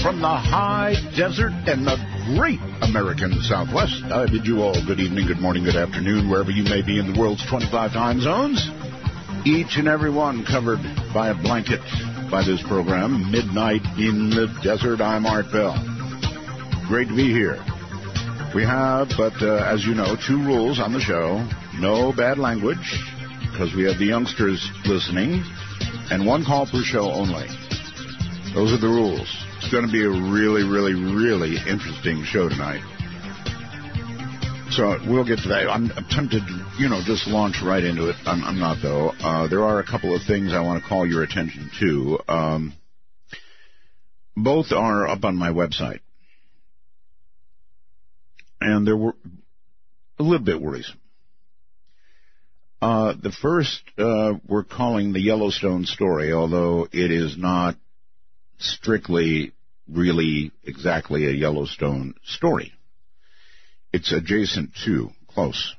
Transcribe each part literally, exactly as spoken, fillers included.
from the high desert and the great American Southwest. I bid you all good evening, good morning, good afternoon, wherever you may be in the world's twenty-five time zones. Each and every one covered by a blanket by this program, Midnight in the Desert. I'm Art Bell. Great to be here. We have, but uh, as you know, two rules on the show. No bad language, because we have the youngsters listening, and one call per show only. Those are the rules. It's going to be a really, really, really interesting show tonight. So we'll get to that. I'm, I'm tempted to, you know, just launch right into it. I'm, I'm not, though. Uh, there are a couple of things I want to call your attention to. Um, both are up on my website. And they're a little bit worrisome. Uh, the first uh, we're calling the Yellowstone story, although it is not strictly really exactly a Yellowstone story. It's adjacent to, close.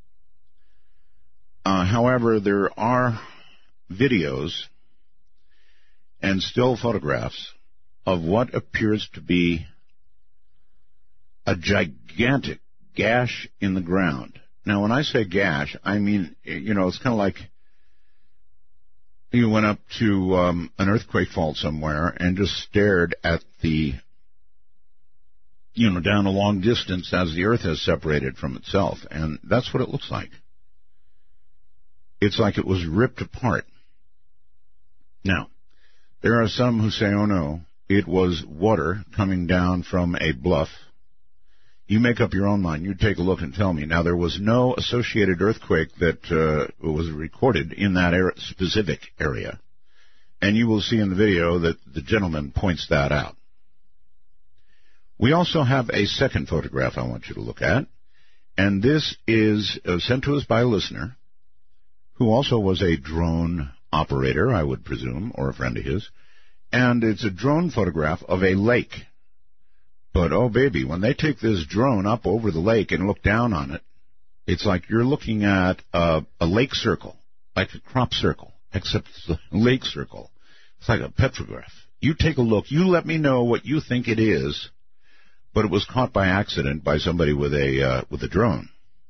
Uh, however, there are videos and still photographs of what appears to be a gigantic gash in the ground. Now, when I say gash, I mean, you know, it's kind of like you went up to um, an earthquake fault somewhere and just stared at the, you know, down a long distance as the earth has separated from itself. And that's what it looks like. It's like it was ripped apart. Now, there are some who say, oh, no, it was water coming down from a bluff. You make up your own mind. You take a look and tell me. Now, there was no associated earthquake that uh, was recorded in that er- specific area. And you will see in the video that the gentleman points that out. We also have a second photograph I want you to look at. And this is uh, sent to us by a listener who also was a drone operator, I would presume, or a friend of his. And it's a drone photograph of a lake. But, oh, baby, when they take this drone up over the lake and look down on it, it's like you're looking at a, a lake circle, like a crop circle, except it's a lake circle. It's like a petrograph. You take a look. You let me know what you think it is, but it was caught by accident by somebody with a uh, with a drone.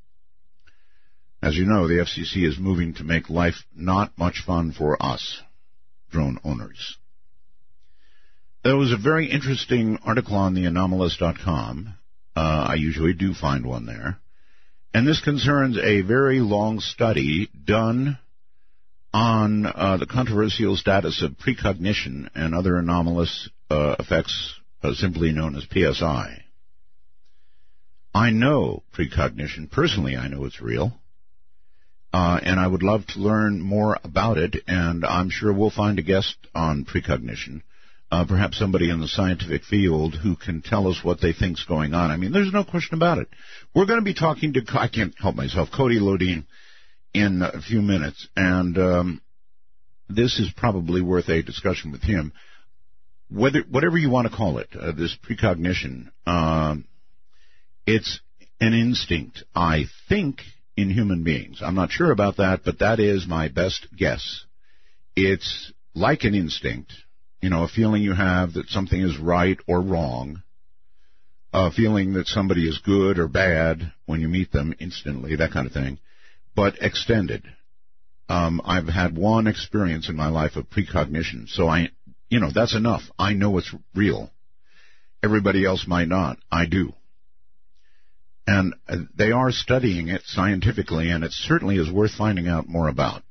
As you know, the F C C is moving to make life not much fun for us, drone owners. There was a very interesting article on the anomalous dot com. Uh, I usually do find one there. And this concerns a very long study done on uh, the controversial status of precognition and other anomalous uh, effects, uh, simply known as P S I. I know precognition. Personally, I know it's real. Uh, and I would love to learn more about it, and I'm sure we'll find a guest on precognition. Uh, perhaps somebody in the scientific field who can tell us what they think's going on. I mean, there's no question about it. We're going to be talking to, I can't help myself, Cody Lodine in a few minutes, and um, this is probably worth a discussion with him. Whether whatever you want to call it, uh, this precognition, um, it's an instinct, I think, in human beings. I'm not sure about that, but that is my best guess. It's like an instinct. You know, a feeling you have that something is right or wrong, a feeling that somebody is good or bad when you meet them instantly, that kind of thing, but extended. Um, I've had one experience in my life of precognition, so I, you know, that's enough. I know it's real. Everybody else might not. I do. And uh, they are studying it scientifically, and it certainly is worth finding out more about.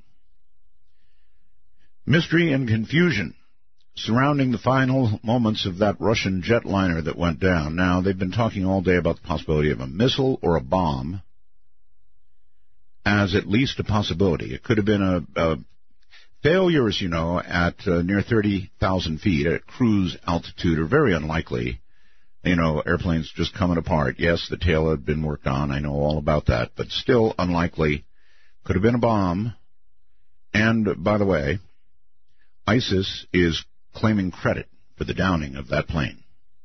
Mystery and confusion surrounding the final moments of that Russian jetliner that went down. Now, they've been talking all day about the possibility of a missile or a bomb as at least a possibility. It could have been a, a failures, you know, at uh, near thirty thousand feet at cruise altitude are very unlikely. You know, airplanes just coming apart. Yes, the tail had been worked on. I know all about that, but still unlikely. Could have been a bomb. And, by the way, ISIS is claiming credit for the downing of that plane.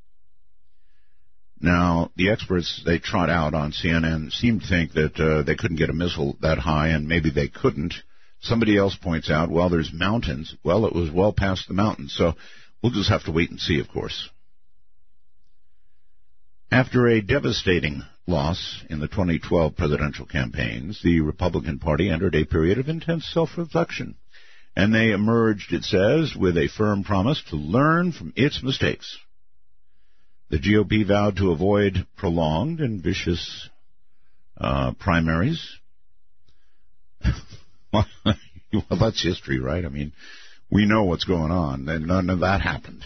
Now, the experts they trot out on C N N seem to think that uh, they couldn't get a missile that high, and maybe they couldn't. Somebody else points out, well, there's mountains. Well, it was well past the mountains, so we'll just have to wait and see, of course. After a devastating loss in the twenty twelve presidential campaigns, the Republican Party entered a period of intense self-reflection, and they emerged, it says, with a firm promise to learn from its mistakes. The G O P vowed to avoid prolonged and vicious uh, primaries. Well, that's history, right? I mean, we know what's going on, and none of that happened.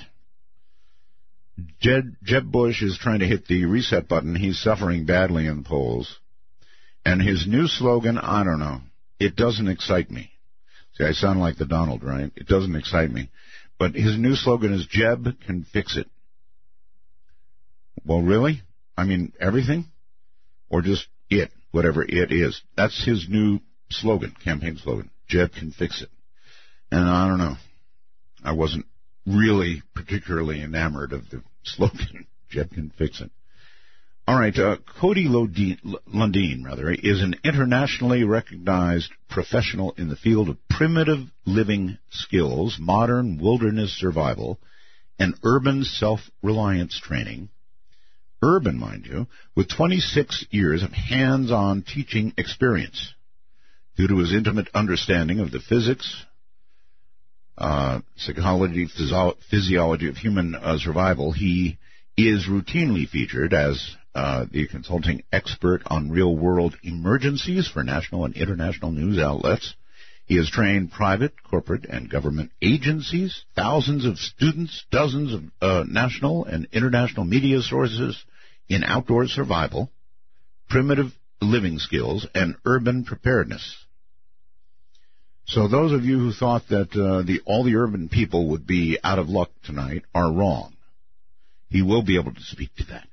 Jeb, Jeb Bush is trying to hit the reset button. He's suffering badly in the polls. And his new slogan, I don't know, it doesn't excite me. See, I sound like the Donald, right? It doesn't excite me. But his new slogan is, Jeb can fix it. Well, really? I mean, everything? Or just it, whatever it is. That's his new slogan, campaign slogan. Jeb can fix it. And I don't know. I wasn't really particularly enamored of the slogan, Jeb can fix it. All right, uh, Cody Lundeen, rather, is an internationally recognized professional in the field of primitive living skills, modern wilderness survival, and urban self-reliance training. Urban, mind you, with twenty-six years of hands-on teaching experience. Due to his intimate understanding of the physics, uh, psychology, physio- physiology of human uh, survival, he is routinely featured as uh, the consulting expert on real-world emergencies for national and international news outlets. He has trained private, corporate, and government agencies, thousands of students, dozens of uh, national and international media sources in outdoor survival, primitive living skills, and urban preparedness. So those of you who thought that uh, the, all the urban people would be out of luck tonight are wrong. He will be able to speak to that.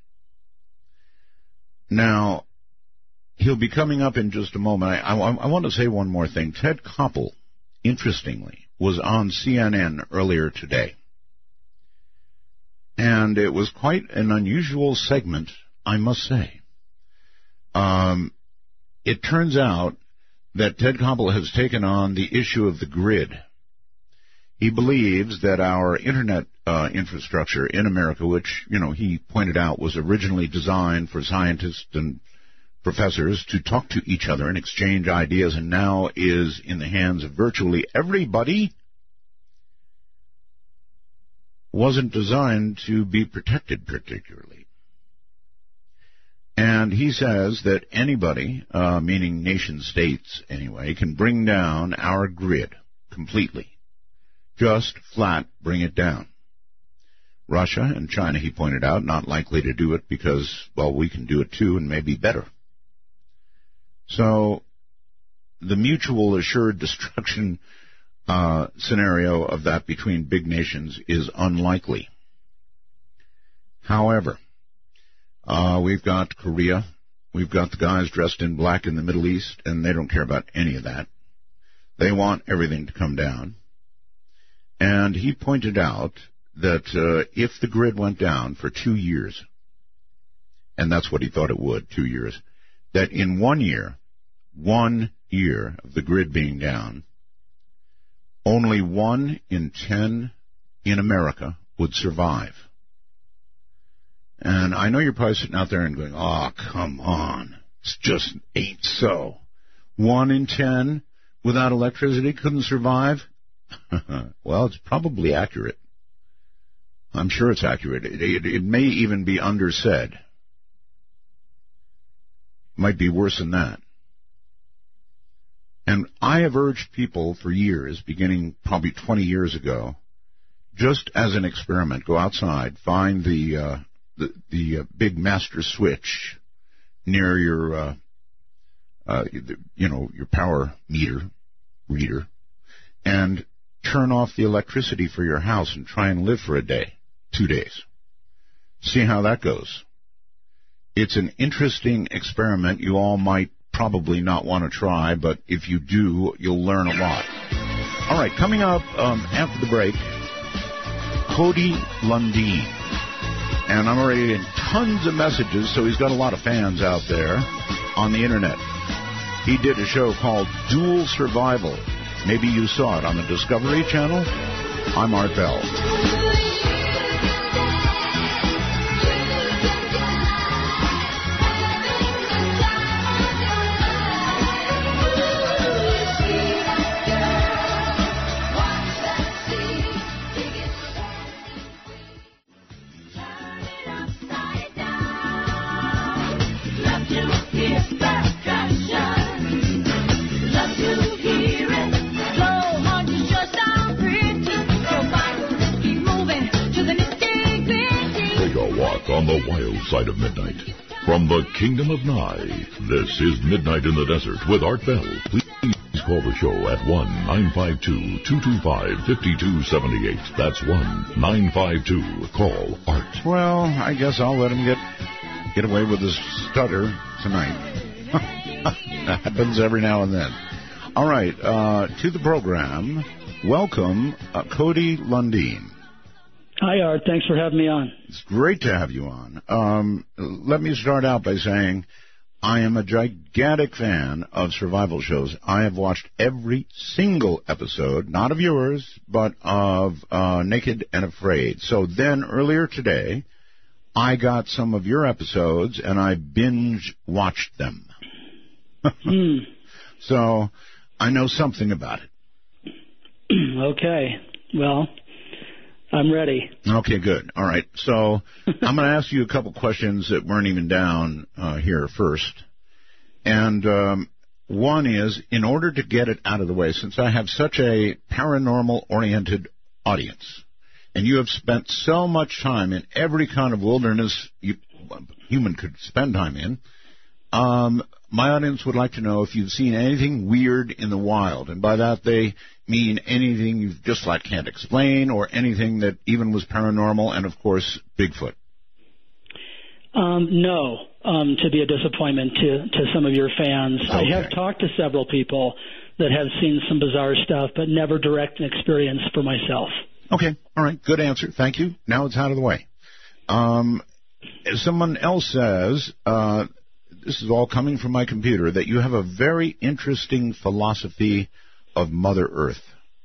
Now, he'll be coming up in just a moment. I, I, I want to say one more thing. Ted Koppel, interestingly, was on C N N earlier today. And it was quite an unusual segment, I must say. Um, it turns out that Ted Koppel has taken on the issue of the grid. He believes that our internet uh, infrastructure in America, which, you know, he pointed out was originally designed for scientists and professors to talk to each other and exchange ideas, and now is in the hands of virtually everybody, wasn't designed to be protected particularly. And he says that anybody, uh, meaning nation states anyway, can bring down our grid completely. Just flat bring it down. Russia and China, he pointed out, not likely to do it because, well, we can do it too and maybe better. So the mutual assured destruction uh, scenario of that between big nations is unlikely. However, Uh, we've got Korea. We've got the guys dressed in black in the Middle East, and they don't care about any of that. They want everything to come down. And he pointed out that uh, if the grid went down for two years, and that's what he thought it would, two years, that in one year, one year of the grid being down, only one in ten in America would survive. And I know you're probably sitting out there and going, oh, come on. It just ain't so. One in ten without electricity couldn't survive? Well, it's probably accurate. I'm sure it's accurate. It, it, it may even be undersaid. Might be worse than that. And I have urged people for years, beginning probably twenty years ago, just as an experiment, go outside, find the... Uh, the, the uh, big master switch near your, uh, uh, you know, your power meter reader, and turn off the electricity for your house and try and live for a day, two days. See how that goes. It's an interesting experiment. You all might probably not want to try, but if you do, you'll learn a lot. All right, coming up um, after the break, Cody Lundeen. And I'm already getting tons of messages, so he's got a lot of fans out there on the Internet. He did a show called Dual Survival. Maybe you saw it on the Discovery Channel. I'm Art Bell. on the wild side of midnight. From the Kingdom of Nye, this is Midnight in the Desert with Art Bell. Please call the show at one nine five two, two two five, five two seven eight. That's one nine five two. Call Art. Well, I guess I'll let him get get away with his stutter tonight. That happens every now and then. All right, uh, to the program, welcome uh, Cody Lundeen. Hi, Art. Thanks for having me on. It's great to have you on. Um, let me start out by saying I am a gigantic fan of survival shows. I have watched every single episode, not of yours, but of uh, Naked and Afraid. So then, earlier today, I got some of your episodes, and I binge-watched them. Hmm. So I know something about it. Okay. Well, I'm ready. Okay, good. All right. So I'm going to ask you a couple questions that weren't even down uh, here first. And um, one is, in order to get it out of the way, since I have such a paranormal-oriented audience, and you have spent so much time in every kind of wilderness you, human could spend time in, um, my audience would like to know if you've seen anything weird in the wild. And by that, they mean anything you just like can't explain or anything that even was paranormal and, of course, Bigfoot. Um, no, um, to be a disappointment to, to some of your fans. Okay. I have talked to several people that have seen some bizarre stuff, but never direct an experience for myself. Okay. All right. Good answer. Thank you. Now it's out of the way. Um, someone else says, uh, this is all coming from my computer, that you have a very interesting philosophy of Mother Earth.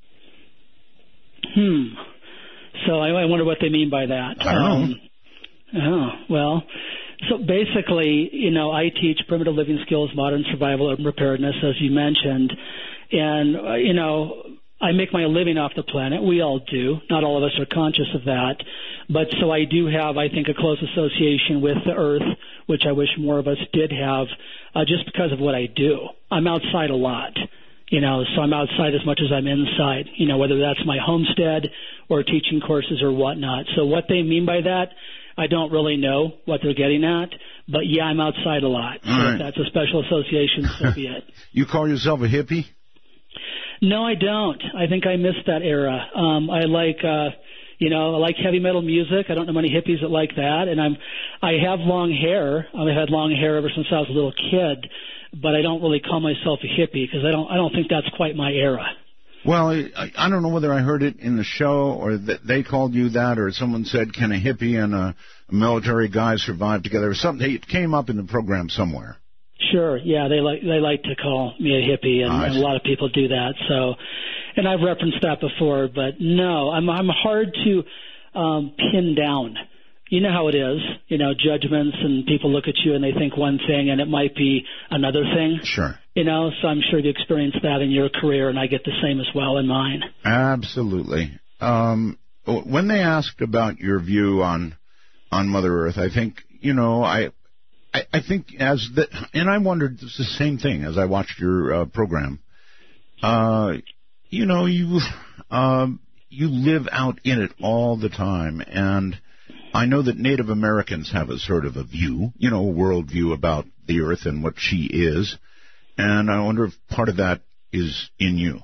Hmm. So I, I wonder what they mean by that. I don't um, know. Oh, well, so basically, you know, I teach primitive living skills, modern survival, urban preparedness, as you mentioned. And, uh, you know, I make my living off the planet. We all do. Not all of us are conscious of that. But so I do have, I think, a close association with the Earth, which I wish more of us did have, uh, just because of what I do. I'm outside a lot, you know, so I'm outside as much as I'm inside, you know, whether that's my homestead or teaching courses or whatnot. So what they mean by that, I don't really know what they're getting at. But, yeah, I'm outside a lot. So right. If that's a special association, so be it. You call yourself a hippie? No, I don't. I think I missed that era. Um, I like, uh, you know, I like heavy metal music. I don't know many hippies that like that. And I'm, I have long hair. I've had long hair ever since I was a little kid. But I don't really call myself a hippie because I don't, I don't think that's quite my era. Well, I, I don't know whether I heard it in the show or that they called you that, or someone said, can a hippie and a, a military guy survive together? Or something. It came up in the program somewhere. Sure, yeah, they like they like to call me a hippie, and, and a lot of people do that. So, and I've referenced that before, but no, I'm I'm hard to um, pin down. You know how it is, you know, judgments, and people look at you and they think one thing, and it might be another thing. Sure. You know, so I'm sure you experienced that in your career, and I get the same as well in mine. Absolutely. Um, when they asked about your view on on Mother Earth, I think, you know, I. I, I think as the, and I wondered the same thing as I watched your uh, program. Uh, you know, you um, you live out in it all the time, and I know that Native Americans have a sort of a view, you know, a worldview about the Earth and what she is, and I wonder if part of that is in you.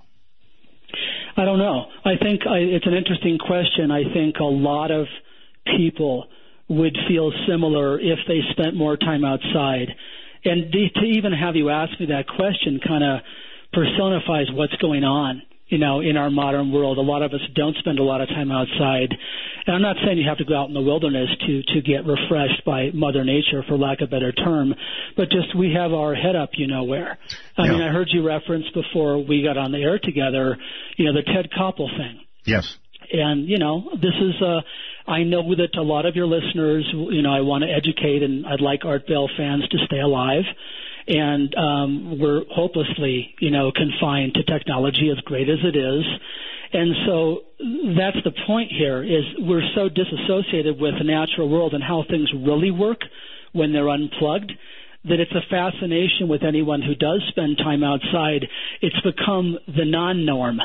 I don't know. I think I, it's an interesting question. I think a lot of people would feel similar if they spent more time outside. And to even have you ask me that question kind of personifies what's going on, you know, in our modern world. A lot of us don't spend a lot of time outside. And I'm not saying you have to go out in the wilderness to, to get refreshed by Mother Nature, for lack of a better term, but just we have our head up, you know where. I yeah. mean, I heard you reference before we got on the air together, you know, the Ted Koppel thing. Yes. And, you know, this is uh, – I know that a lot of your listeners, you know, I want to educate, and I'd like Art Bell fans to stay alive. And um, we're hopelessly, you know, confined to technology, as great as it is. And so that's the point here, is we're so disassociated with the natural world and how things really work when they're unplugged, that it's a fascination with anyone who does spend time outside. It's become the non-norm.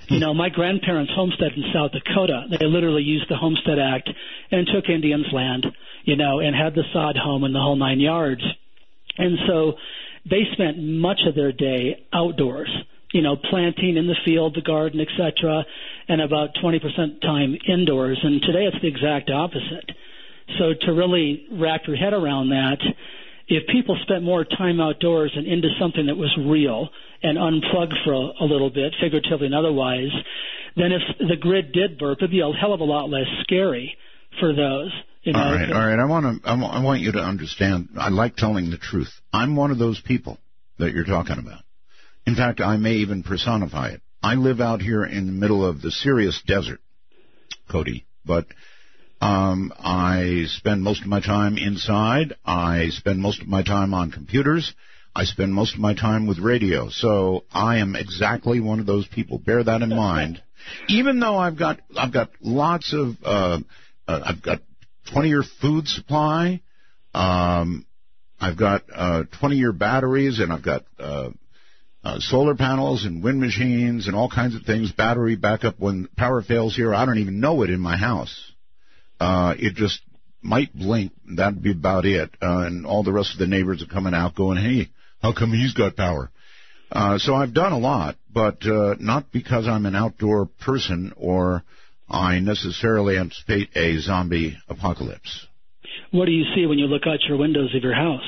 You know, my grandparents homesteaded in South Dakota. They literally used the Homestead Act and took Indians' land, you know, and had the sod home and the whole nine yards. And so they spent much of their day outdoors, you know, planting in the field, the garden, et cetera, and about twenty percent time indoors. And today it's the exact opposite. So to really wrap your head around that, if people spent more time outdoors and into something that was real and unplugged for a, a little bit, figuratively and otherwise, then if the grid did burp, it'd be a hell of a lot less scary for those. You know, all right, all right. I want to. I, w- I want you to understand. I like telling the truth. I'm one of those people that you're talking about. In fact, I may even personify it. I live out here in the middle of the serious desert, Cody, but um, I spend most of my time inside. I spend most of my time on computers. I spend most of my time with radio. So I am exactly one of those people. Bear that in mind. Even though I've got I've got lots of uh, uh, I've got twenty-year food supply. Um, I've got uh, twenty-year batteries, and I've got uh, uh, solar panels and wind machines and all kinds of things. Battery backup when power fails here. I don't even know it in my house. Uh, it just might blink. That'd be about it. Uh, and all the rest of the neighbors are coming out going, hey, how come he's got power? Uh, so I've done a lot, but uh, not because I'm an outdoor person or I necessarily anticipate a zombie apocalypse. What do you see when you look out your windows of your house?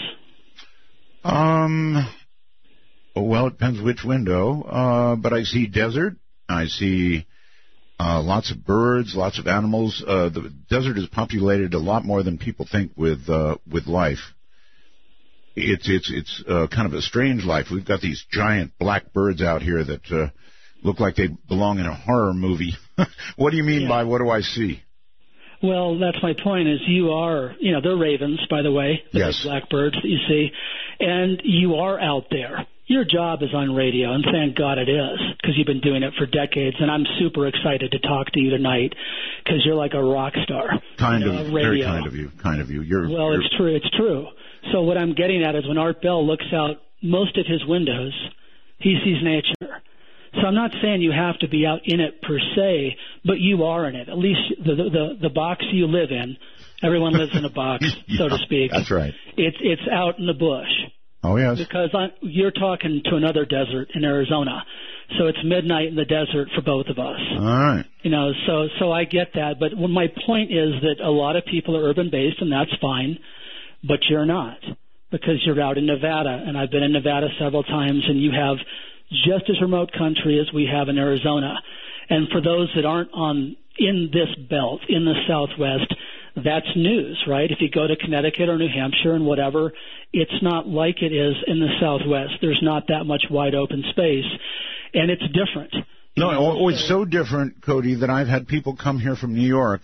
Um, well, it depends which window, uh, but I see desert. I see uh, lots of birds, lots of animals. Uh, the desert is populated a lot more than people think with uh, with life. It's it's it's uh, kind of a strange life. We've got these giant black birds out here that uh, look like they belong in a horror movie. What do you mean yeah. by what do I see? Well, that's my point. Is you are, you know, they're ravens, by the way, the yes. big black birds that you see, and you are out there. Your job is on radio, and thank God it is, because you've been doing it for decades, and I'm super excited to talk to you tonight, because you're like a rock star. Kind you know, of, radio. very kind of you, kind of you. You're, well, you're... it's true, it's true. So what I'm getting at is when Art Bell looks out most of his windows, he sees nature. So I'm not saying you have to be out in it per se, but you are in it. At least the the, the box you live in, everyone lives in a box, yeah, so to speak. That's right. It's it's out in the bush. Oh, yes. Because I, you're talking to another desert in Arizona. So it's midnight in the desert for both of us. All right. You know, so so I get that. But well, my point is that a lot of people are urban-based, and that's fine. But you're not, because you're out in Nevada, and I've been in Nevada several times, and you have just as remote country as we have in Arizona. And for those that aren't on in this belt, in the Southwest, that's news, right? If you go to Connecticut or New Hampshire and whatever, it's not like it is in the Southwest. There's not that much wide open space, and it's different. No, oh, it's so different, Cody, that I've had people come here from New York,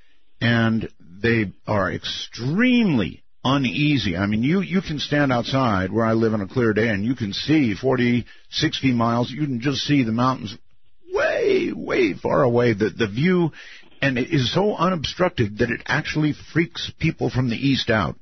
and they are extremely uneasy. I mean, you, you can stand outside where I live on a clear day, and you can see forty, sixty miles. You can just see the mountains way, way far away. The, the view, and it is so unobstructed that it actually freaks people from the east out.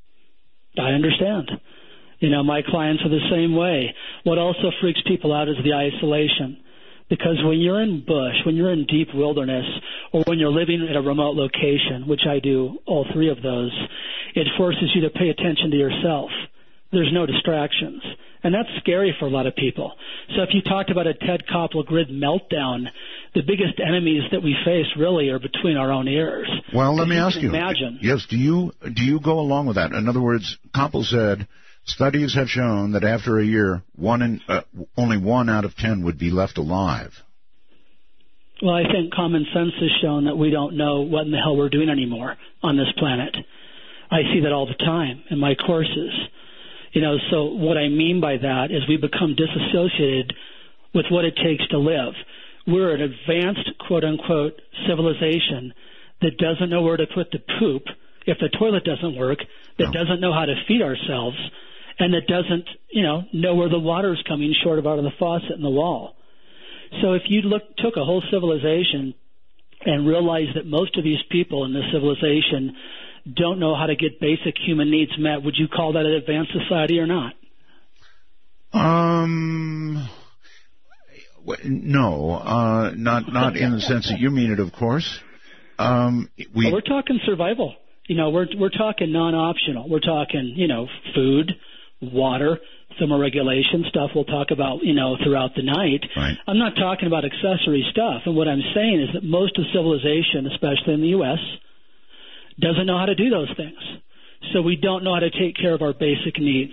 I understand. You know, my clients are the same way. What also freaks people out is the isolation. Because when you're in bush, when you're in deep wilderness, or when you're living at a remote location, which I do all three of those, it forces you to pay attention to yourself. There's no distractions. And that's scary for a lot of people. So if you talked about a Ted Koppel grid meltdown, the biggest enemies that we face really are between our own ears. Well, let me ask you. Imagine. Yes, do you do you go along with that? In other words, Koppel said, studies have shown that after a year, one in, uh, only one out of ten would be left alive. Well, I think common sense has shown that we don't know what in the hell we're doing anymore on this planet. I see that all the time in my courses. You know, so what I mean by that is we become disassociated with what it takes to live. We're an advanced, quote-unquote, civilization that doesn't know where to put the poop if the toilet doesn't work, that no. doesn't know how to feed ourselves, and that doesn't, you know, know where the water's coming short of out of the faucet in the wall. So if you look, took a whole civilization and realized that most of these people in this civilization don't know how to get basic human needs met, would you call that an advanced society or not? Um, No, uh, not not in the sense that you mean it, of course. Um, we well, we're talking survival. You know, we're we're talking non-optional. We're talking, you know, food, water, thermoregulation stuff we'll talk about, you know, throughout the night. Right. I'm not talking about accessory stuff. And what I'm saying is that most of civilization, especially in the U S, doesn't know how to do those things. So we don't know how to take care of our basic needs.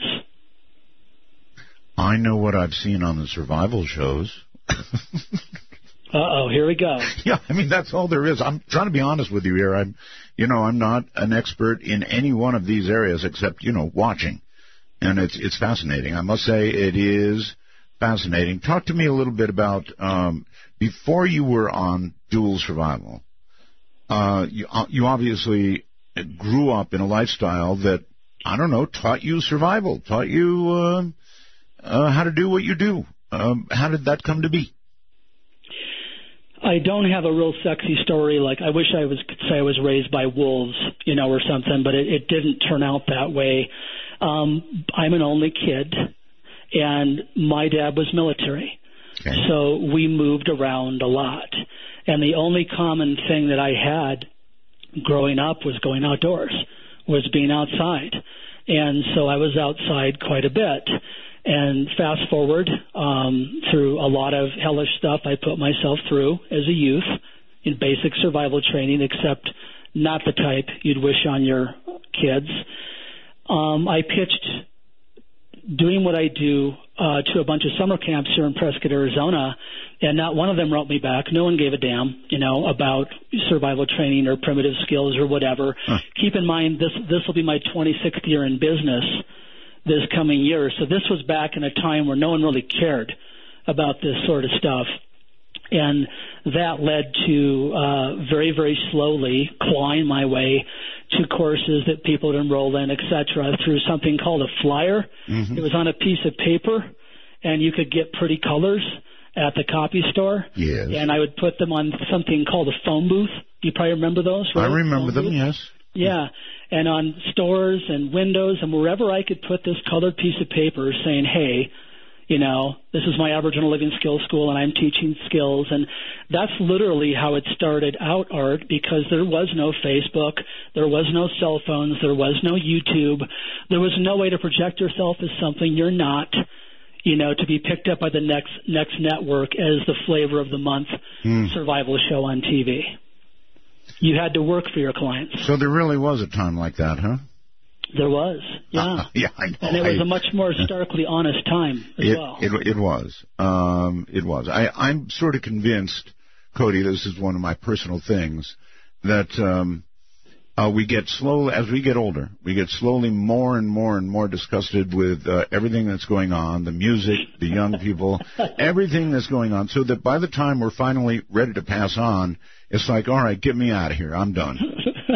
I know what I've seen on the survival shows. Uh-oh, here we go. Yeah, I mean, that's all there is. I'm trying to be honest with you here. I'm, you know, I'm not an expert in any one of these areas except, you know, watching. And it's it's fascinating. I must say it is fascinating. Talk to me a little bit about, um, before you were on Dual Survival, uh, you, you obviously grew up in a lifestyle that, I don't know, taught you survival, taught you uh, uh, how to do what you do. Um, how did that come to be? I don't have a real sexy story. Like, I wish I was could say I was raised by wolves, you know, or something, but it, it didn't turn out that way. Um, I'm an only kid, and my dad was military. Okay. So we moved around a lot. And the only common thing that I had growing up was going outdoors, was being outside. And so I was outside quite a bit. And fast forward um, through a lot of hellish stuff I put myself through as a youth in basic survival training, except not the type you'd wish on your kids. Um, I pitched doing what I do uh, to a bunch of summer camps here in Prescott, Arizona, and not one of them wrote me back. No one gave a damn, you know, about survival training or primitive skills or whatever. Huh. Keep in mind, this this will be my twenty-sixth year in business this coming year. So this was back in a time where no one really cared about this sort of stuff. And that led to uh, very, very slowly clawing my way to courses that people would enroll in, et cetera, through something called a flyer. Mm-hmm. It was on a piece of paper, and you could get pretty colors at the copy store. Yes. And I would put them on something called a phone booth. You probably remember those, right? I remember phone them, booth? yes. Yeah, and on stores and windows and wherever I could put this colored piece of paper saying, hey, you know, this is my Aboriginal Living Skills School and I'm teaching skills. And that's literally how it started out, Art, because there was no Facebook, there was no cell phones, there was no YouTube, there was no way to project yourself as something you're not, you know, to be picked up by the next next network as the flavor of the month mm. survival show on T V. You had to work for your clients. So there really was a time like that, huh? There was, yeah. Uh, yeah, I know. And it was I, a much more starkly honest time as it, well. It, it was. Um, it was. I, I'm sort of convinced, Cody, this is one of my personal things, that um, uh, we get slowly, as we get older, we get slowly more and more and more disgusted with uh, everything that's going on, the music, the young people, everything that's going on, so that by the time we're finally ready to pass on, it's like, all right, get me out of here. I'm done.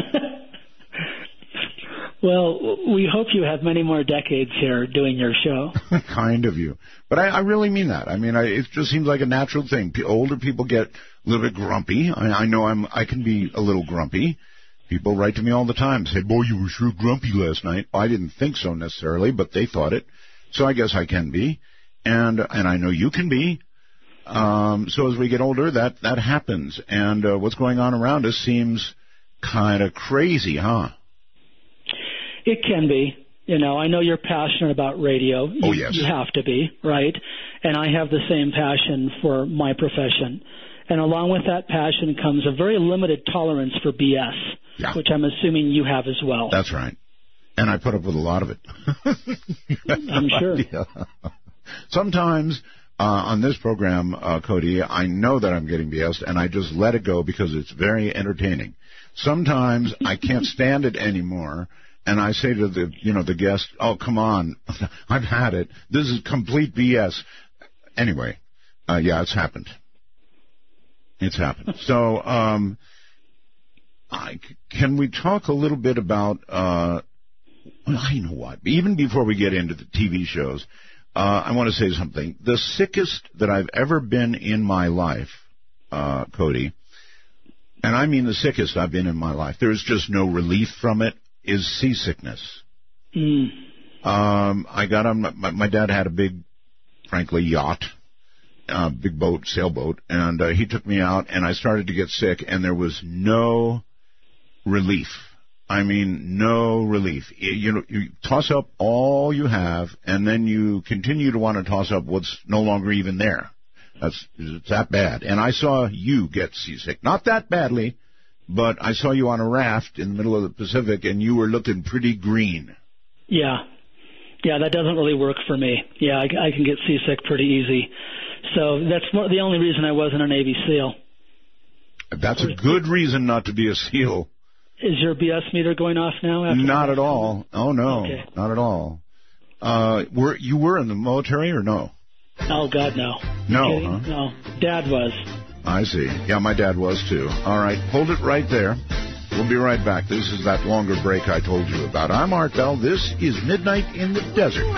Well, we hope you have many more decades here doing your show. Kind of you. But I, I really mean that. I mean, I, it just seems like a natural thing. P- older people get a little bit grumpy. I, I know I'm, I can be a little grumpy. People write to me all the time, say, boy, you were sure grumpy last night. I didn't think so necessarily, but they thought it. So I guess I can be. And and I know you can be. Um, so as we get older, that, that happens. And uh, what's going on around us seems kind of crazy, huh? It can be. You know, I know you're passionate about radio. You, oh, yes. You have to be, right? And I have the same passion for my profession. And along with that passion comes a very limited tolerance for B S, yeah. which I'm assuming you have as well. That's right. And I put up with a lot of it. I'm sure. Idea. Sometimes uh, on this program, uh, Cody, I know that I'm getting B S'd, and I just let it go because it's very entertaining. Sometimes I can't stand it anymore, and I say to the, you know, the guest, oh, come on, I've had it. This is complete B S. Anyway, uh, yeah, it's happened. It's happened. So, um, I, can we talk a little bit about, uh, well, I know what, even before we get into the T V shows, uh, I want to say something. The sickest that I've ever been in my life, uh, Cody, and I mean the sickest I've been in my life, there's just no relief from it, is seasickness. Mm. Um, I got on, my, my dad had a big, frankly, yacht. uh, big boat, sailboat, and uh, he took me out, and I started to get sick, and there was no relief. I mean, no relief. You know, you toss up all you have, and then you continue to want to toss up what's no longer even there. That's it's that bad. And I saw you get seasick. Not that badly, but I saw you on a raft in the middle of the Pacific, and you were looking pretty green. Yeah. Yeah, that doesn't really work for me. Yeah, I, I can get seasick pretty easy. So that's more, the only reason I wasn't a Navy SEAL. That's a good reason not to be a SEAL. Is your B S meter going off now? After not at all. Oh, no. Okay. Not at all. Uh, were you were in the military or no? Oh, God, no. No, huh? No. Dad was. I see. Yeah, my dad was, too. All right. Hold it right there. We'll be right back. This is that longer break I told you about. I'm Art Bell. This is Midnight in the Desert.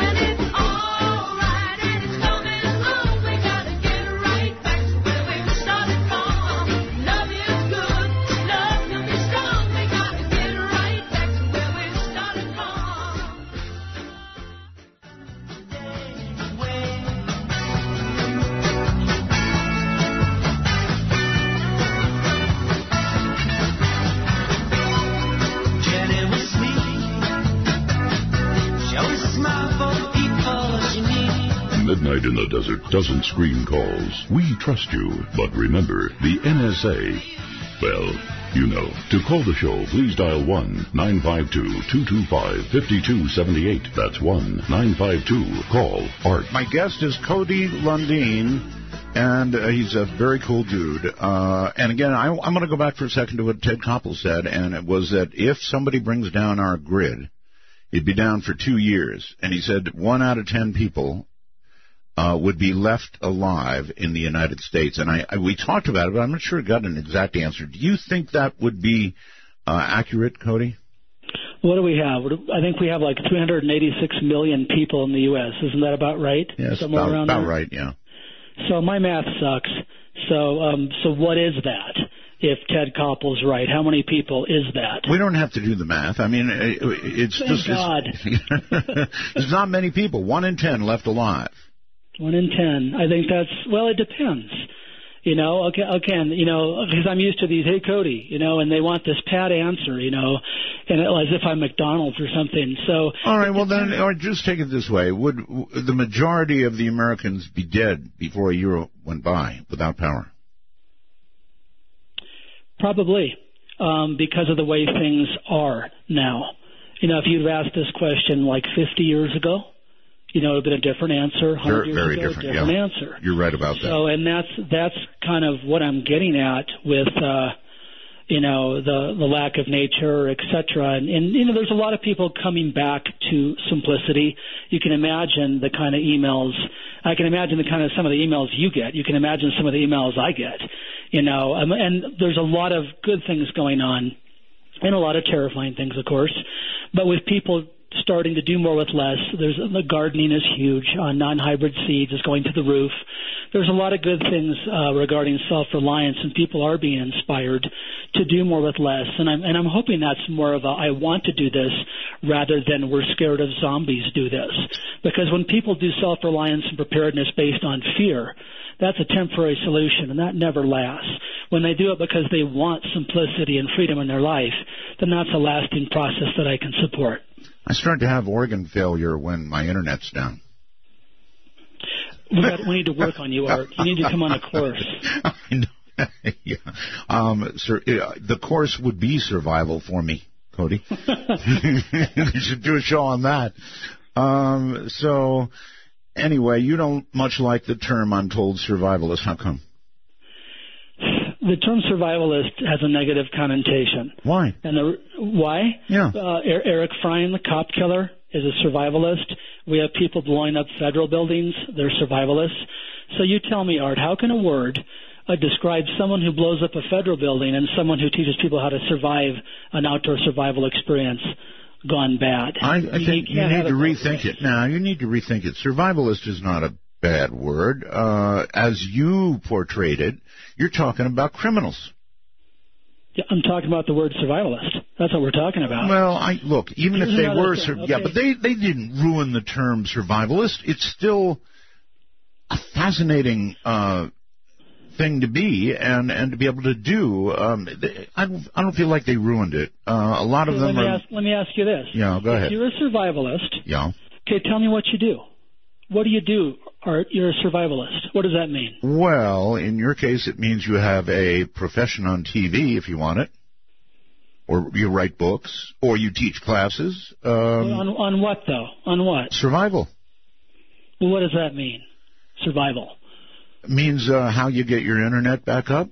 Midnight in the Desert doesn't screen calls. We trust you. But remember, the N S A, well, you know. To call the show, please dial one nine five two, two two five, five two seven eight. That's one nine five two, call ART. My guest is Cody Lundin, and uh, he's a very cool dude. Uh, and again, I, I'm going to go back for a second to what Ted Koppel said, and it was that if somebody brings down our grid, it'd be down for two years. And he said one out of ten people Uh, would be left alive in the United States. And I, I we talked about it, but I'm not sure it got an exact answer. Do you think that would be uh, accurate, Cody? What do we have? I think we have like three hundred eighty-six million people in the U S Isn't that about right? Yes, Somewhere about, around about there? right, yeah. So my math sucks. So, um, so what is that? If Ted Koppel's right, how many people is that? We don't have to do the math. I mean, it, it's Thank just God. It's, there's not many people. One in ten left alive. One in ten. I think that's, well, it depends. You know, okay, again, you know, because I'm used to these, hey, Cody, you know, and they want this pat answer, you know, and it, as if I'm McDonald's or something. So. All right, well, then, or just take it this way. Would the majority of the Americans be dead before a year went by without power? Probably, um, because of the way things are now. You know, if you'd asked this question like fifty years ago, you know, it would have been a different answer. one hundred Very, very years ago, different, different yeah. answer. You're right about that. So, and that's that's kind of what I'm getting at with, uh, you know, the the lack of nature, et cetera. And, and you know, there's a lot of people coming back to simplicity. You can imagine the kind of emails. I can imagine the kind of some of the emails you get. You can imagine some of the emails I get. You know, um, and there's a lot of good things going on, and a lot of terrifying things, of course. But with people starting to do more with less. There's the gardening is huge. Uh, non-hybrid seeds is going to the roof. There's a lot of good things uh, regarding self-reliance, and people are being inspired to do more with less. And I'm and I'm hoping that's more of a I want to do this rather than we're scared of zombies do this. Because when people do self-reliance and preparedness based on fear, that's a temporary solution, and that never lasts. When they do it because they want simplicity and freedom in their life, then that's a lasting process that I can support. I start to have organ failure when my internet's down. We, got, we need to work on you, Art. You need to come on a course. I know. Yeah. Um, sir, the course would be survival for me, Cody. You should do a show on that. Um, so, anyway, you don't much like the term untold survivalist. How come? The term survivalist has a negative connotation. Why? And the why? Yeah. Uh, Eric Frein, the cop killer, is a survivalist. We have people blowing up federal buildings. They're survivalists. So you tell me, Art, how can a word uh, describe someone who blows up a federal building and someone who teaches people how to survive an outdoor survival experience gone bad? I, I think you, you need to rethink it. Now, you need to rethink it. Survivalist is not a bad word. Uh, as you portrayed it, you're talking about criminals. Yeah, I'm talking about the word survivalist. That's what we're talking about. Well, I look, even Here's if they another were, thing, sur- okay. yeah, but they, they didn't ruin the term survivalist. It's still a fascinating uh, thing to be and, and to be able to do. Um, they, I, don't, I don't feel like they ruined it. Uh, a lot of okay, them let me are... Ask, let me ask you this. Yeah, go if ahead. You're a survivalist. Yeah. Okay, tell me what you do. What do you do, Art? You're a survivalist. What does that mean? Well, in your case, it means you have a profession on T V if you want it, or you write books, or you teach classes. Um, on, on what, though? On what? Survival. Well, what does that mean, survival? It means uh, how you get your internet back up.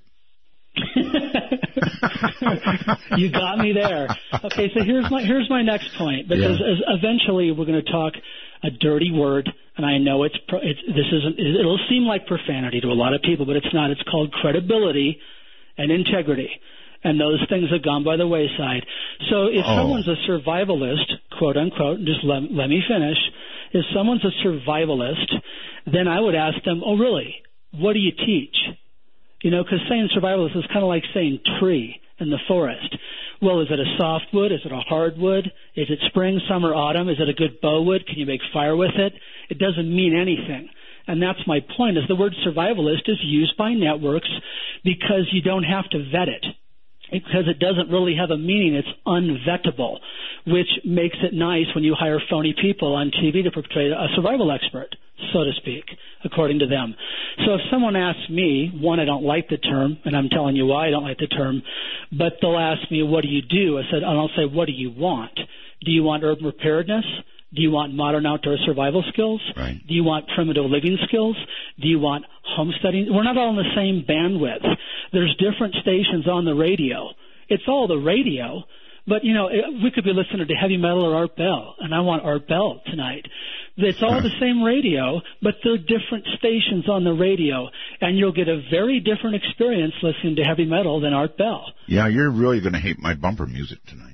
You got me there. Okay, so here's my here's my next point, because Yeah. as eventually we're going to talk a dirty word, and I know it's, pro- it's this isn't. It'll seem like profanity to a lot of people, but it's not. It's called credibility and integrity, and those things have gone by the wayside. So if Oh. someone's a survivalist, quote unquote, just let let me finish. If someone's a survivalist, then I would ask them, "Oh, really? What do you teach?" You know, because saying survivalist is kind of like saying tree in the forest. Well, is it a softwood? Is it a hardwood? Is it spring, summer, autumn? Is it a good bowwood? Can you make fire with it? It doesn't mean anything. And that's my point, is the word survivalist is used by networks because you don't have to vet it. Because it doesn't really have a meaning. It's unvettable, which makes it nice when you hire phony people on T V to portray a survival expert, so to speak, according to them. So if someone asks me, one, I don't like the term, and I'm telling you why I don't like the term, but they'll ask me, what do you do? I said, and I'll say, what do you want? Do you want urban preparedness? Do you want modern outdoor survival skills? Right. Do you want primitive living skills? Do you want homesteading? We're not all on the same bandwidth. There's different stations on the radio. It's all the radio, but, you know, we could be listening to heavy metal or Art Bell, and I want Art Bell tonight. It's all the same radio, but they're different stations on the radio, and you'll get a very different experience listening to heavy metal than Art Bell. Yeah, you're really going to hate my bumper music tonight.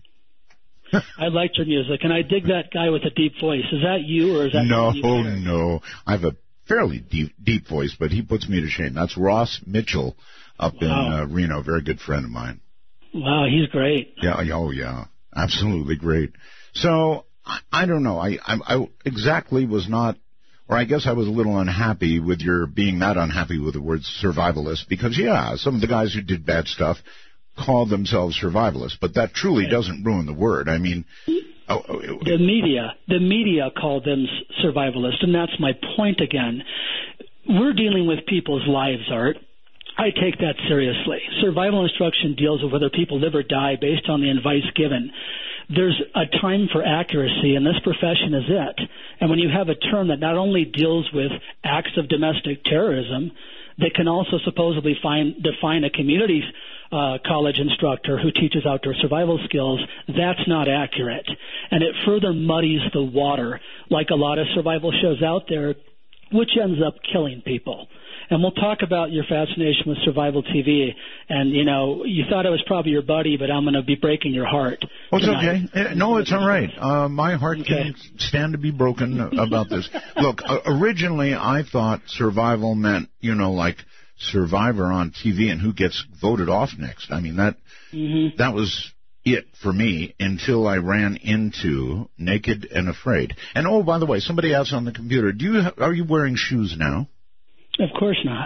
I liked your music, and I dig that guy with a deep voice. Is that you, or is that No, you? no. I have a fairly deep, deep voice, but he puts me to shame. That's Ross Mitchell up Wow. in uh, Reno, a very good friend of mine. Wow, he's great. Yeah, oh yeah, absolutely great. So I, I don't know. I, I I exactly was not, or I guess I was a little unhappy with your being that unhappy with the word survivalist, because yeah, some of the guys who did bad stuff called themselves survivalists, but that truly doesn't ruin the word. I mean, oh, oh, it, The media, the media called them survivalists, and that's my point again. We're dealing with people's lives, Art. I take that seriously. Survival instruction deals with whether people live or die based on the advice given. There's a time for accuracy, and this profession is it. And when you have a term that not only deals with acts of domestic terrorism, that can also supposedly find, define a community uh, college instructor who teaches outdoor survival skills, that's not accurate. And it further muddies the water, like a lot of survival shows out there, which ends up killing people. And we'll talk about your fascination with survival T V. And, you know, you thought I was probably your buddy, but I'm going to be breaking your heart. well, it's tonight. okay. Eh, No, it's all right. Uh, my heart Okay. can stand to be broken about this. Look, uh, originally I thought survival meant, you know, like Survivor on T V and who gets voted off next. I mean, that Mm-hmm. that was it for me until I ran into Naked and Afraid. And, oh, by the way, somebody asked on the computer, do you ha- are you wearing shoes now? Of course not.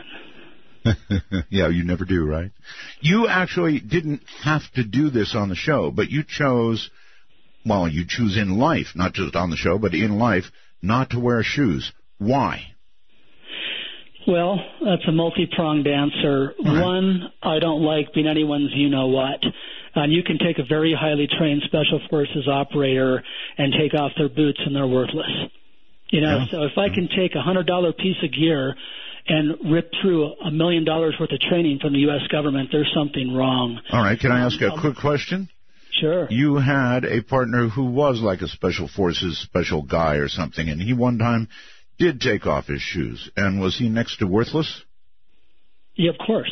Yeah, you never do, right? You actually didn't have to do this on the show, but you chose, well, you choose in life, not just on the show, but in life, not to wear shoes. Why? Well, that's a multi-pronged answer. right. One, I don't like being anyone's you-know-what. And you can take a very highly trained Special Forces operator and take off their boots and they're worthless. You know, Yeah. so if I can take a one hundred dollars piece of gear and rip through a million dollars worth of training from the U S government, there's something wrong. All right, can I ask you a quick question? Sure. You had a partner who was like a Special Forces special guy or something, and he one time did take off his shoes. And was he next to worthless? Yeah, of course.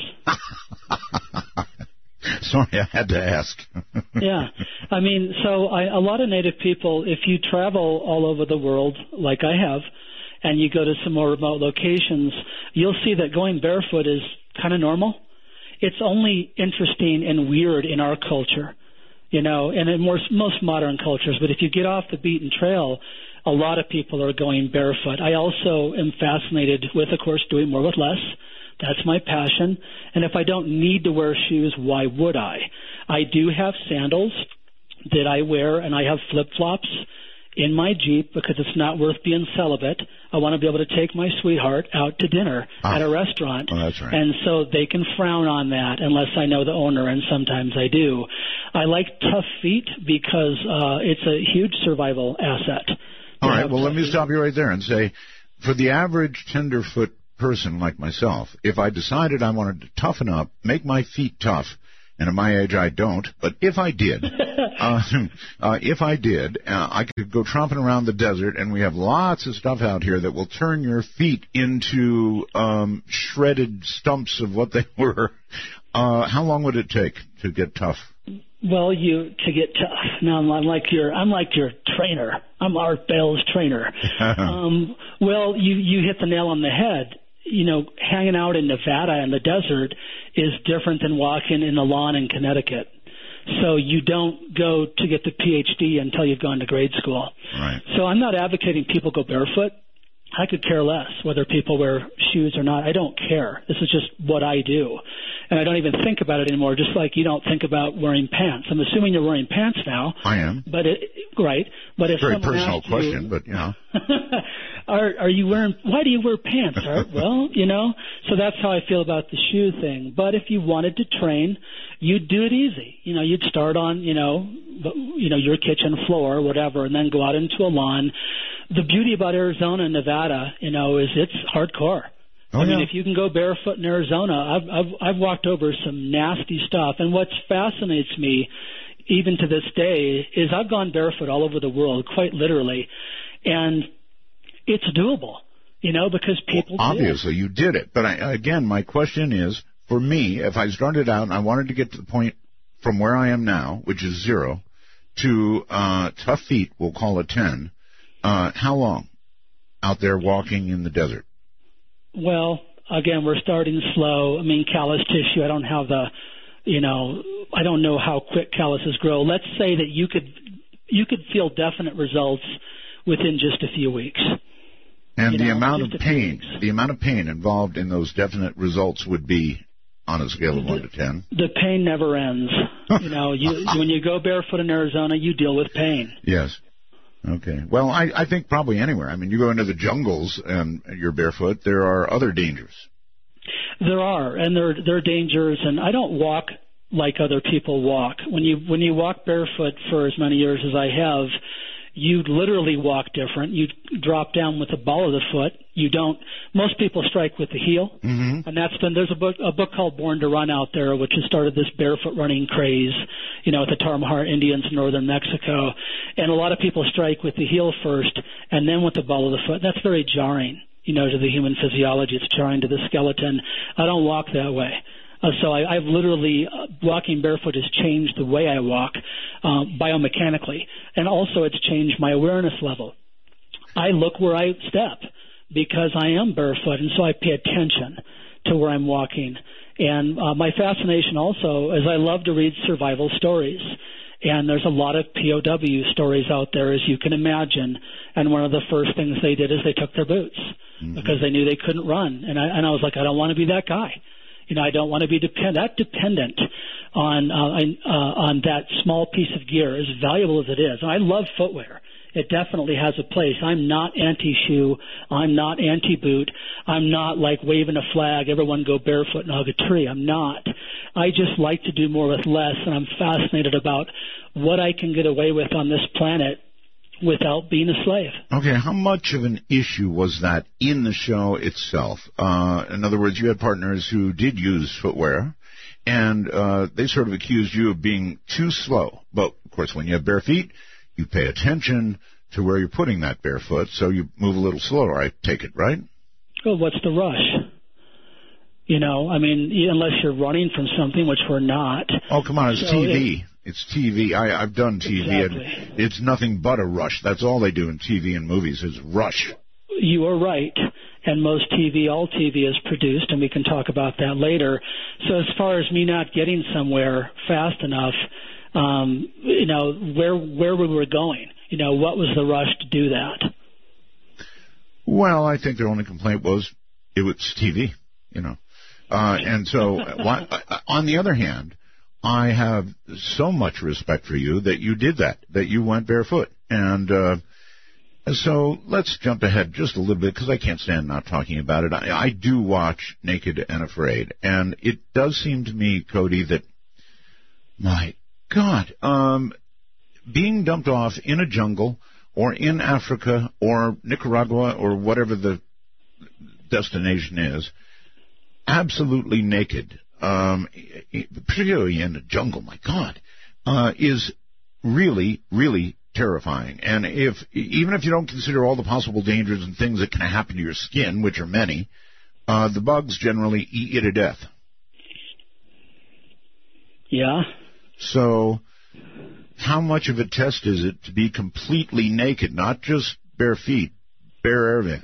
Sorry, I had to ask. Yeah. I mean, so I, a lot of Native people, if you travel all over the world, like I have, and you go to some more remote locations, you'll see that going barefoot is kind of normal. It's only interesting and weird in our culture, you know, and in more, most modern cultures. But if you get off the beaten trail, a lot of people are going barefoot. I also am fascinated with, of course, doing more with less. That's my passion. And if I don't need to wear shoes, why would I? I do have sandals that I wear, and I have flip-flops in my Jeep because it's not worth being celibate. I want to be able to take my sweetheart out to dinner ah. at a restaurant. Oh, that's right. And so they can frown on that unless I know the owner, and sometimes I do. I like tough feet because uh, it's a huge survival asset. All right, well, let me stop you right there and say, for the average tenderfoot person like myself, if I decided I wanted to toughen up, make my feet tough, and at my age I don't, but if I did, uh, uh, if I did, uh, I could go tromping around the desert, and we have lots of stuff out here that will turn your feet into um, shredded stumps of what they were. Uh, how long would it take to get tough? Well, you to get tough. Now I'm like your I'm like your trainer. I'm Art Bell's trainer. um, well, you you hit the nail on the head. You know, hanging out in Nevada in the desert is different than walking in the lawn in Connecticut. So you don't go to get the P H D until you've gone to grade school. Right. So I'm not advocating people go barefoot. I could care less whether people wear shoes or not. I don't care. This is just what I do. And I don't even think about it anymore, just like you don't think about wearing pants. I'm assuming you're wearing pants now. I am. But it, right. But if Very someone personal asked question, you, but, you know. are, are you wearing, why do you wear pants, Art? Well, you know, so that's how I feel about the shoe thing. But if you wanted to train, you'd do it easy. You know, you'd start on, you know, you know, your kitchen floor or whatever, and then go out into a lawn. The beauty about Arizona and Nevada, you know, is it's hardcore. Oh, I mean, yeah. if you can go barefoot in Arizona, I've, I've I've walked over some nasty stuff. And what fascinates me, even to this day, is I've gone barefoot all over the world, quite literally, and it's doable. You know, because people well, do obviously it. you did it. But I, again, my question is, for me, if I started out and I wanted to get to the point from where I am now, which is zero, to uh, tough feet, we'll call it ten. Uh, how long out there walking in the desert? Well, again, we're starting slow. I mean, callus tissue, I don't have the, you know, I don't know how quick calluses grow. Let's say that you could you could feel definite results within just a few weeks. And you the know, amount of just a pain, few weeks. the amount of pain involved in those definite results would be on a scale of one to ten. The pain never ends. You know, you, when you go barefoot in Arizona, you deal with pain. Yes. Okay. Well, I, I think probably anywhere. I mean, you go into the jungles and you're barefoot, there are other dangers. There are, and there there are dangers, and I don't walk like other people walk. When you when you walk barefoot for as many years as I have, you literally walk different. You drop down with the ball of the foot. You don't. Most people strike with the heel, mm-hmm. and that's been. There's a book a book called Born to Run out there, which has started this barefoot running craze. You know, with the Tarahumara Indians in northern Mexico, and a lot of people strike with the heel first, and then with the ball of the foot. That's very jarring, you know, to the human physiology. It's jarring to the skeleton. I don't walk that way. Uh, so I, I've literally, uh, walking barefoot has changed the way I walk uh, biomechanically. And also it's changed my awareness level. I look where I step because I am barefoot, and so I pay attention to where I'm walking. And uh, my fascination also is I love to read survival stories. And there's a lot of P O W stories out there, as you can imagine. And one of the first things they did is they took their boots mm-hmm. because they knew they couldn't run. And I, and I was like, I don't want to be that guy. You know, I don't want to be depend- that dependent on uh, uh, on that small piece of gear, as valuable as it is. And I love footwear. It definitely has a place. I'm not anti-shoe. I'm not anti-boot. I'm not like waving a flag, everyone go barefoot and hug a tree. I'm not. I just like to do more with less, and I'm fascinated about what I can get away with on this planet without being a slave. Okay, how much of an issue was that in the show itself? Uh, in other words, you had partners who did use footwear, and uh, they sort of accused you of being too slow. But, of course, when you have bare feet, you pay attention to where you're putting that bare foot, so you move a little slower, I take it, right? Well, what's the rush? You know, I mean, unless you're running from something, which we're not. Oh, come on, it's so T V. It, it's T V. I, I've done T V, exactly. and it's nothing but a rush. That's all they do in T V and movies is rush. You are right. And most T V, all T V is produced, and we can talk about that later. So as far as me not getting somewhere fast enough, um, you know, where where we were going, you know, what was the rush to do that? Well, I think their only complaint was it was T V, you know. Uh, and so, why, on the other hand, I have so much respect for you that you did that, that you went barefoot. And uh, so let's jump ahead just a little bit because I can't stand not talking about it. I, I do watch Naked and Afraid, and it does seem to me, Cody, that, my God, um, being dumped off in a jungle or in Africa or Nicaragua or whatever the destination is, absolutely naked, um, particularly in the jungle, my God, uh, is really, really terrifying. And if even if you don't consider all the possible dangers and things that can happen to your skin, which are many, uh, the bugs generally eat you to death. Yeah. So how much of a test is it to be completely naked, not just bare feet, bare everything?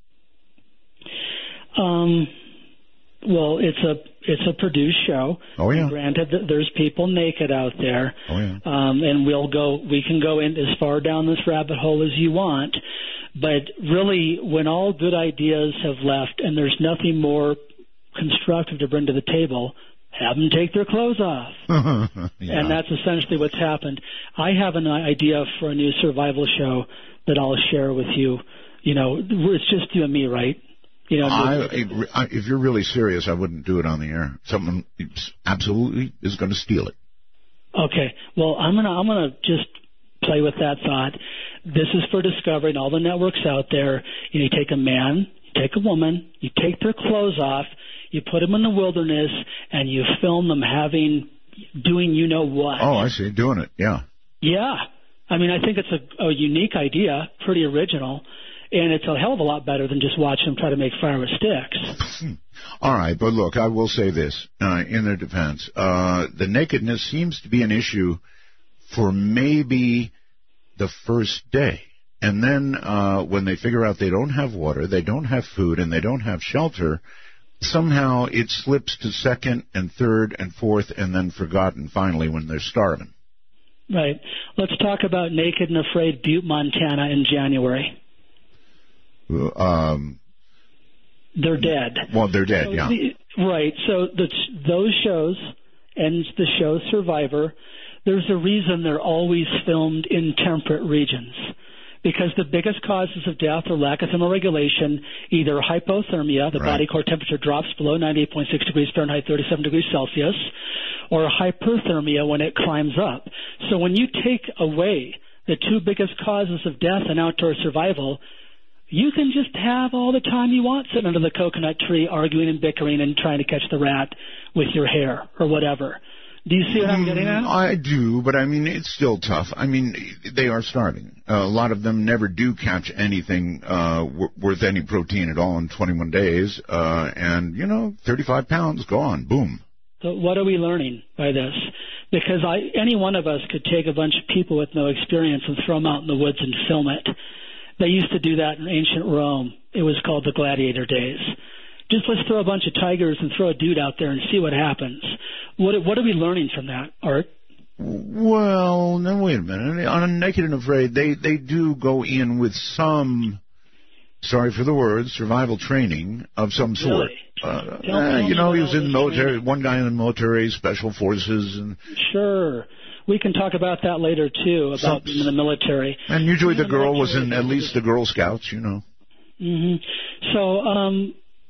Um, well, it's a it's a produced show. Oh yeah. And granted, that there's people naked out there. Oh yeah. Um, and we'll go. We can go in as far down this rabbit hole as you want. But really, when all good ideas have left, and there's nothing more constructive to bring to the table, have them take their clothes off. Yeah. And that's essentially what's happened. I have an idea for a new survival show that I'll share with you. You know, it's just you and me, right? You know, I, I, if you're really serious, I wouldn't do it on the air. Someone absolutely is going to steal it. Okay. Well, I'm gonna I'm gonna just play with that thought. This is for discovering all the networks out there. You, know, you take a man, you take a woman, you take their clothes off, you put them in the wilderness, and you film them having doing you know what. Oh, I see. Doing it. Yeah. Yeah. I mean, I think it's a, a unique idea, pretty original. And it's a hell of a lot better than just watching them try to make fire with sticks. All right, but look, I will say this uh, in their defense. Uh, the nakedness seems to be an issue for maybe the first day. And then uh, when they figure out they don't have water, they don't have food, and they don't have shelter, somehow it slips to second and third and fourth and then forgotten finally when they're starving. Right. Let's talk about Naked and Afraid Butte, Montana in January. Um, they're dead. Well, they're dead, so yeah. The, right. So the, those shows and the show Survivor, there's a reason they're always filmed in temperate regions. Because the biggest causes of death are lack of thermoregulation, either hypothermia, the right. body core temperature drops below ninety-eight point six degrees Fahrenheit, thirty-seven degrees Celsius, or hyperthermia when it climbs up. So when you take away the two biggest causes of death in outdoor survival, you can just have all the time you want sitting under the coconut tree arguing and bickering and trying to catch the rat with your hair or whatever. Do you see what I'm getting at? I do, but I mean, it's still tough. I mean, they are starving. Uh, a lot of them never do catch anything uh, w- worth any protein at all in twenty-one days. Uh, and, you know, thirty-five pounds gone. Boom. So what are we learning by this? Because I, any one of us could take a bunch of people with no experience and throw them out in the woods and film it. They used to do that in ancient Rome. It was called the gladiator days. Just let's throw a bunch of tigers and throw a dude out there and see what happens. What what are we learning from that, Art? Well, no, wait a minute. On Naked and Afraid, they, they do go in with some, sorry for the word, survival training of some sort. Really? Uh, eh, you know, he was in the military, one guy in the military, special forces. and Sure. We can talk about that later, too, about some, being in the military. And usually being the girl the was in at least the Girl Scouts, you know. Mm-hmm. So, um...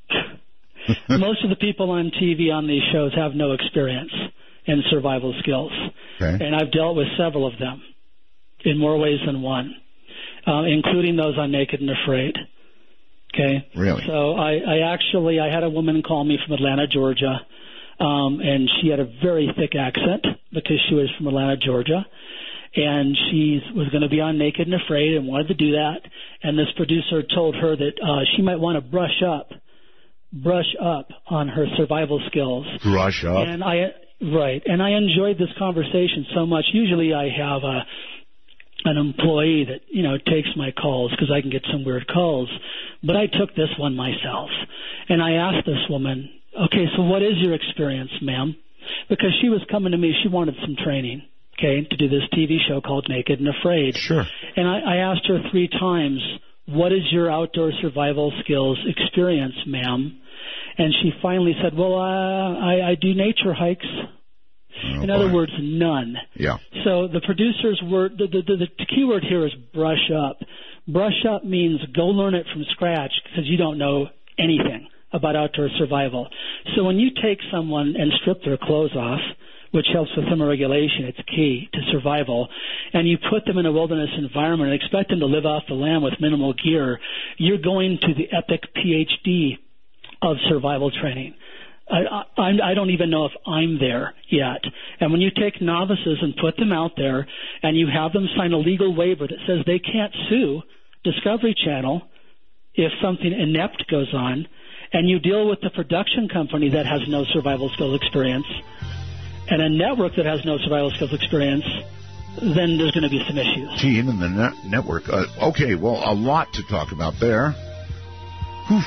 most of the people on T V on these shows have no experience in survival skills. Okay. And I've dealt with several of them in more ways than one, uh, including those on Naked and Afraid. Okay? Really? So I, I actually, I had a woman call me from Atlanta, Georgia, um, and she had a very thick accent because she was from Atlanta, Georgia. And she was going to be on Naked and Afraid and wanted to do that. And this producer told her that uh, she might want to brush up brush up on her survival skills. Brush up. And I, right. And I enjoyed this conversation so much. Usually I have a, an employee that, you know, takes my calls because I can get some weird calls. But I took this one myself. And I asked this woman, okay, so what is your experience, ma'am? Because she was coming to me, she wanted some training, okay, to do this T V show called Naked and Afraid. Sure. And I, I asked her three times, what is your outdoor survival skills experience, ma'am? And she finally said, well, uh, I, I do nature hikes. Oh, In boy. other words, none. Yeah. So the producer's word, the, the, the, the key word here is brush up. Brush up means go learn it from scratch because you don't know anything about outdoor survival. So when you take someone and strip their clothes off, which helps with thermoregulation, it's key to survival, and you put them in a wilderness environment and expect them to live off the land with minimal gear, you're going to the epic P H D of survival training. I, I, I don't even know if I'm there yet. And when you take novices and put them out there and you have them sign a legal waiver that says they can't sue Discovery Channel if something inept goes on, and you deal with the production company that has no survival skills experience and a network that has no survival skills experience, then there's going to be some issues. Team and the net- network. Uh, okay, well, a lot to talk about there. Whew.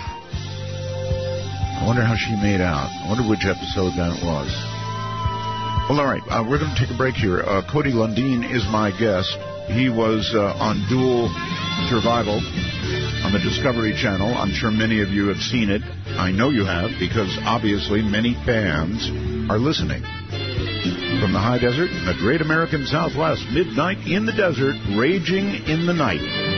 I wonder how she made out. I wonder which episode that was. Well, all right, uh, we're going to take a break here. Uh, Cody Lundin is my guest. He was uh, on Dual Survival on the Discovery Channel. I'm sure many of you have seen it. I know you have, because obviously many fans are listening. From the high desert in the great American Southwest, midnight in the desert, raging in the night.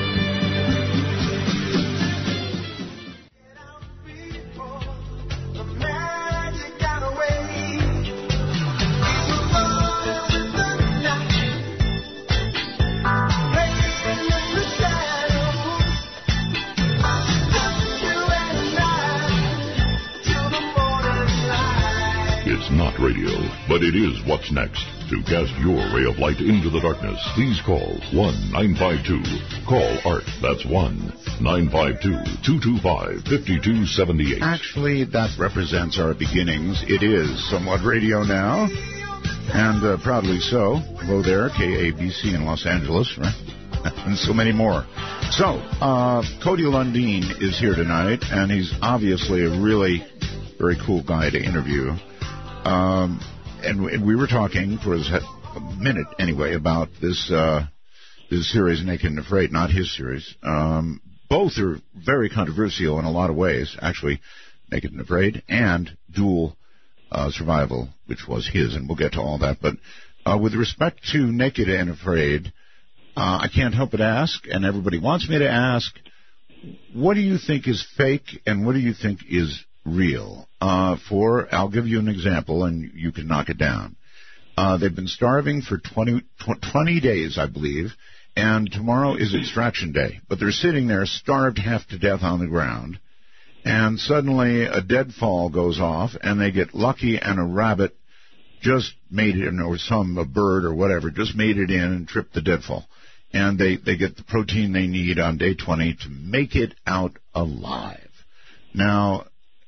Not radio, but it is what's next. To cast your ray of light into the darkness, please call one nine five two. Call ART. That's one nine five two, two two five, five two seven eight. Actually, that represents our beginnings. It is somewhat radio now, and uh, proudly so. Hello there, K A B C in Los Angeles, right? And so many more. So, uh, Cody Lundin is here tonight, and he's obviously a really very cool guy to interview. Um, and we were talking for a minute anyway about this uh, this series, Naked and Afraid, not his series. Um, both are very controversial in a lot of ways, actually, Naked and Afraid and Dual uh, Survival, which was his, and we'll get to all that. But uh, with respect to Naked and Afraid, uh, I can't help but ask, and everybody wants me to ask, what do you think is fake and what do you think is real? Uh, for, I'll give you an example, and you can knock it down. Uh, they've been starving for twenty, twenty days, I believe, and tomorrow is extraction day. But they're sitting there starved half to death on the ground, and suddenly a deadfall goes off, and they get lucky, and a rabbit just made it in, or some, a bird or whatever, just made it in and tripped the deadfall. And they, they get the protein they need on day twenty to make it out alive. Now,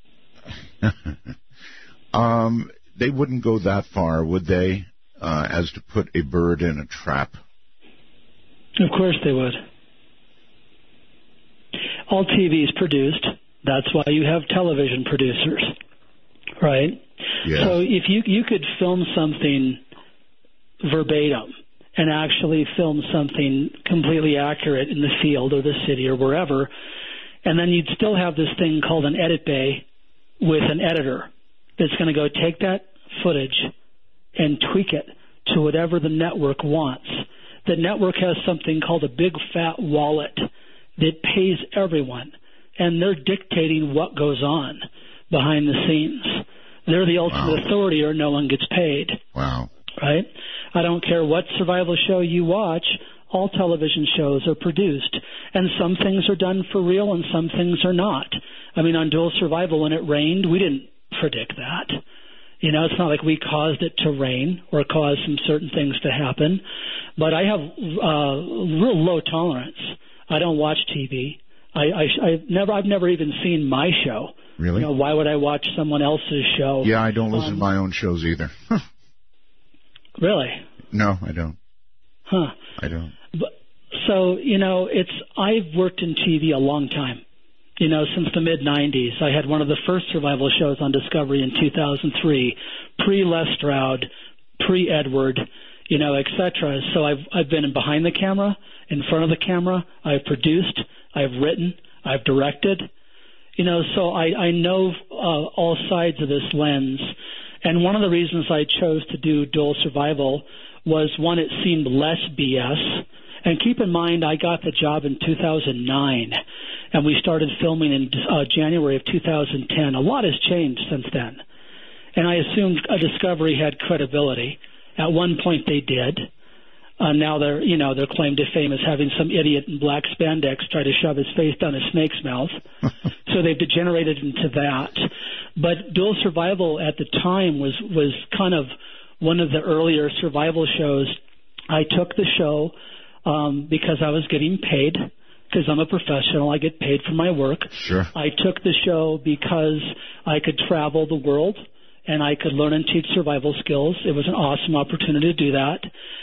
um, they wouldn't go that far, would they, uh, as to put a bird in a trap? Of course they would. All T V is produced. That's why you have television producers, right? Yeah. So if you you could film something verbatim and actually film something completely accurate in the field or the city or wherever, and then you'd still have this thing called an edit bay with an editor that's going to go take that footage and tweak it to whatever the network wants. The network has something called a big fat wallet that pays everyone, and they're dictating what goes on behind the scenes. They're the ultimate wow. authority, or no one gets paid. Wow. Right? I don't care what survival show you watch, all television shows are produced, and some things are done for real and some things are not. I mean, on Dual Survival, when it rained, we didn't predict that. You know, it's not like we caused it to rain or caused some certain things to happen. But I have uh, real low tolerance. I don't watch T V. I, I, I've never, I've never even seen my show. Really? You know, why would I watch someone else's show? Yeah, I don't listen um, to my own shows either. Really? No, I don't. Huh. I don't. But, so, you know, it's I've worked in T V a long time. You know, since the mid nineties. I had one of the first survival shows on Discovery in two thousand three, pre-Les Stroud, pre-Edward, you know, et cetera. So I've I've been behind the camera, in front of the camera. I've produced. I've written, I've directed. You know, so I, I know uh, all sides of this lens. And one of the reasons I chose to do dual survival was, one, it seemed less B S. And keep in mind, I got the job in two thousand nine, and we started filming in uh, January of two thousand ten. A lot has changed since then. And I assumed a Discovery had credibility. At one point they did. Uh, now they're, you know, they're claimed to fame as having some idiot in black spandex try to shove his face down a snake's mouth. So they've degenerated into that. But dual survival at the time was, was kind of one of the earlier survival shows. I took the show um, because I was getting paid, because I'm a professional. I get paid for my work. Sure. I took the show because I could travel the world and I could learn and teach survival skills. It was an awesome opportunity to do that.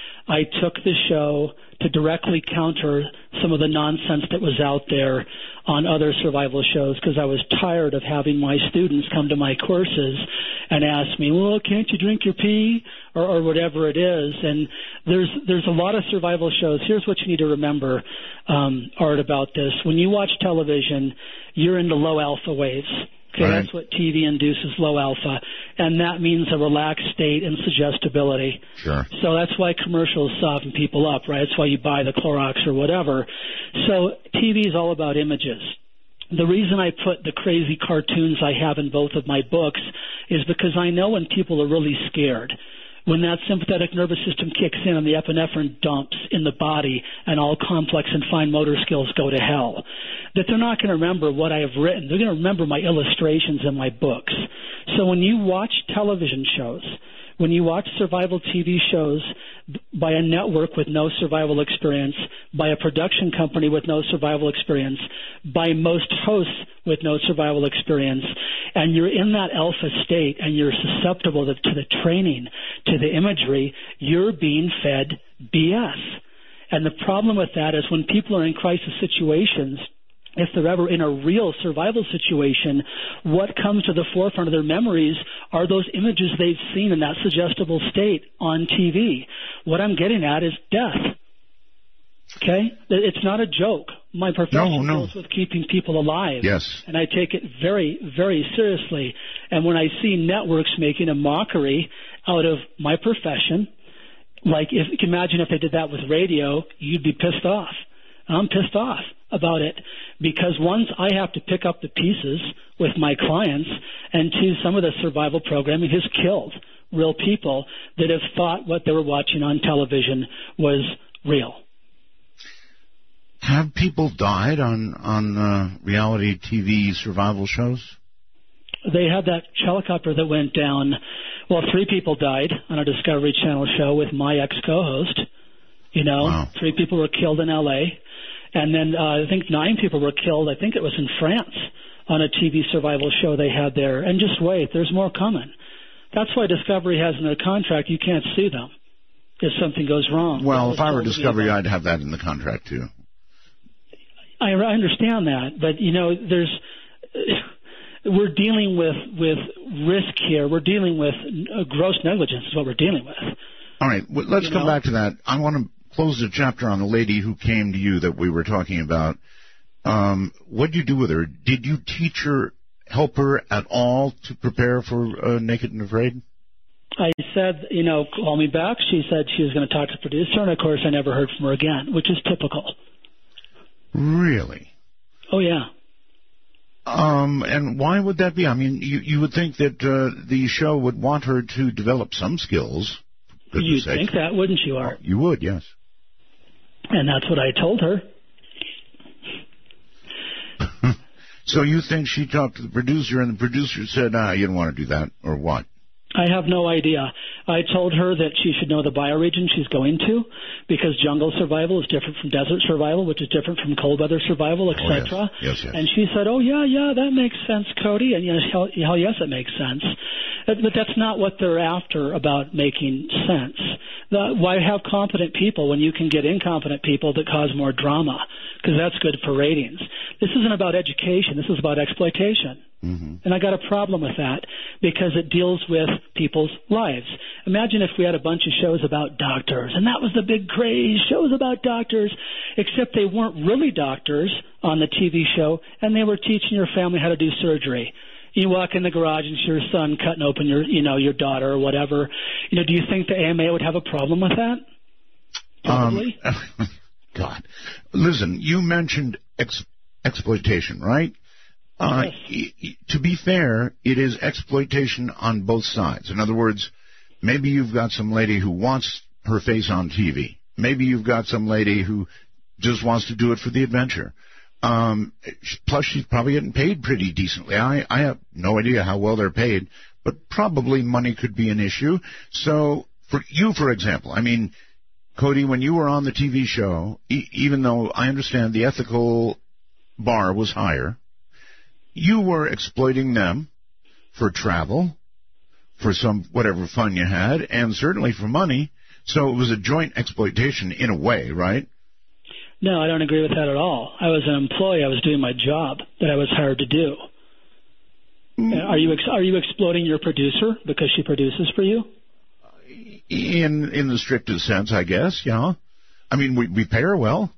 I took the show to directly counter some of the nonsense that was out there on other survival shows, because I was tired of having my students come to my courses and ask me, well, can't you drink your pee, or, or whatever it is. And there's there's a lot of survival shows. Here's what you need to remember, um, Art, about this. When you watch television, you're into low alpha waves. Okay, right. That's what T V induces, low alpha, and that means a relaxed state and suggestibility. Sure. So that's why commercials soften people up, right? That's why you buy the Clorox or whatever. So T V is all about images. The reason I put the crazy cartoons I have in both of my books is because I know when people are really scared, when that sympathetic nervous system kicks in and the epinephrine dumps in the body and all complex and fine motor skills go to hell, that they're not going to remember what I have written. They're going to remember my illustrations in my books. So when you watch television shows, when you watch survival T V shows by a network with no survival experience, by a production company with no survival experience, by most hosts with no survival experience, and you're in that alpha state and you're susceptible to, to the training, to the imagery, you're being fed B S. And the problem with that is when people are in crisis situations, if they're ever in a real survival situation, what comes to the forefront of their memories are those images they've seen in that suggestible state on T V. What I'm getting at is death. Okay? It's not a joke. My profession no, no. deals with keeping people alive. Yes. And I take it very, very seriously. And when I see networks making a mockery out of my profession, like if you can imagine if they did that with radio, you'd be pissed off. I'm pissed off about it because, once, I have to pick up the pieces with my clients, and two, some of the survival programming has killed real people that have thought what they were watching on television was real. Have people died on, on uh, reality T V survival shows? They had that helicopter that went down. Well, three people died on a Discovery Channel show with my ex-co-host. You know, wow. Three people were killed in L A, and then uh, I think nine people were killed. I think it was in France on a T V survival show they had there. And just wait, there's more coming. That's why Discovery has in their contract you can't sue them if something goes wrong. Well, if I were Discovery, I'd have that in the contract too. I understand that, but you know, there's we're dealing with with risk here. We're dealing with uh, gross negligence is what we're dealing with. All right, well, let's you come know? back to that. I want to close the chapter on the lady who came to you that we were talking about. Um, what did you do with her? Did you teach her, help her at all to prepare for uh, Naked and Afraid? I said, you know, call me back. She said she was going to talk to the producer, and of course I never heard from her again, which is typical. Really? Oh, yeah. Um, and why would that be? I mean, you, you would think that uh, the show would want her to develop some skills. You'd think that, wouldn't you, Art? Oh, you would, yes. And that's what I told her. So you think she talked to the producer, and the producer said, ah, you don't want to do that, or what? I have no idea. I told her that she should know the bioregion she's going to, because jungle survival is different from desert survival, which is different from cold weather survival, et cetera. Oh, yes. Yes, yes. And she said, oh, yeah, yeah, that makes sense, Cody. And you know, hell, hell yes, it makes sense. But that's not what they're after about making sense. The, why have competent people when you can get incompetent people that cause more drama? Because that's good for ratings. This isn't about education. This is about exploitation. Mm-hmm. And I got a problem with that because it deals with people's lives. Imagine if we had a bunch of shows about doctors, and that was the big craze, shows about doctors, except they weren't really doctors on the T V show, and they were teaching your family how to do surgery. You walk in the garage and see your son cutting open your, you know, your daughter or whatever. You know, do you think the A M A would have a problem with that? Probably. Um, God. Listen, you mentioned ex- exploitation, right? Uh, Yes. y- y- to be fair, it is exploitation on both sides. In other words, maybe you've got some lady who wants her face on T V. Maybe you've got some lady who just wants to do it for the adventure. Um, plus, she's probably getting paid pretty decently. I, I have no idea how well they're paid, but probably money could be an issue. So, for you, for example, I mean, Cody, when you were on the T V show, e- even though I understand the ethical bar was higher, you were exploiting them for travel, for some whatever fun you had, and certainly for money. So it was a joint exploitation in a way, right? No, I don't agree with that at all. I was an employee. I was doing my job that I was hired to do. Mm. Are you ex- are you exploiting your producer because she produces for you? In in the strictest sense, I guess, yeah. I mean, we, we pay her well.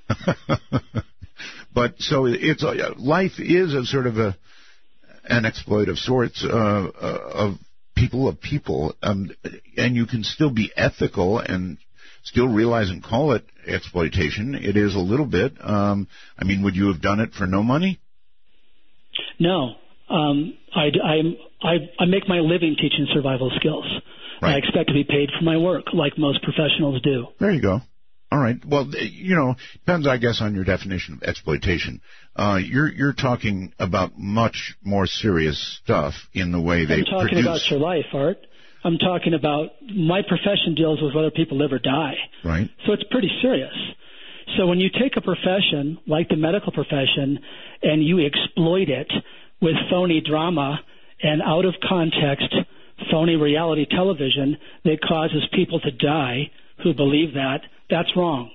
But so it's a, life is a sort of a an exploit of sorts uh, uh, of people of people, um, and you can still be ethical and still realize and call it exploitation. It is a little bit. Um, I mean, would you have done it for no money? No, um, I, I, I, I make my living teaching survival skills. Right. I expect to be paid for my work, like most professionals do. There you go. All right. Well, you know, depends, I guess, on your definition of exploitation. Uh, you're you're talking about much more serious stuff in the way they I'm talking produce. about your life, Art. I'm talking about my profession deals with whether people live or die. Right. So it's pretty serious. So when you take a profession like the medical profession and you exploit it with phony drama and out of context phony reality television that causes people to die who believe that, that's wrong.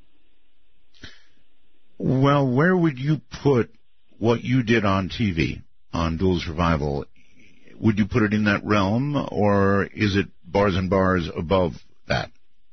Well, where would you put what you did on T V, on Dual Survival? Would you put it in that realm, or is it bars and bars above that?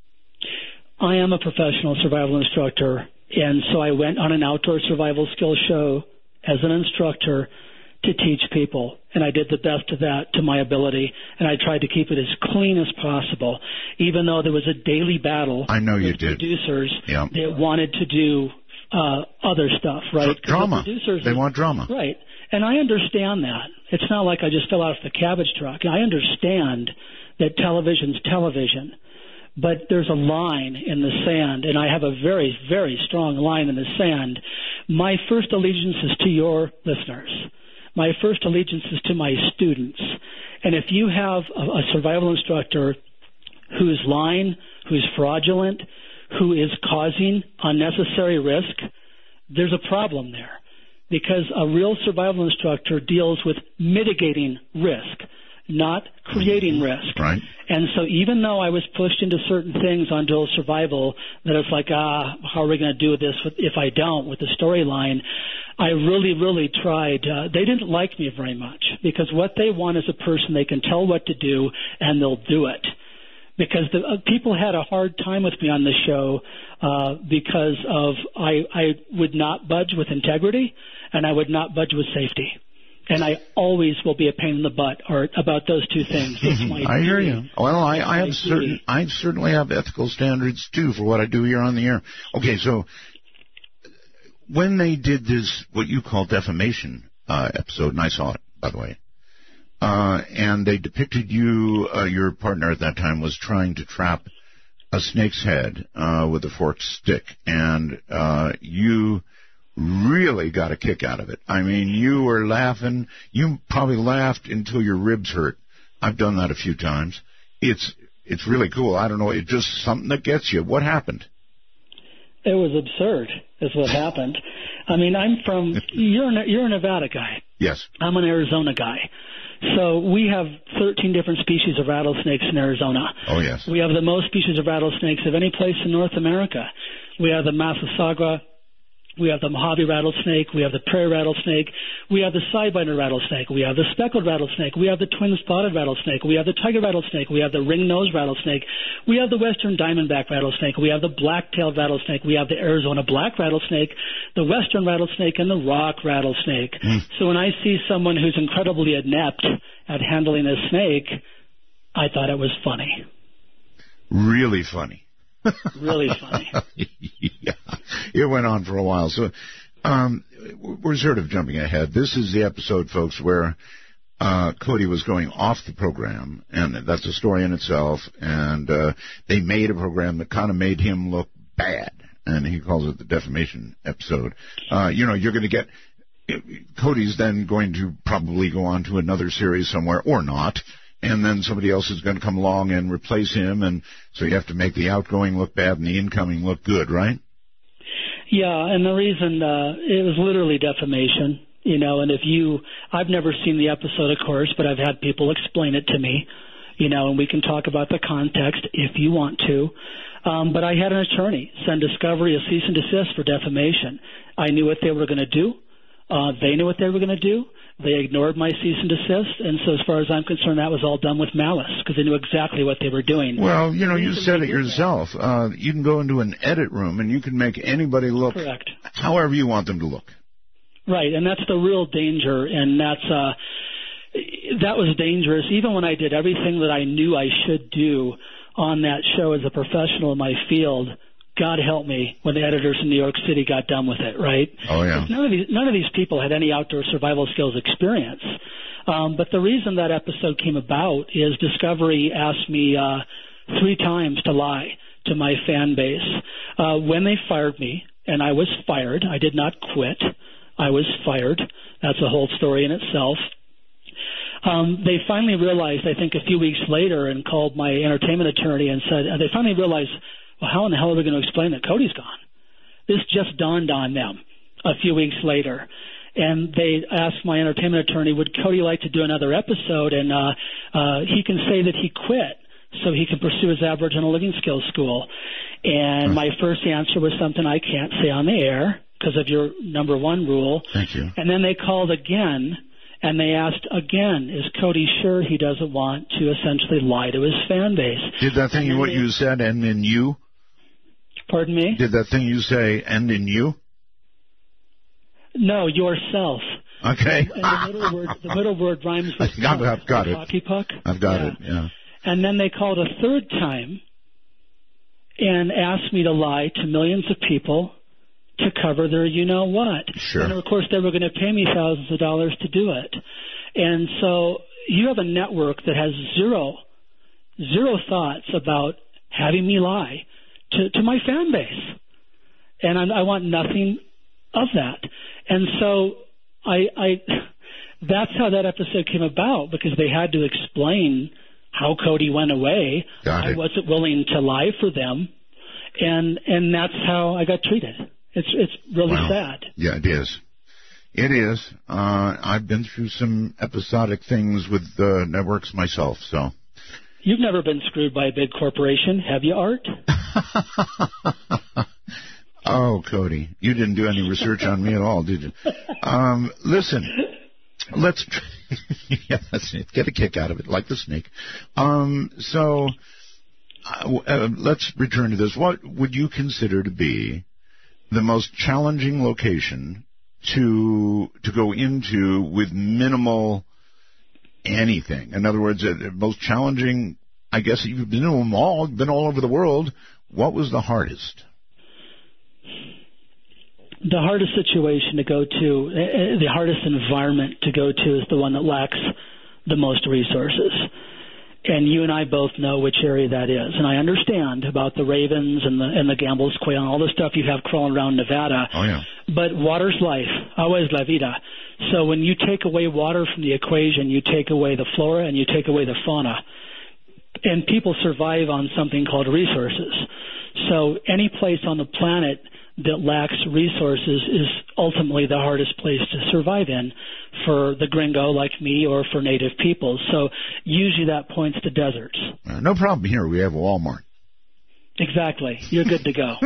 I am a professional survival instructor, and so I went on an outdoor survival skills show as an instructor to teach people, and I did the best of that to my ability, and I tried to keep it as clean as possible, even though there was a daily battle I know you with did. producers Yeah. that wanted to do uh, other stuff, right? 'Cause Drama. the producers, They want drama. Right. And I understand that. It's not like I just fell out of the cabbage truck. I understand that television's television. But there's a line in the sand, and I have a very, very strong line in the sand. My first allegiance is to your listeners. My first allegiance is to my students. And if you have a, a survival instructor who's lying, who's fraudulent, who is causing unnecessary risk, there's a problem there. Because a real survival instructor deals with mitigating risk, not creating risk. Right. And so even though I was pushed into certain things on Dual Survival, that it's like, ah, how are we going to do this with, if I don't, with the storyline, I really, really tried. Uh, they didn't like me very much because what they want is a person they can tell what to do and they'll do it. Because the uh, people had a hard time with me on the show uh, because of I, I would not budge with integrity and I would not budge with safety. And I always will be a pain in the butt or about those two things. It's my I hear duty. you. Well, I, I have my certain, duty. I certainly have ethical standards too for what I do here on the air. Okay, so when they did this, what you call defamation uh, episode, and I saw it, by the way, uh, and they depicted you, uh, your partner at that time was trying to trap a snake's head uh, with a forked stick, and uh, you really got a kick out of it. I mean, you were laughing. You probably laughed until your ribs hurt. I've done that a few times. It's it's really cool. I don't know. It's just something that gets you. What happened? It was absurd, is what happened. I mean, I'm from you're a, you're a Nevada guy. Yes. I'm an Arizona guy. So we have thirteen different species of rattlesnakes in Arizona. Oh, yes. We have the most species of rattlesnakes of any place in North America. We have the Massasauga We have the Mojave rattlesnake. We have the prairie rattlesnake. We have the sidebinder rattlesnake. We have the speckled rattlesnake. We have the twin-spotted rattlesnake. We have the tiger rattlesnake. We have the ring-nosed rattlesnake. We have the western diamondback rattlesnake. We have the black-tailed rattlesnake. We have the Arizona black rattlesnake, the western rattlesnake, and the rock rattlesnake. Mm. So when I see someone who's incredibly adept at handling a snake, I thought it was funny. Really funny. Really funny. Yeah. It went on for a while. So um, we're sort of jumping ahead. This is the episode, folks, where uh, Cody was going off the program, and that's a story in itself, and uh, they made a program that kind of made him look bad, and he calls it the defamation episode. Uh, you know, you're going to get Cody's then going to probably go on to another series somewhere, or not, and then somebody else is going to come along and replace him, and so you have to make the outgoing look bad and the incoming look good, right? Yeah, and the reason, uh, it was literally defamation, you know, and if you, I've never seen the episode, of course, but I've had people explain it to me, you know, and we can talk about the context if you want to. Um, but I had an attorney send Discovery a cease and desist for defamation. I knew what they were going to do. Uh, they knew what they were going to do. They ignored my cease and desist, and so as far as I'm concerned, that was all done with malice because they knew exactly what they were doing. Well, you know, you said it yourself. Uh, you can go into an edit room, and you can make anybody look Correct. however you want them to look. Right, and that's the real danger, and that's uh, that was dangerous. Even when I did everything that I knew I should do on that show as a professional in my field, God help me when the editors in New York City got done with it, right? Oh, yeah. None of these, none of these people had any outdoor survival skills experience. Um, but the reason that episode came about is Discovery asked me uh, three times to lie to my fan base. Uh, when they fired me, and I was fired, I did not quit. I was fired. That's a whole story in itself. Um, they finally realized, I think a few weeks later, and called my entertainment attorney and said, uh, they finally realized, well, how in the hell are we going to explain that Cody's gone? This just dawned on them a few weeks later. And they asked my entertainment attorney, would Cody like to do another episode? And uh, uh, he can say that he quit so he can pursue his Aboriginal Living Skills School. And my first answer was something I can't say on the air because of your number one rule. Thank you. And then they called again, and they asked again, is Cody sure he doesn't want to essentially lie to his fan base? Did that thing, what they, you said, end in you? Pardon me? Did that thing you say end in you? No, yourself. Okay. And the middle word, the middle word rhymes with I've, puck, I've got it. Hockey puck. I've got yeah. it. Yeah. And then they called a third time and asked me to lie to millions of people to cover their you-know-what. Sure. And, of course, they were going to pay me thousands of dollars to do it. And so you have a network that has zero, zero thoughts about having me lie to, to my fan base. And I, I want nothing of that. And so I, I that's how that episode came about, because they had to explain how Cody went away. Got it. I wasn't willing to lie for them, and and that's how I got treated. It's it's really wow. sad. Yeah, it is. It is. Uh, I've been through some episodic things with uh, networks myself, so. You've never been screwed by a big corporation, have you, Art? Oh, Cody, you didn't do any research on me at all, did you? Um, listen, let's yeah, that's it. Get a kick out of it, like the snake. Um, so uh, uh, let's return to this. What would you consider to be the most challenging location to to go into with minimal anything? In other words, uh, most challenging, I guess you've been in them all, been all over the world. What was the hardest? The hardest situation to go to, uh, the hardest environment to go to is the one that lacks the most resources. And you and I both know which area that is. And I understand about the ravens and the and the Gambel's quail and all the stuff you have crawling around Nevada. Oh, yeah. But water's life. Agua es la vida. So when you take away water from the equation, you take away the flora and you take away the fauna. And people survive on something called resources. So any place on the planet that lacks resources is ultimately the hardest place to survive in for the gringo like me or for native peoples. So usually that points to deserts. Uh, no problem here. We have Walmart. Exactly. You're good to go.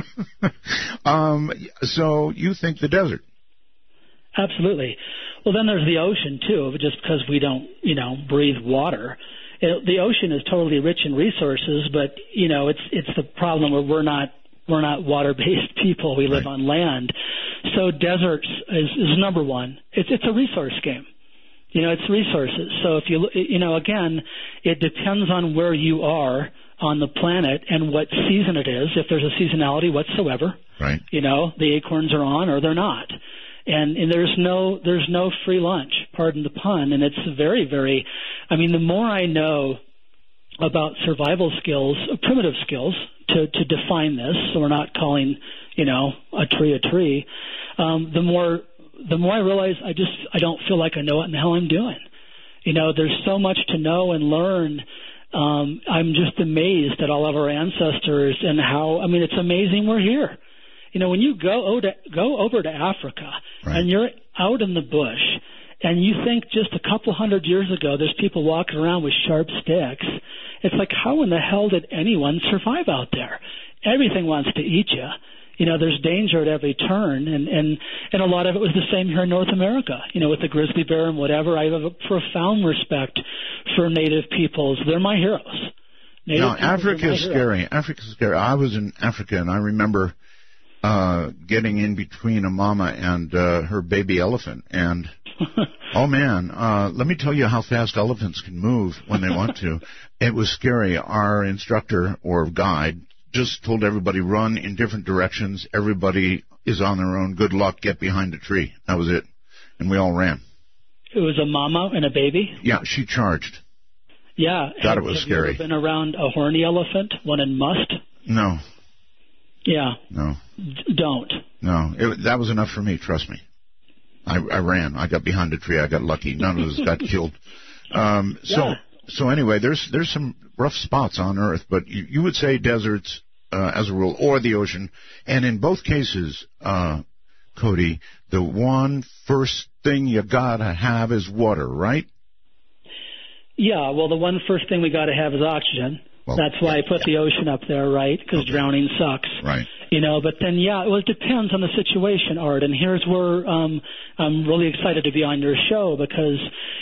um, so you think the desert? Absolutely. Well, then there's the ocean, too, just because we don't, you know, breathe water. It, the ocean is totally rich in resources, but, you know, it's it's the problem where we're not we're not water-based people. We live right. on land. So deserts is, is number one. It's it's a resource game. You know, it's resources. So if you, you know, again, it depends on where you are on the planet and what season it is, if there's a seasonality whatsoever. Right. You know, the acorns are on or they're not. And, and there's no there's no free lunch, pardon the pun. And it's very, very, I mean, the more I know about survival skills, primitive skills, to, to define this, so we're not calling, you know, a tree a tree, um, the more the more I realize I just I don't feel like I know what in the hell I'm doing. You know, there's so much to know and learn. Um, I'm just amazed at all of our ancestors and how, I mean, it's amazing we're here. You know, when you go over to, go over to Africa right. and you're out in the bush and you think just a couple hundred years ago there's people walking around with sharp sticks, it's like, how in the hell did anyone survive out there? Everything wants to eat you. You know, there's danger at every turn, and, and, and a lot of it was the same here in North America, you know, with the grizzly bear and whatever. I have a profound respect for Native peoples. They're my heroes. Native now, Africa is scary. Africa is scary. I was in Africa, and I remember uh, getting in between a mama and uh, her baby elephant, and oh, man, uh, let me tell you how fast elephants can move when they want to. It was scary. Our instructor or guide just told everybody, run in different directions. Everybody is on their own. Good luck. Get behind a tree. That was it. And we all ran. It was a mama and a baby? Yeah, she charged. Yeah. God, have, it was have scary. You ever been around a horny elephant, one in must? No. Yeah. No. D- don't. No. It, that was enough for me, trust me. I, I ran. I got behind a tree. I got lucky. None of us got killed. Um, so... Yeah. So anyway, there's there's some rough spots on Earth, but you, you would say deserts uh, as a rule, or the ocean. And in both cases, uh, Cody, the one first thing you gotta have is water, right? Yeah. Well, the one first thing we got to have is oxygen. Well, That's why yeah, I put yeah. the ocean up there, right? Because okay. drowning sucks. Right. You know, but then, yeah, well, it depends on the situation, Art. And here's where um, I'm really excited to be on your show because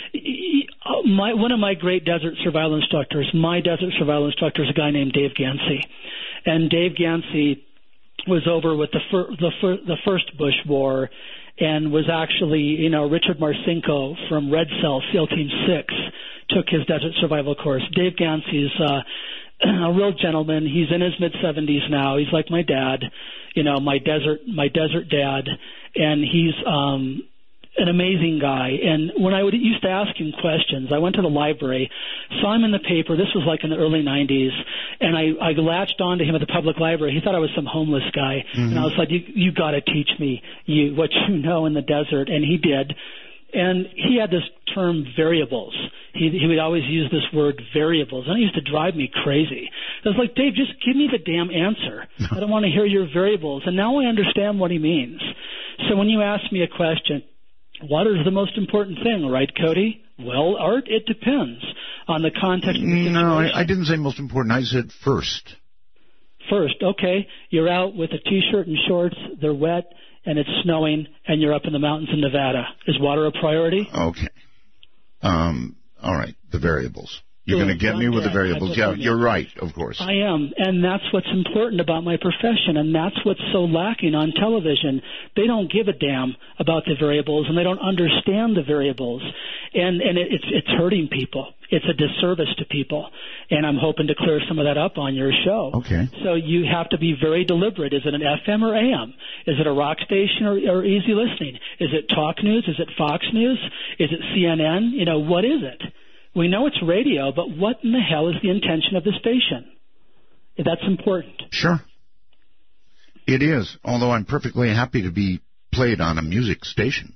my, one of my great desert survival instructors, my desert survival instructor is a guy named Dave Gansey. And Dave Gansey was over with the, fir- the, fir- the first Bush War and was actually, you know, Richard Marcinko from Red Cell, SEAL Team six, took his desert survival course. Dave Gansey's uh, a real gentleman. He's in his mid seventies now. He's like my dad, you know, my desert, my desert dad, and he's um, an amazing guy. And when I would used to ask him questions, I went to the library, saw him in the paper. This was like in the early nineties, and I, I latched on to him at the public library. He thought I was some homeless guy, mm-hmm. and I was like, "You, you got to teach me you what you know in the desert," and he did. And he had this term variables. He, he would always use this word variables, and it used to drive me crazy. I was like, Dave, just give me the damn answer. I don't want to hear your variables. And now I understand what he means. So when you ask me a question, what is the most important thing, right, Cody? Well, Art, it depends on the context of the situation. No, I, I didn't say most important. I said first. First, okay. You're out with a T-shirt and shorts. They're wet. And it's snowing, and you're up in the mountains in Nevada. Is water a priority? Okay. Um, all right, the variables. You're Boom, going to get me with dead. the variables. Yeah, you're right, of course. I am, and that's what's important about my profession, and that's what's so lacking on television. They don't give a damn about the variables, and they don't understand the variables, and, and it, it's, it's hurting people. It's a disservice to people, and I'm hoping to clear some of that up on your show. Okay. So you have to be very deliberate. Is it an F M or A M? Is it a rock station or, or easy listening? Is it talk news? Is it Fox News? Is it C N N? You know, what is it? We know it's radio, but what in the hell is the intention of the station? That's important. Sure. It is, although I'm perfectly happy to be played on a music station.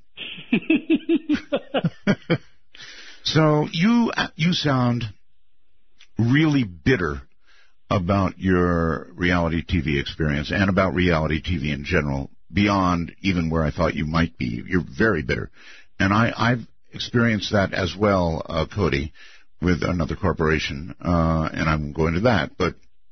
So you you sound really bitter about your reality T V experience and about reality T V in general, beyond even where I thought you might be. You're very bitter. And I, I've experienced that as well, uh, Cody, with another corporation, uh, and I won't go into that. But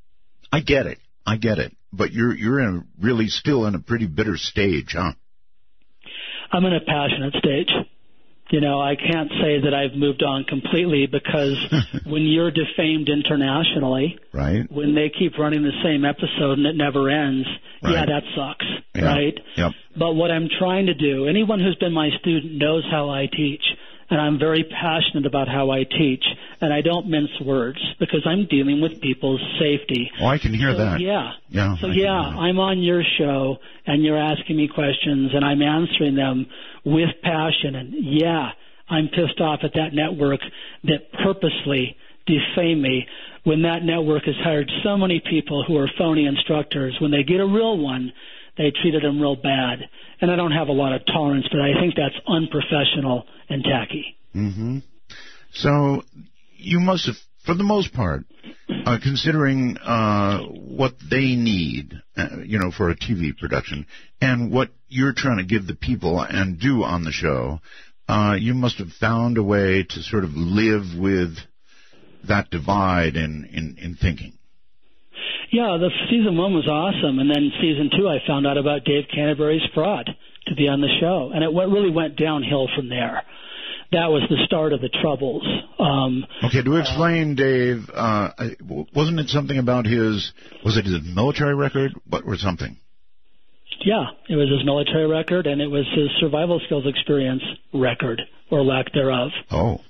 I get it. I get it. But you're you're in a, really still in a pretty bitter stage, huh? I'm in a passionate stage. You know, I can't say that I've moved on completely because when you're defamed internationally, right? When they keep running the same episode and it never ends, right. yeah, that sucks, yeah. right? Yep. But what I'm trying to do, anyone who's been my student knows how I teach, and I'm very passionate about how I teach, and I don't mince words because I'm dealing with people's safety. Oh, I can hear so, that. Yeah. Yeah. So, yeah, I'm on your show, and you're asking me questions, and I'm answering them with passion. And, yeah, I'm pissed off at that network that purposely defame me when that network has hired so many people who are phony instructors. When they get a real one, they treated them real bad. And I don't have a lot of tolerance, but I think that's unprofessional and tacky. Mm-hmm. So you must have, for the most part, uh, considering uh, what they need, uh, you know, for a T V production, and what you're trying to give the people and do on the show, uh, you must have found a way to sort of live with that divide in, in, in thinking. Yeah, the season one was awesome, and then season two I found out about Dave Canterbury's fraud to be on the show, and it went, really went downhill from there. That was the start of the troubles. Um, okay, to explain, uh, Dave, uh, wasn't it something about his, was it his military record what, or something? Yeah, it was his military record, and it was his survival skills experience record, or lack thereof. Oh.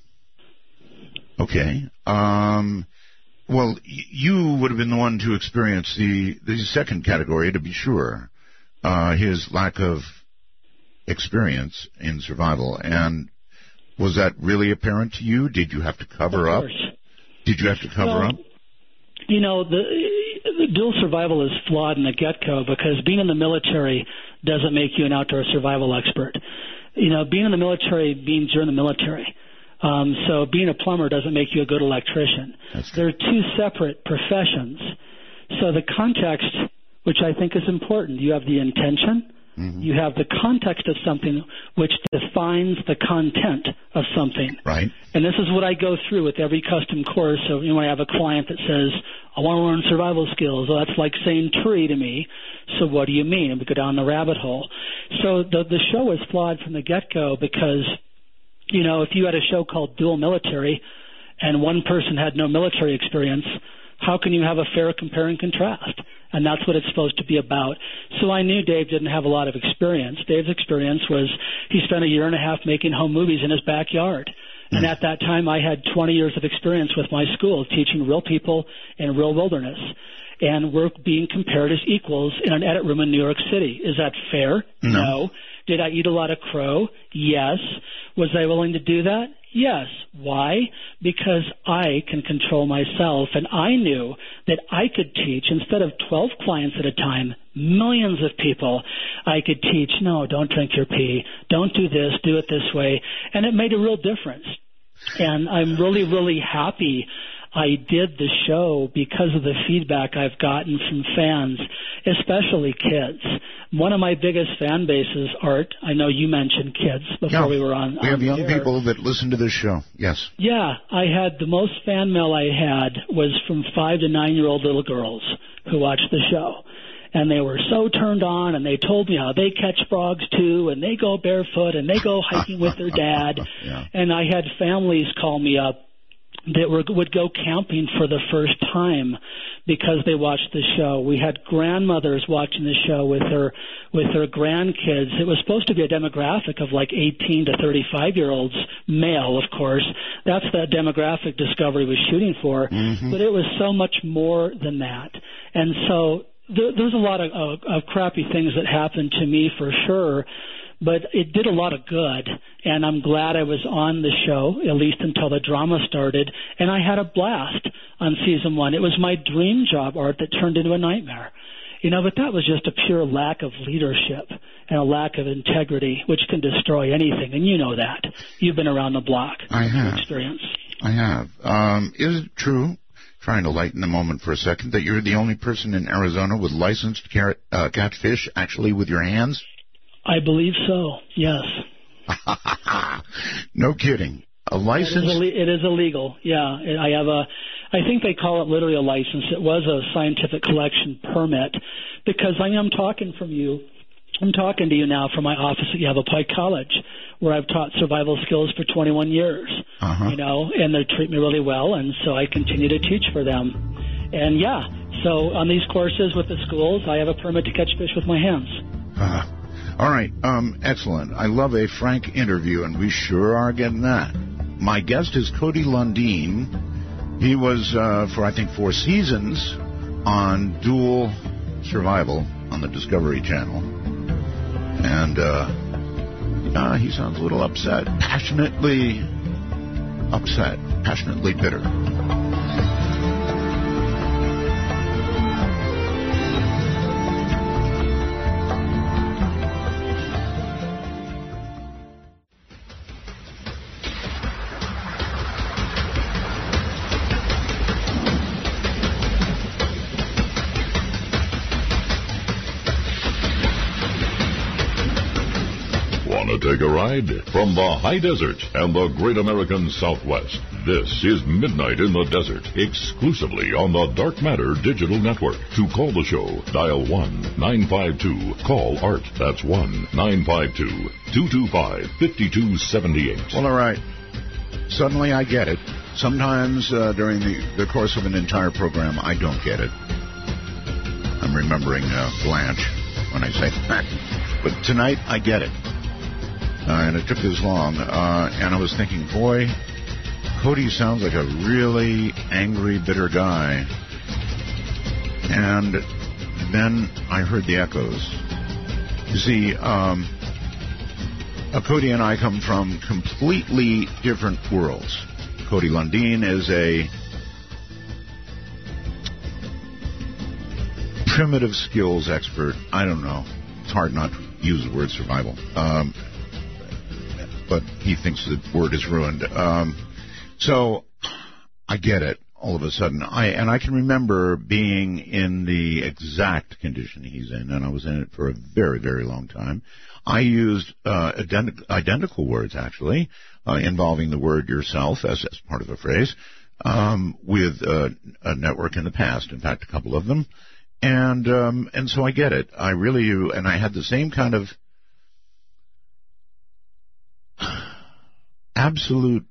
Okay. Um... Well, you would have been the one to experience the, the second category, to be sure, uh, his lack of experience in survival. And was that really apparent to you? Did you have to cover up? Did you have to cover well, up? You know, the, the dual survival is flawed in the get-go because being in the military doesn't make you an outdoor survival expert. You know, being in the military means you're in the military. Um, so being a plumber doesn't make you a good electrician. They're two separate professions. So the context, which I think is important, you have the intention, mm-hmm. you have the context of something which defines the content of something. Right. And this is what I go through with every custom course. So you know, I have a client that says, I want to learn survival skills. Well, that's like saying tree to me. So what do you mean? And we go down the rabbit hole. So the, the show is flawed from the get-go because you know, if you had a show called Dual Military and one person had no military experience, how can you have a fair compare and contrast? And that's what it's supposed to be about. So I knew Dave didn't have a lot of experience. Dave's experience was he spent a year and a half making home movies in his backyard. And at that time, I had twenty years of experience with my school teaching real people in real wilderness. And we're being compared as equals in an edit room in New York City. Is that fair? No. No. Did I eat a lot of crow? Yes. Was I willing to do that? Yes. Why? Because I can control myself, and I knew that I could teach, instead of twelve clients at a time, millions of people, I could teach, no, don't drink your pee, don't do this, do it this way, and it made a real difference. And I'm really, really happy I did the show because of the feedback I've gotten from fans, especially kids. One of my biggest fan bases, Art, I know you mentioned kids before yeah, we were on. We have on young air. people that listen to this show, yes. Yeah, I had the most fan mail I had was from five to nine-year-old little girls who watched the show. And they were so turned on, and they told me how they catch frogs, too, and they go barefoot, and they go hiking with their dad. Yeah. And I had families call me up that were, would go camping for the first time because they watched the show. We had grandmothers watching the show with her with their grandkids. It was supposed to be a demographic of like eighteen to thirty-five-year-olds, male, of course. That's the demographic Discovery was shooting for. Mm-hmm. But it was so much more than that. And so there, there's a lot of, of, of crappy things that happened to me for sure. But it did a lot of good, and I'm glad I was on the show, at least until the drama started, and I had a blast on season one. It was my dream job, Art, that turned into a nightmare. You know, but that was just a pure lack of leadership and a lack of integrity, which can destroy anything, and you know that. You've been around the block. I have. Experience. I have. Um, is it true, trying to lighten the moment for a second, that you're the only person in Arizona with licensed car- uh, catch fish actually with your hands? I believe so, yes. No kidding. A license? It is, it is illegal, yeah. I have a, I think they call it literally a license. It was a scientific collection permit because I am talking from you. I'm talking to you now from my office at Yavapai College, where I've taught survival skills for twenty-one years. Uh-huh. You know, and they treat me really well, and so I continue to teach for them. And yeah, so on these courses with the schools, I have a permit to catch fish with my hands. Uh, all right, um, excellent. I love a frank interview, and we sure are getting that. My guest is Cody Lundeen. He was, uh, for I think four seasons, on Dual Survival on the Discovery Channel. And uh, uh, he sounds a little upset, passionately upset, passionately bitter. Take a ride from the high desert and the great American Southwest. This is Midnight in the Desert, exclusively on the Dark Matter Digital Network. To call the show, dial one nine five two, call ART. That's one nine five two, two two five, five two seven eight. Well, all right. Suddenly I get it. Sometimes uh, during the, the course of an entire program, I don't get it. I'm remembering uh, Blanche when I say that. But tonight, I get it. Uh, and it took this long, uh, and I was thinking, boy, Cody sounds like a really angry, bitter guy. And then I heard the echoes. You see, um, uh, Cody and I come from completely different worlds. Cody Lundeen is a primitive skills expert. I don't know. It's hard not to use the word survival. Um, but he thinks the word is ruined. Um, so I get it all of a sudden. I and I can remember being in the exact condition he's in, and I was in it for a very, very long time. I used uh, ident- identical words, actually, uh, involving the word yourself as, as part of a phrase, um, with uh, a network in the past, in fact, a couple of them. And um, and so I get it. I really, and I had the same kind of absolute,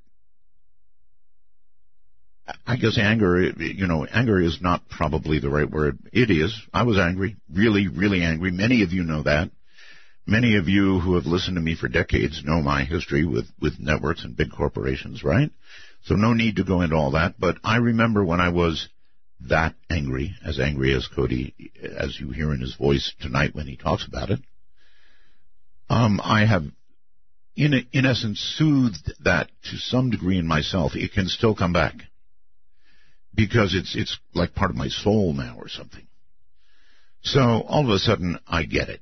I guess anger, you know, anger is not probably the right word. It is. I was angry, really, really angry. Many of you know that. Many of you who have listened to me for decades know my history with, with networks and big corporations, right? So no need to go into all that. But I remember when I was that angry, as angry as Cody, as you hear in his voice tonight when he talks about it. Um, I have In, in essence, soothed that to some degree in myself. It can still come back because it's it's like part of my soul now or something. So all of a sudden, I get it.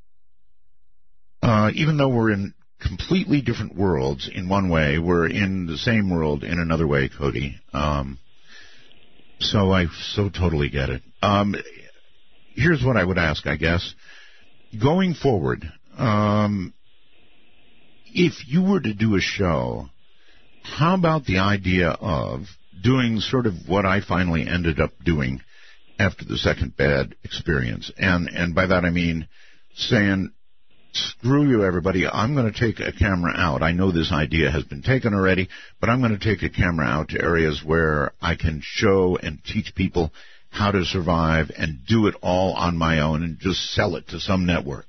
Uh, even though we're in completely different worlds in one way, we're in the same world in another way, Cody. Um, so I so totally get it. Um, here's what I would ask, I guess. Going forward, um, if you were to do a show, how about the idea of doing sort of what I finally ended up doing after the second bad experience? And and by that I mean saying, screw you, everybody, I'm going to take a camera out. I know this idea has been taken already, but I'm going to take a camera out to areas where I can show and teach people how to survive and do it all on my own and just sell it to some network.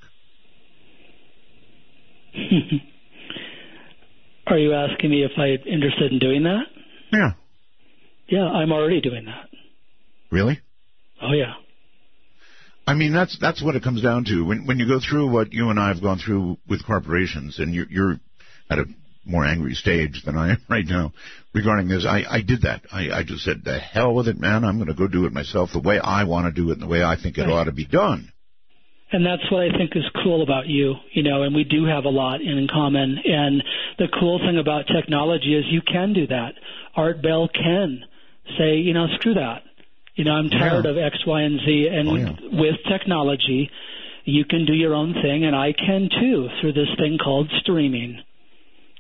Are you asking me if I'm interested in doing that? Yeah. Yeah, I'm already doing that. Really? Oh, yeah. I mean, that's that's what it comes down to. When when you go through what you and I have gone through with corporations, and you're, you're at a more angry stage than I am right now regarding this, I, I did that. I, I just said, the hell with it, man. I'm going to go do it myself the way I want to do it and the way I think it right. ought to be done. And that's what I think is cool about you, you know, and we do have a lot in common. And the cool thing about technology is you can do that. Art Bell can say, you know, screw that. You know, I'm tired yeah. of X, Y, and Z. And oh, yeah. with technology, you can do your own thing, and I can too, through this thing called streaming.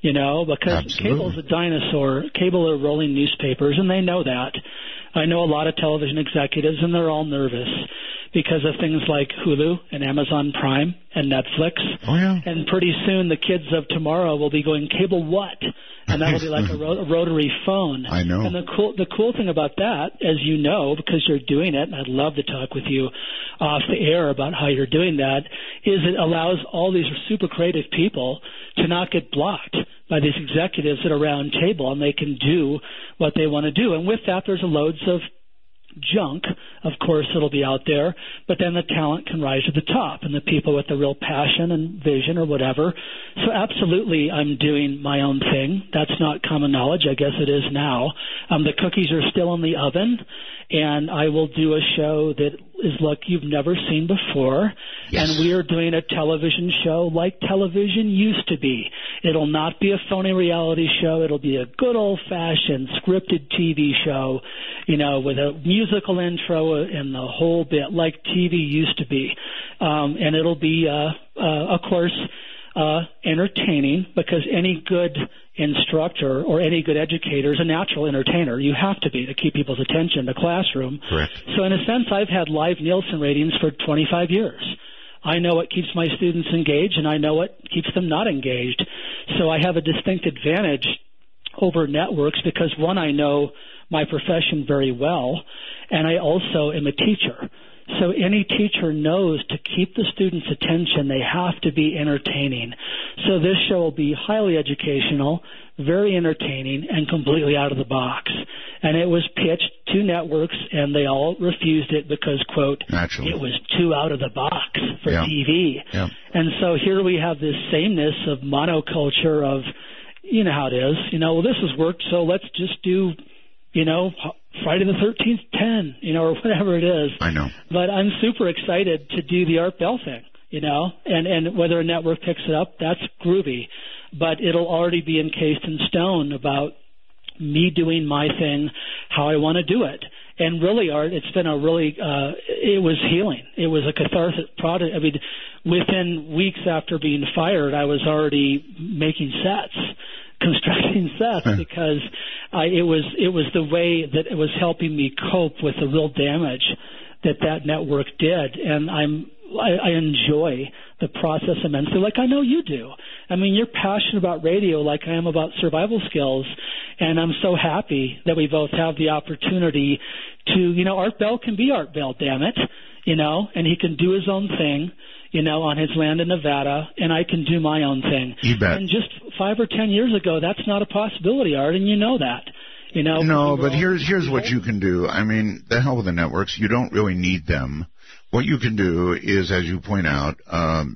you know, because Absolutely. cable's a dinosaur. Cable are rolling newspapers, and they know that. I know a lot of television executives, and they're all nervous because of things like Hulu and Amazon Prime and Netflix. Oh, yeah. And pretty soon the kids of tomorrow will be going, cable what? And that'll be like a, ro- a rotary phone. I know. And the cool, the cool thing about that, as you know, because you're doing it, and I'd love to talk with you off the air about how you're doing that, is it allows all these super creative people to not get blocked by these executives that are round table, and they can do what they want to do. And with that, there's loads of junk, of course, that'll be out there, but then the talent can rise to the top, and the people with the real passion and vision or whatever. So absolutely, I'm doing my own thing. That's not common knowledge. I guess it is now. Um, the cookies are still in the oven, and I will do a show that is like you've never seen before. Yes. And we are doing a television show like television used to be. It'll not be a phony reality show. It'll be a good old-fashioned scripted T V show, you know, with a musical intro and the whole bit like T V used to be. Um, and it'll be, uh, uh, of course, uh, entertaining, because any good instructor or any good educator is a natural entertainer. You have to be to keep people's attention in the classroom. Correct. So in a sense, I've had live Nielsen ratings for twenty-five years. I know what keeps my students engaged, and I know what keeps them not engaged. So I have a distinct advantage over networks because, one, I know my profession very well, and I also am a teacher. So any teacher knows to keep the students' attention, they have to be entertaining. So this show will be highly educational, very entertaining, and completely out of the box. And it was pitched to networks, and they all refused it because, quote, Naturally. it was too out of the box for Yeah. T V. Yeah. And so here we have this sameness of monoculture of, you know how it is, you know, well, this has worked, so let's just do, you know, Friday the thirteenth, ten, you know, or whatever it is. I know. But I'm super excited to do the Art Bell thing, you know, and, and whether a network picks it up, that's groovy. But it'll already be encased in stone about me doing my thing, how I want to do it. And really, Art, it's been a really, uh, it was healing. It was a cathartic product. I mean, within weeks after being fired, I was already making sets, constructing sets, because I, it was it was the way that it was helping me cope with the real damage that that network did. And I'm I, I enjoy the process immensely, like I know you do. I mean, you're passionate about radio like I am about survival skills, and I'm so happy that we both have the opportunity to, you know, Art Bell can be Art Bell, damn it, you know, and he can do his own thing, you know, on his land in Nevada, and I can do my own thing. You bet. And just five or ten years ago, that's not a possibility, Art, and you know that. You know, No, we but all- here's here's what you can do. I mean, the hell with the networks. You don't really need them. What you can do is, as you point out, um,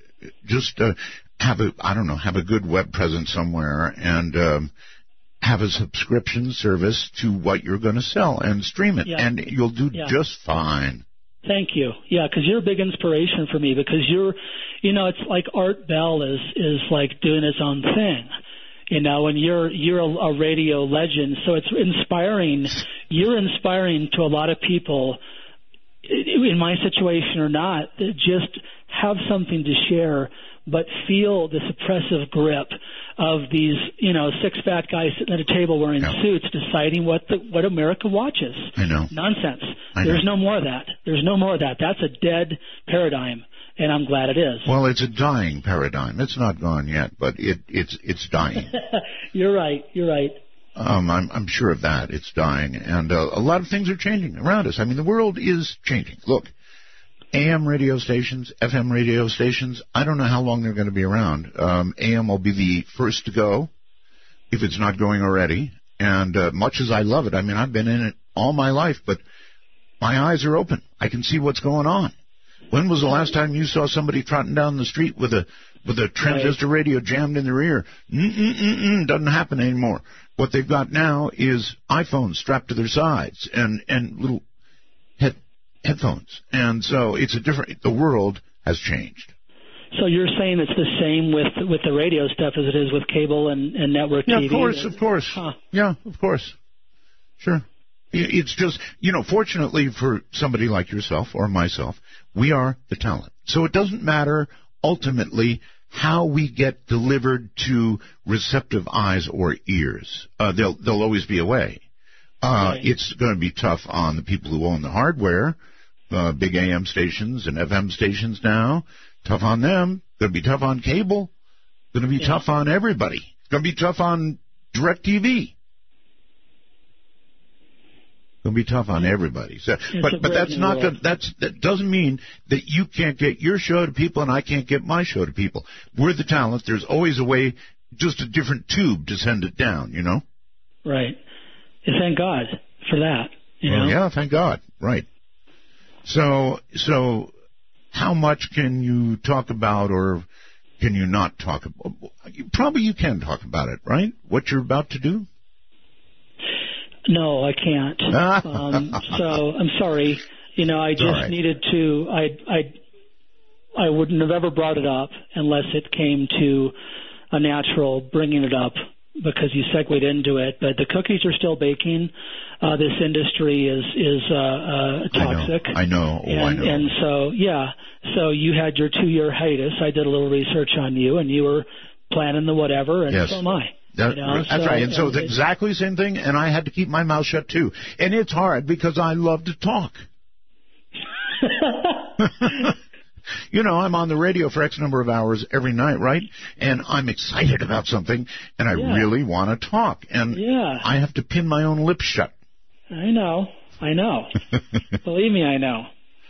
just uh, have a I don't know, have a good web presence somewhere, and um, have a subscription service to what you're going to sell and stream it, Yeah. and you'll do Yeah. just fine. Thank you. Yeah, because you're a big inspiration for me, because you're, you know, it's like Art Bell is is like doing his own thing, you know, and you're you're a, a radio legend, so it's inspiring. You're inspiring to a lot of people, in my situation or not, that just have something to share, but feel this oppressive grip of these, you know, six fat guys sitting at a table wearing Yeah. suits deciding what the, what America watches. I know. Nonsense. I There's know. no more of that. There's no more of that. That's a dead paradigm, and I'm glad it is. Well, it's a dying paradigm. It's not gone yet, but it it's it's dying. You're right. You're right. Um, I'm, I'm sure of that. It's dying, and uh, a lot of things are changing around us. I mean, the world is changing. Look, A M radio stations, F M radio stations, I don't know how long they're going to be around. Um, A M will be the first to go, if it's not going already. And uh, much as I love it, I mean, I've been in it all my life, but my eyes are open. I can see what's going on. When was the last time you saw somebody trotting down the street with a with a transistor radio jammed in their ear? Mm-mm-mm-mm, doesn't happen anymore. What they've got now is iPhones strapped to their sides and, and little head, headphones. And so it's a different, the world has changed. So you're saying it's the same with with the radio stuff as it is with cable and, and network Yeah, T V? of course, of course. Huh. Yeah, of course. Sure. It's just, you know, fortunately for somebody like yourself or myself, we are the talent. So it doesn't matter ultimately how we get delivered to receptive eyes or ears. Uh, they'll, they'll always be a way. Uh, right. It's going to be tough on the people who own the hardware, uh, big A M stations and F M stations now. Tough on them. Going to be tough on cable. Going to be yeah. tough on everybody. Going to be tough on DirecTV. Going to be tough on everybody. So, but but that's not good. That's that doesn't mean that you can't get your show to people and I can't get my show to people. We're the talent. There's always a way, just a different tube to send it down. You know. Right. And thank God for that. You know? Well, yeah, thank God. Right. So so, how much can you talk about, or can you not talk about? Probably you can talk about it, right? What you're about to do. No, I can't. um, so I'm sorry. You know, I just right. needed to. I I I wouldn't have ever brought it up unless it came to a natural bringing it up because you segued into it. But the cookies are still baking. Uh, this industry is is uh, uh, toxic. I know. I know. Oh, and, I know. And so yeah. So you had your two-year hiatus. I did a little research on you, and you were planning the whatever, and yes. so am I. That, you know, that's so, right. And so it's exactly the same thing, and I had to keep my mouth shut, too. And it's hard because I love to talk. You know, I'm on the radio for X number of hours every night, right? And I'm excited about something, and I yeah. really want to talk. And yeah. I have to pin my own lips shut. I know. I know. Believe me, I know.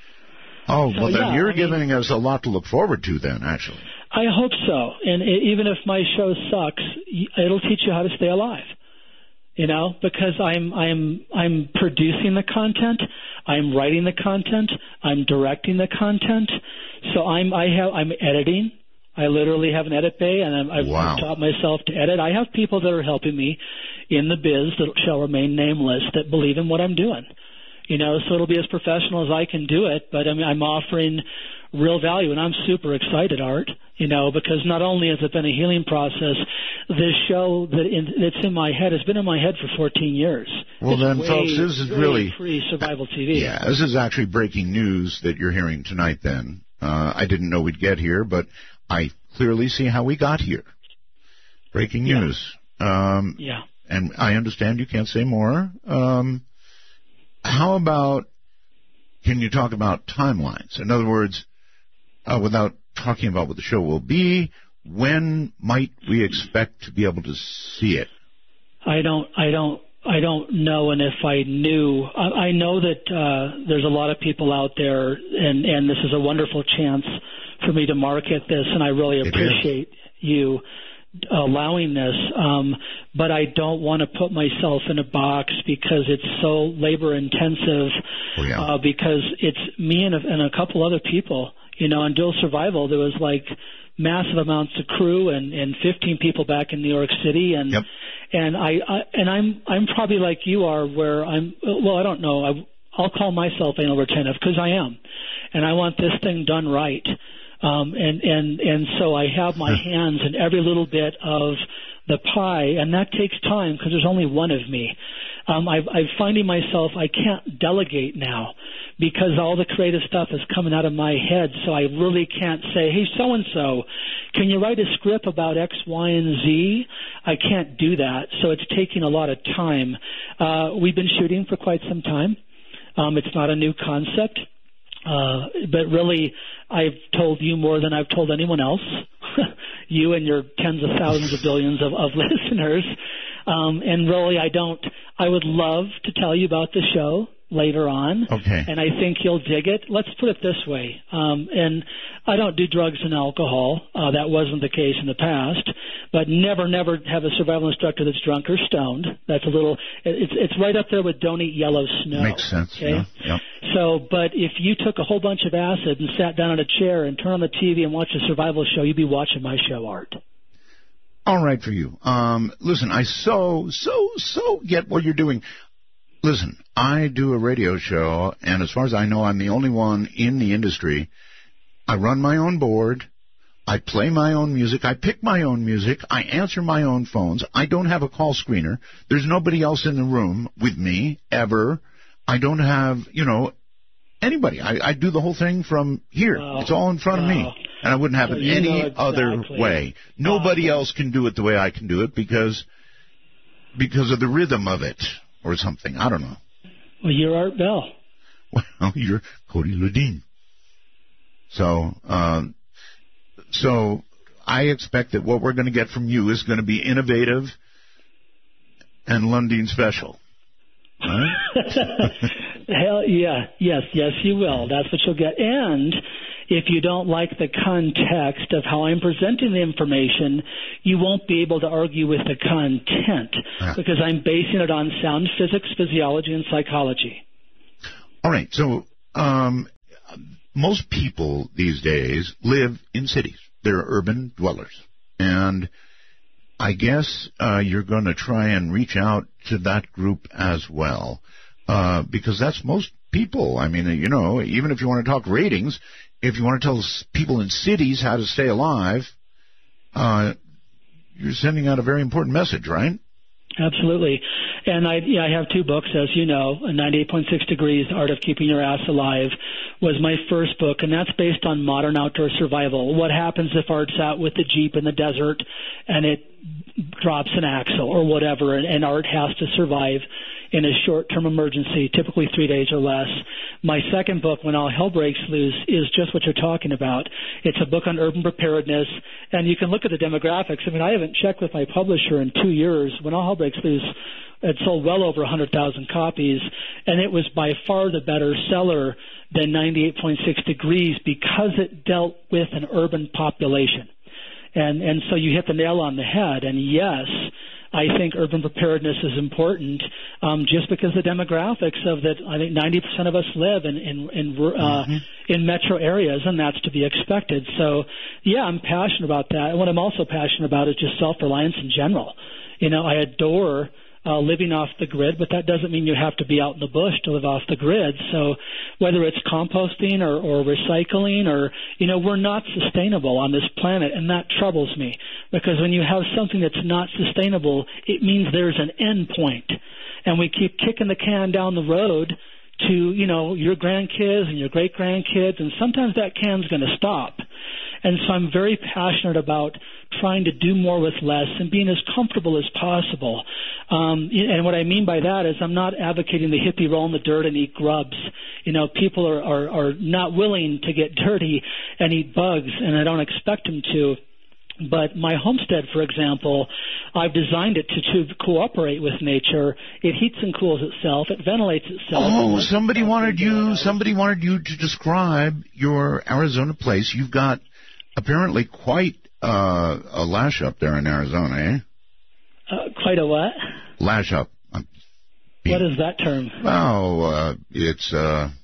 Oh, so, well, then yeah, you're I giving mean, us a lot to look forward to then, actually. I hope so. And it, even if my show sucks, it'll teach you how to stay alive. You know, because I'm I'm I'm producing the content, I'm writing the content, I'm directing the content. So I'm I have I'm editing. I literally have an edit bay, and I'm, I've wow. taught myself to edit. I have people that are helping me in the biz that shall remain nameless that believe in what I'm doing. You know, so it'll be as professional as I can do it, but I mean, I'm offering real value, and I'm super excited, Art, you know, because not only has it been a healing process, this show that in, that's in my head has been in my head for fourteen years. Well, it's then, way, folks, this is really free survival T V. Yeah, this is actually breaking news that you're hearing tonight then. Uh, I didn't know we'd get here, but I clearly see how we got here. Breaking yeah. news. Um, yeah. And I understand you can't say more. Um, how about, can you talk about timelines? In other words, uh, without talking about what the show will be, when might we expect to be able to see it? I don't, I don't, I don't know, and if I knew, I, I know that uh, there's a lot of people out there, and, and this is a wonderful chance for me to market this, and I really appreciate you allowing this, um, but I don't want to put myself in a box because it's so labor intensive. Oh, yeah. uh, because it's me and a, and a couple other people. You know, on Dual Survival, there was like massive amounts of crew and, and fifteen people back in New York City, and yep. and I, I and I'm I'm probably like you are, where I'm. Well, I don't know. I, I'll call myself anal retentive because I am, and I want this thing done right. Um, and, and, and so I have my hands in every little bit of the pie, and that takes time because there's only one of me. Um, I've, I'm finding myself, I can't delegate now because all the creative stuff is coming out of my head, so I really can't say, hey, so-and-so, can you write a script about X, Y, and Z? I can't do that, so it's taking a lot of time. Uh, we've been shooting for quite some time. Um, it's not a new concept. Uh, but really, I've told you more than I've told anyone else, you and your tens of thousands of billions of, of listeners. Um, and really, I don't, I would love to tell you about the show later on. Okay. And I think you'll dig it. Let's put it this way. Um, and I don't do drugs and alcohol. Uh, that wasn't the case in the past. But never, never have a survival instructor that's drunk or stoned. That's a little, it's it's right up there with don't eat yellow snow. Makes sense. Okay? Yeah. yeah. So, but if you took a whole bunch of acid and sat down in a chair and turned on the T V and watched a survival show, you'd be watching my show, Art. All right for you. Um, listen, I so, so, so get what you're doing. Listen, I do a radio show, and as far as I know, I'm the only one in the industry. I run my own board. I play my own music. I pick my own music. I answer my own phones. I don't have a call screener. There's nobody else in the room with me, ever. I don't have, you know, anybody. I, I do the whole thing from here. Wow. It's all in front wow. of me. And I wouldn't have So it you any know exactly. other way. Nobody Awesome. else can do it the way I can do it because because of the rhythm of it or something. I don't know. Well, you're Art Bell. Well, you're Cody Ledeen. So, um, so I expect that what we're going to get from you is going to be innovative and Lundeen special. Right? Hell yeah, yes, yes, you will. That's what you'll get. And if you don't like the context of how I'm presenting the information, you won't be able to argue with the content Yeah. because I'm basing it on sound physics, physiology, and psychology. All right. So, um, most people these days live in cities. They're urban dwellers. And I guess uh, you're going to try and reach out to that group as well, uh, because that's most people. I mean, you know, even if you want to talk ratings, if you want to tell s- people in cities how to stay alive, uh, you're sending out a very important message, right? Absolutely. And I, yeah, I have two books, as you know. ninety-eight point six Degrees, Art of Keeping Your Ass Alive was my first book, and that's based on modern outdoor survival. What happens if Art's out with the Jeep in the desert and it drops an axle or whatever, and, and Art has to survive in a short-term emergency, typically three days or less. My second book, When All Hell Breaks Loose, is just what you're talking about. It's a book on urban preparedness, and you can look at the demographics. I mean, I haven't checked with my publisher in two years. When All Hell Breaks Loose, it sold well over one hundred thousand copies, and it was by far the better seller than ninety-eight point six Degrees because it dealt with an urban population. And and so you hit the nail on the head. And yes, I think urban preparedness is important um, just because the demographics of that, I think ninety percent of us live in in in, uh, mm-hmm. in metro areas, and that's to be expected. So, yeah, I'm passionate about that. And what I'm also passionate about is just self-reliance in general. You know, I adore uh, living off the grid, but that doesn't mean you have to be out in the bush to live off the grid. So whether it's composting or, or recycling or, you know, we're not sustainable on this planet, and that troubles me because when you have something that's not sustainable, it means there's an end point. And we keep kicking the can down the road to, you know, your grandkids and your great-grandkids, and sometimes that can's going to stop. And so I'm very passionate about trying to do more with less and being as comfortable as possible. Um, and what I mean by that is I'm not advocating the hippie roll in the dirt and eat grubs. You know, people are, are, are not willing to get dirty and eat bugs, and I don't expect them to. But my homestead, for example, I've designed it to, to cooperate with nature. It heats and cools itself. It ventilates itself. Oh, somebody wanted you. Somebody wanted you to describe your Arizona place. You've got apparently quite uh, a lash up there in Arizona, eh? Uh, quite a what? Lash up. What is that term? Oh, uh, it's a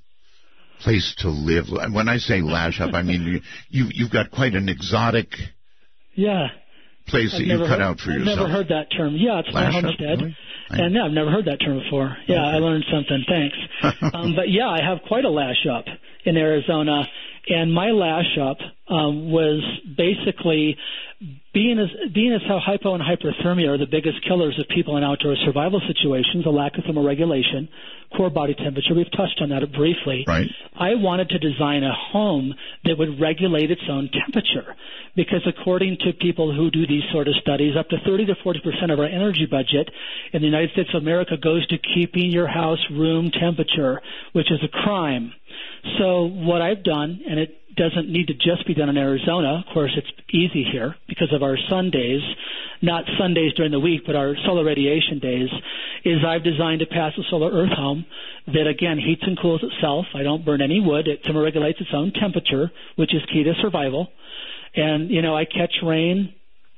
place to live. When I say lash up, I mean you, you you've got quite an exotic. Yeah. Place that you cut heard, out for I've yourself. I've never heard that term. Yeah, it's Lash my up, homestead. really? And yeah, I've never heard that term before. Yeah, okay. I learned something. Thanks. um, but yeah, I have quite a lash up in Arizona, and my lash up um, was basically being as being as how hypo and hyperthermia are the biggest killers of people in outdoor survival situations. A lack of thermoregulation, core body temperature. We've touched on that briefly. Right. I wanted to design a home that would regulate its own temperature, because according to people who do these sort of studies, up to thirty to forty percent of our energy budget in the United States of America goes to keeping your house room temperature, which is a crime. So what I've done, and it doesn't need to just be done in Arizona. Of course, it's easy here because of our sun days, not Sundays during the week, but our solar radiation days, is I've designed a passive solar earth home that, again, heats and cools itself. I don't burn any wood. It thermoregulates its own temperature, which is key to survival. And, you know, I catch rain.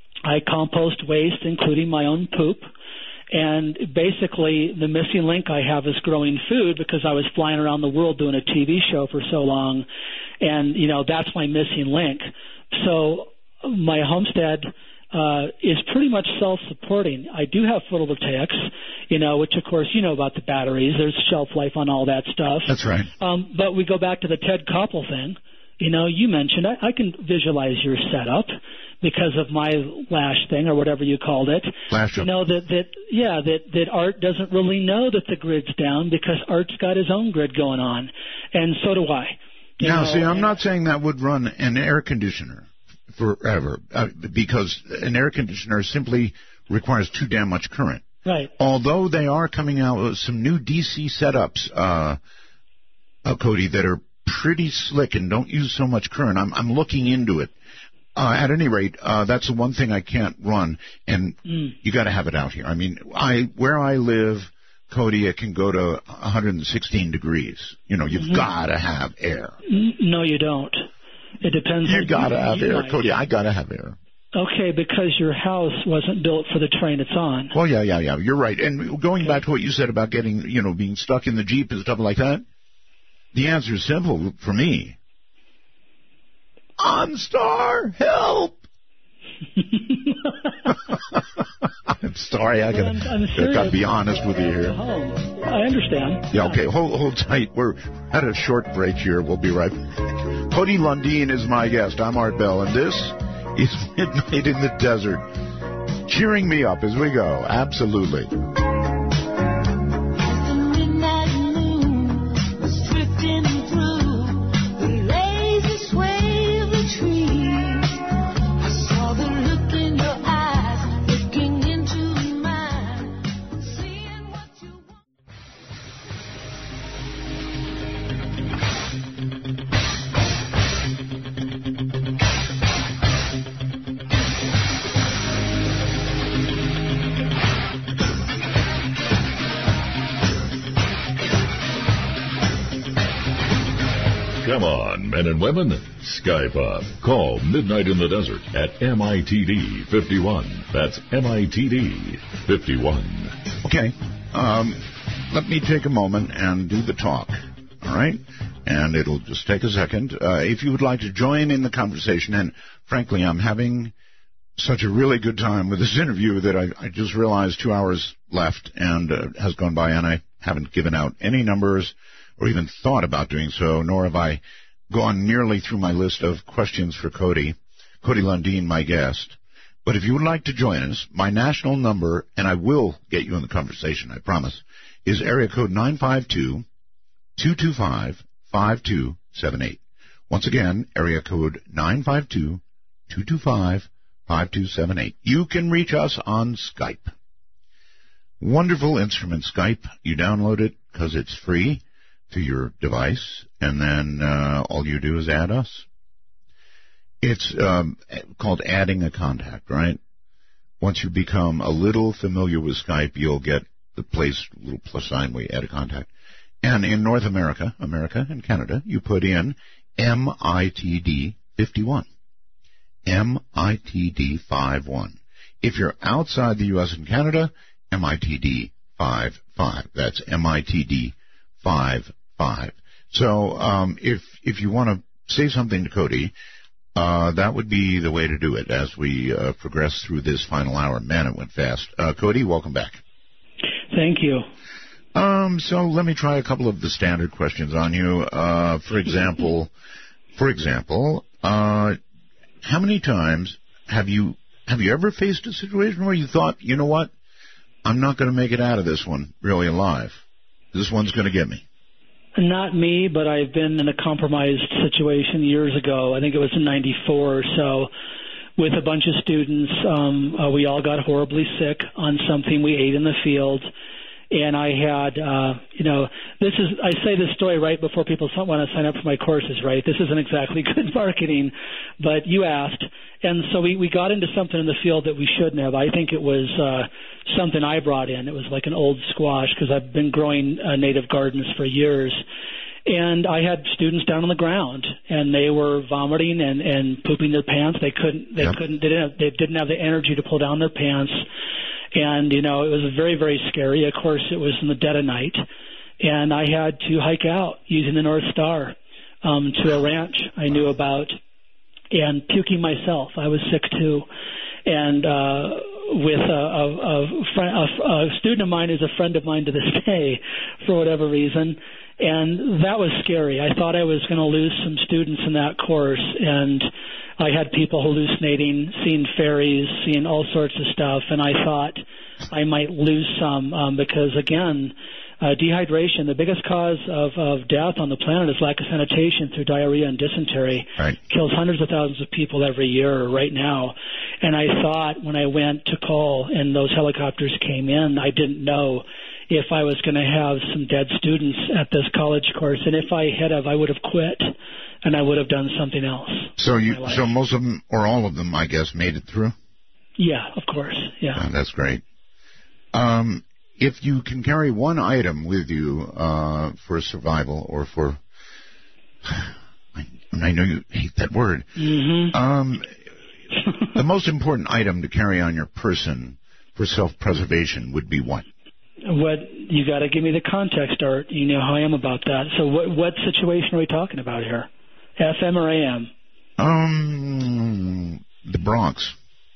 I compost waste, including my own poop. And basically, the missing link I have is growing food, because I was flying around the world doing a T V show for so long. And, you know, that's my missing link. So my homestead uh, is pretty much self-supporting. I do have photovoltaics, you know, which, of course, you know about the batteries. There's shelf life on all that stuff. That's right. Um, but we go back to the Ted Koppel thing. You know, you mentioned, I, I can visualize your setup because of my lash thing, or whatever you called it. Lash up. You know, that, that, yeah, that, that Art doesn't really know that the grid's down, because Art's got his own grid going on. And so do I. Now, know, see, I'm not saying that would run an air conditioner forever, uh, because an air conditioner simply requires too damn much current. Right. Although they are coming out with some new D C setups, uh, uh, Cody, that are pretty slick and don't use so much current. I'm, I'm looking into it. Uh, at any rate, uh, that's the one thing I can't run, and mm. you got to have it out here. I mean, I where I live, Cody, it can go to one hundred sixteen degrees. You know, you've mm-hmm. got to have air. No, you don't. It depends. You got to have air, like. Cody. I got to have air. Okay, because your house wasn't built for the terrain it's on. Well, yeah, yeah, yeah. You're right. And going back to what you said about getting, you know, being stuck in the Jeep and stuff like that, the answer is simple for me. OnStar, help! I'm sorry, I gotta, I'm, I'm gotta be honest with you here. Oh, I understand. Yeah, okay, hold, hold tight. We're at a short break here. We'll be right back. Cody Lundin is my guest. I'm Art Bell, and this is Midnight in the Desert. Cheering me up as we go. Absolutely. Come on, men and women, Skype up. Call Midnight in the Desert at M I T D fifty-one. That's M I T D fifty-one. Okay, um, let me take a moment and do the talk, all right? And it'll just take a second. Uh, if you would like to join in the conversation, and frankly, I'm having such a really good time with this interview that I, I just realized two hours left and uh, has gone by, and I haven't given out any numbers or even thought about doing so, nor have I gone nearly through my list of questions for Cody, Cody Lundin, my guest. But if you would like to join us, my national number, and I will get you in the conversation, I promise, is area code nine five two, two two five, five two seven eight. Once again, area code nine five two, two two five, five two seven eight. You can reach us on Skype. Wonderful instrument, Skype. You download it because it's free to your device, and then uh, all you do is add us. It's um, called adding a contact, right? Once you become a little familiar with Skype, you'll get the place, little plus sign where you add a contact. And in North America, America and Canada, you put in M I T D fifty-one. M I T D fifty-one. If you're outside the U S and Canada, M I T D fifty-five. That's M I T D fifty-five. So um, if if you want to say something to Cody, uh, that would be the way to do it as we uh, progress through this final hour. Man, it went fast. Uh, Cody, welcome back. Thank you. Um, so let me try a couple of the standard questions on you. Uh, for example, for example, uh, how many times have you have you ever faced a situation where you thought, you know what, I'm not going to make it out of this one really alive. This one's going to get me. Not me, but I've been in a compromised situation years ago. I think it was in ninety-four or so with a bunch of students. Um, uh, we all got horribly sick on something we ate in the field. And I had, uh, you know, this is, I say this story right before people want to sign up for my courses, right? This isn't exactly good marketing, but you asked. And so we, we got into something in the field that we shouldn't have. I think it was uh, something I brought in. It was like an old squash because I've been growing uh, native gardens for years. And I had students down on the ground, and they were vomiting and, and pooping their pants. They couldn't, they yep. couldn't, they didn't, have, they didn't have the energy to pull down their pants. And, you know, it was very, very scary. Of course, it was in the dead of night. And I had to hike out using the North Star um, to a ranch I knew about and puking myself. I was sick, too. And uh, with a, a, a, friend, a, a student of mine who's a friend of mine to this day for whatever reason. And that was scary. I thought I was going to lose some students in that course. And I had people hallucinating, seeing fairies, seeing all sorts of stuff, and I thought I might lose some um, because, again, Uh, dehydration, the biggest cause of, of death on the planet is lack of sanitation through diarrhea and dysentery. Right. Kills hundreds of thousands of people every year right now. And I thought when I went to call and those helicopters came in, I didn't know if I was going to have some dead students at this college course. And if I had have, I would have quit and I would have done something else. So you, so most of them, or all of them, I guess, made it through? Yeah, of course. Yeah. Oh, that's great. Um, if you can carry one item with you uh, for survival or for, I, I know you hate that word, mm-hmm. um, the most important item to carry on your person for self-preservation would be what? What you got to give me the context, Art. You know how I am about that. So, what what situation are we talking about here? F M or A M? Um, the Bronx.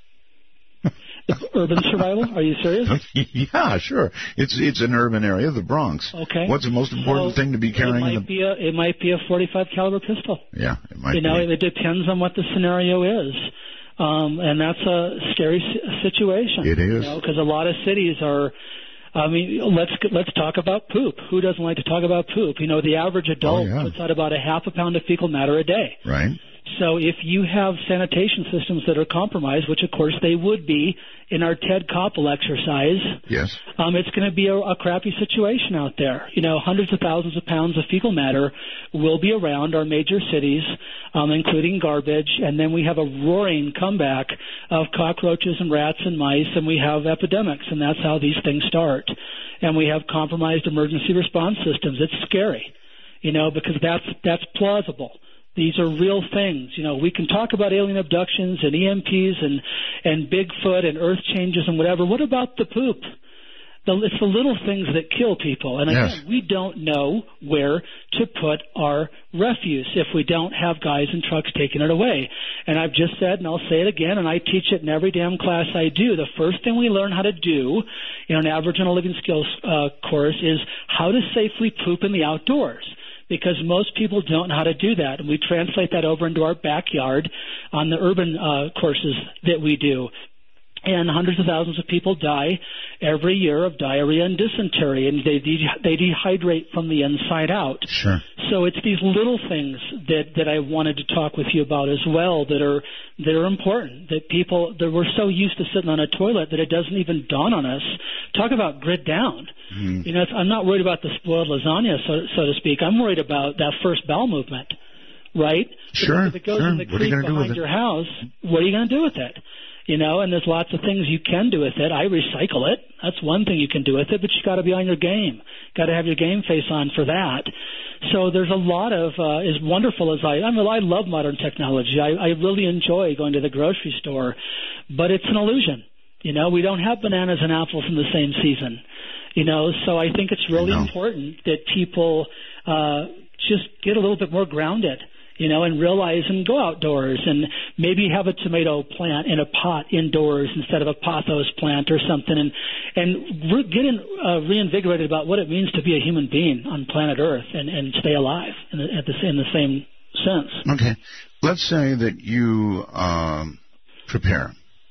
Urban survival? Are you serious? Yeah, sure. It's it's an urban area, the Bronx. Okay. What's the most important so thing to be carrying? It might in the... be a it might be a forty-five caliber pistol. Yeah, it might. You know, be. it depends on what the scenario is, um, and that's a scary situation. It is, because you know, a lot of cities are. I mean, let's let's talk about poop. Who doesn't like to talk about poop? You know, the average adult oh, yeah. puts out about a half a pound of fecal matter a day. Right. So if you have sanitation systems that are compromised, which of course they would be in our Ted Koppel exercise, yes, um, it's going to be a, a crappy situation out there. You know, hundreds of thousands of pounds of fecal matter will be around our major cities, um, including garbage, and then we have a roaring comeback of cockroaches and rats and mice, and we have epidemics, and that's how these things start. And we have compromised emergency response systems. It's scary, you know, because that's that's plausible. These are real things. You know, we can talk about alien abductions and E M Ps and, and Bigfoot and earth changes and whatever. What about the poop? The, it's the little things that kill people. And again, yes. we don't know where to put our refuse if we don't have guys in trucks taking it away. And I've just said, and I'll say it again, and I teach it in every damn class I do, the first thing we learn how to do in an Aboriginal Living Skills uh, course is how to safely poop in the outdoors. Because most people don't know how to do that, and we translate that over into our backyard on the urban uh, courses that we do. And hundreds of thousands of people die every year of diarrhea and dysentery, and they de- they dehydrate from the inside out. Sure. So it's these little things that, that I wanted to talk with you about as well that are that are important. That people that we're so used to sitting on a toilet that it doesn't even dawn on us. Talk about grid down. Mm-hmm. You know, it's, I'm not worried about the spoiled lasagna, so, so to speak. I'm worried about that first bowel movement, right? Sure. If it goes sure. in the what creek are you behind do your house, what are you going to do with it? You know, and there's lots of things you can do with it. I recycle it. That's one thing you can do with it, but you got to be on your game. Got to have your game face on for that. So there's a lot of, uh, as wonderful as I, I mean, I love modern technology. I, I really enjoy going to the grocery store, but it's an illusion. You know, we don't have bananas and apples in the same season. You know, so I think it's really important that people uh, just get a little bit more grounded. You know, and realize and go outdoors and maybe have a tomato plant in a pot indoors instead of a pothos plant or something, and and re- get in, uh, reinvigorated about what it means to be a human being on planet Earth and, and stay alive in the, at the, in the same sense. Okay. Let's say that you um, prepare,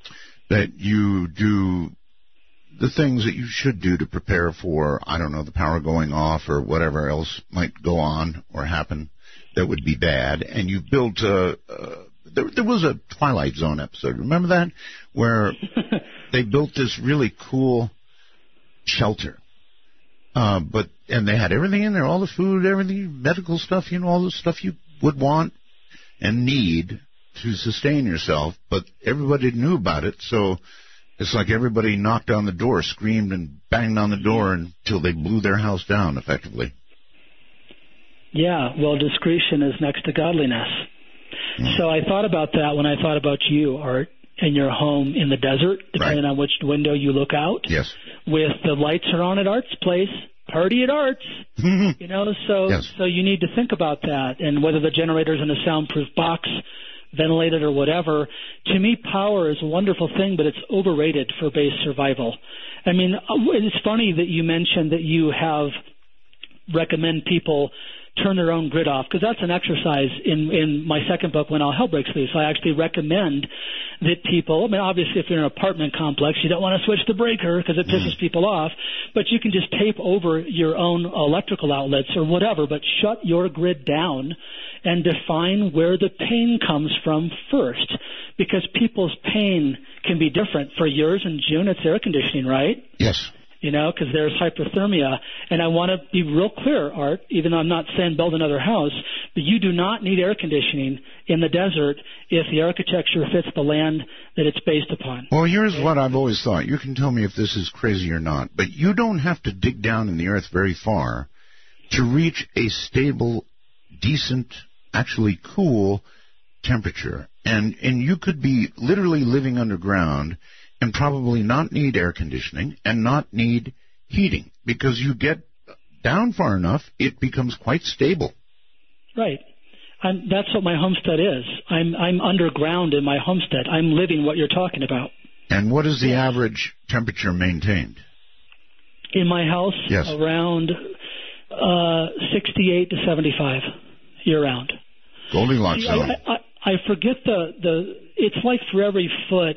that you do the things that you should do to prepare for, I don't know, the power going off or whatever else might go on or happen that would be bad, and you built a, uh, there, there was a Twilight Zone episode, remember that, where they built this really cool shelter, uh, but, and they had everything in there, all the food, everything, medical stuff, you know, all the stuff you would want and need to sustain yourself, but everybody knew about it, so it's like everybody knocked on the door, screamed and banged on the door until they blew their house down, effectively. Yeah, well, discretion is next to godliness. Mm. So I thought about that when I thought about you, Art, and your home in the desert, depending right. on which window you look out. Yes. With the lights are on at Art's place, party at Art's. You know, so yes. so you need to think about that, and whether the generator's in a soundproof box, ventilated or whatever. To me, power is a wonderful thing, but it's overrated for base survival. I mean, it's funny that you mentioned that you have recommend people turn their own grid off, because that's an exercise in, in my second book, When All Hell Breaks Loose. I actually recommend that people, I mean, obviously if you're in an apartment complex, you don't want to switch the breaker because it pisses mm. people off, but you can just tape over your own electrical outlets or whatever, but shut your grid down and define where the pain comes from first, because people's pain can be different. For yours in June, it's air conditioning, right? Yes. You know, because there's hyperthermia. And I want to be real clear, Art, even though I'm not saying build another house, but you do not need air conditioning in the desert if the architecture fits the land that it's based upon. Well, here's what I've always thought. You can tell me if this is crazy or not, but you don't have to dig down in the earth very far to reach a stable, decent, actually cool temperature. And and you could be literally living underground and probably not need air conditioning and not need heating, because you get down far enough, it becomes quite stable. Right. I'm, that's what my homestead is. I'm I'm underground in my homestead. I'm living what you're talking about. And what is the yes. average temperature maintained? In my house, yes. around uh, sixty-eight to seventy-five year-round. Goldilocks See, zone. I, I, I forget the, the, it's like for every foot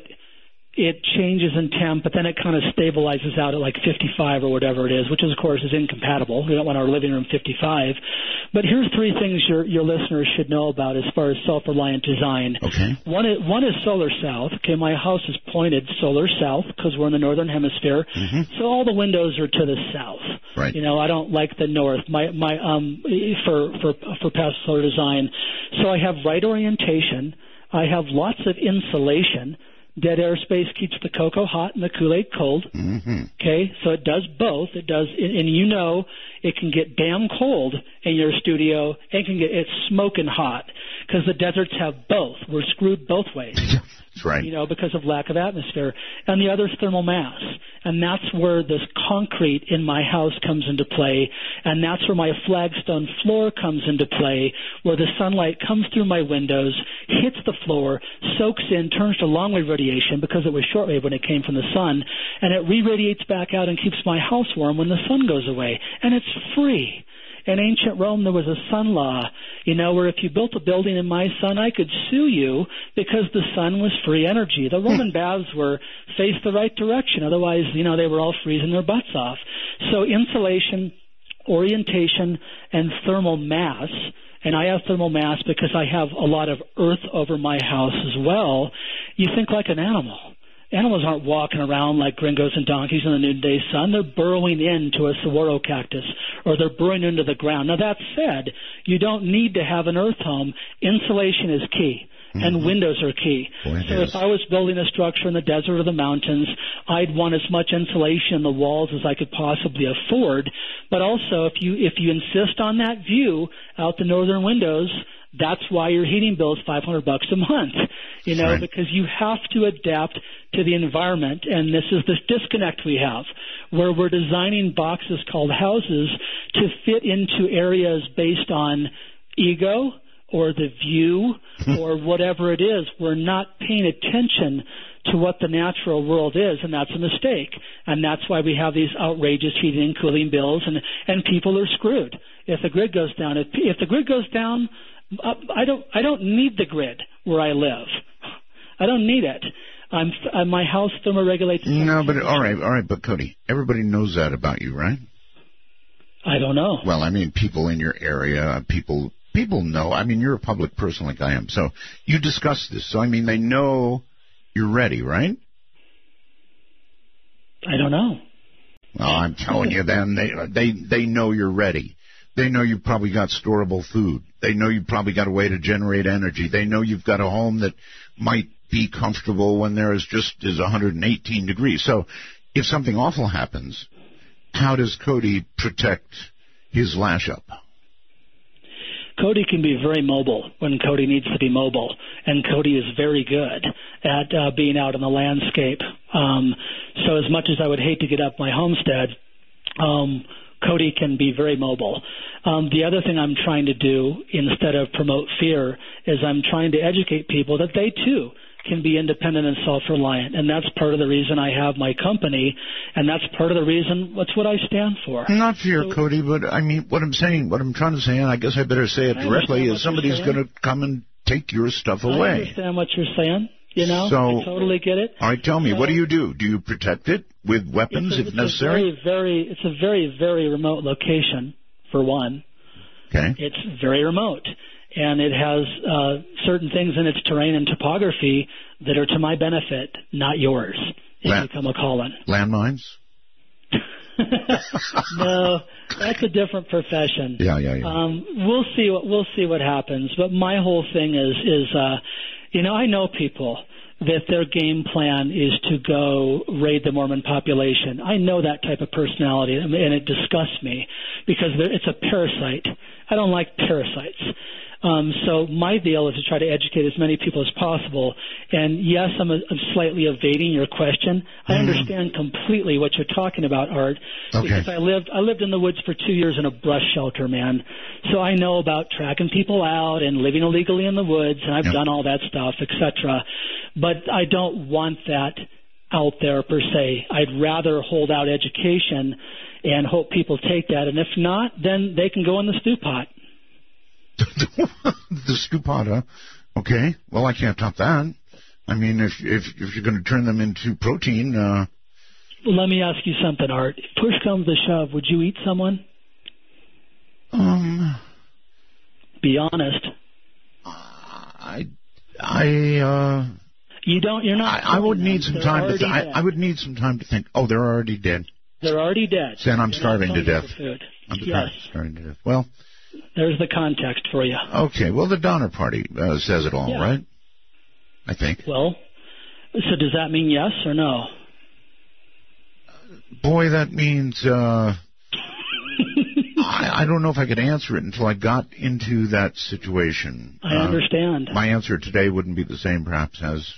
it changes in temp, but then it kind of stabilizes out at like fifty-five or whatever it is, which is, of course, is incompatible. We don't want our living room fifty-five. But here's three things your your listeners should know about as far as self-reliant design. Okay. One is, one is solar south. Okay, my house is pointed solar south because we're in the northern hemisphere, mm-hmm. so all the windows are to the south. Right. You know, I don't like the north. My my um for for for past solar design. So I have right orientation. I have lots of insulation. Dead airspace keeps the cocoa hot and the Kool-Aid cold. Mm-hmm. Okay, so it does both. It does, and you know, it can get damn cold in your studio, and it can get it's smoking hot because the deserts have both. We're screwed both ways. That's right. You know, because of lack of atmosphere. And the other is thermal mass, and that's where this concrete in my house comes into play, and that's where my flagstone floor comes into play, where the sunlight comes through my windows, hits the floor, soaks in, turns to long-wave radiation because it was shortwave when it came from the sun, and it re-radiates back out and keeps my house warm when the sun goes away. And it's free. In ancient Rome, there was a sun law, you know, where if you built a building in my sun, I could sue you because the sun was free energy. The Roman baths were faced the right direction. Otherwise, you know, they were all freezing their butts off. So insulation, orientation, and thermal mass, and I have thermal mass because I have a lot of earth over my house as well. You think like an animal. Animals aren't walking around like gringos and donkeys in the noonday sun. They're burrowing into a saguaro cactus, or they're burrowing into the ground. Now, that said, you don't need to have an earth home. Insulation is key, mm-hmm. and windows are key. Boy, so is. if I was building a structure in the desert or the mountains, I'd want as much insulation in the walls as I could possibly afford. But also, if you if you insist on that view out the northern windows, that's why your heating bill is five hundred bucks a month, you know, right. because you have to adapt to the environment. And this is this disconnect we have where we're designing boxes called houses to fit into areas based on ego or the view or whatever it is. We're not paying attention to what the natural world is, and that's a mistake. And that's why we have these outrageous heating and cooling bills, and, and people are screwed if the grid goes down. If, if the grid goes down, I don't. I don't need the grid where I live. I don't need it. I'm. Uh, my house thermoregulates. No, but all right, all right. But Cody, everybody knows that about you, right? I don't know. Well, I mean, people in your area, people, people know. I mean, you're a public person like I am, so you discuss this. So I mean, they know you're ready, right? I don't know. Well, I'm telling you, then they they they know you're ready. They know you've probably got storable food. They know you've probably got a way to generate energy. They know you've got a home that might be comfortable when there is just is one hundred eighteen degrees. So if something awful happens, how does Cody protect his lash up? Cody can be very mobile when Cody needs to be mobile, and Cody is very good at uh, being out in the landscape. Um, so as much as I would hate to get up my homestead, um, Cody can be very mobile. Um, the other thing I'm trying to do instead of promote fear is I'm trying to educate people that they too can be independent and self-reliant, and that's part of the reason I have my company, and that's part of the reason that's what I stand for. Not fear, so, Cody, but I mean, what I'm saying, what I'm trying to say, and I guess I better say it directly, is somebody's going to come and take your stuff away. I understand what you're saying. You know, so, I totally get it. All right, tell me, so, what do you do? Do you protect it with weapons a, if it's necessary? A very, very, it's a very, very remote location, for one. Okay. It's very remote, and it has uh, certain things in its terrain and topography that are to my benefit, not yours, if La- you come a calling. Landmines? No, that's a different profession. Yeah, yeah, yeah. Um, we'll see what we'll see what happens. But my whole thing is is uh, you know, I know people that their game plan is to go raid the Mormon population. I know that type of personality, and it disgusts me because it's a parasite. I don't like parasites. Um, so my deal is to try to educate as many people as possible. And yes, I'm, a, I'm slightly evading your question. I mm. understand completely what you're talking about, Art, okay. because I lived I lived in the woods for two years in a brush shelter, man. So I know about tracking people out and living illegally in the woods, and I've yep. done all that stuff, et cetera. But I don't want that out there per se. I'd rather hold out education and hope people take that. And if not, then they can go in the stew pot. The stew pot, huh? Okay. Well, I can't top that. I mean, if if if you're going to turn them into protein. Uh... Let me ask you something, Art. If push comes to shove, would you eat someone? Um. Be honest. I I uh. You don't. You're not. I, I would need some They're time to. Th- I, dead. I would need some time to think. Oh, they're already dead. They're already dead. Then I'm They're starving to death. Food. I'm yes. starving to death. Well. There's the context for you. Okay. Well, the Donner Party uh, says it all, yeah. right? I think. Well, so does that mean yes or no? Boy, that means uh, I, I don't know if I could answer it until I got into that situation. I uh, understand. My answer today wouldn't be the same, perhaps, as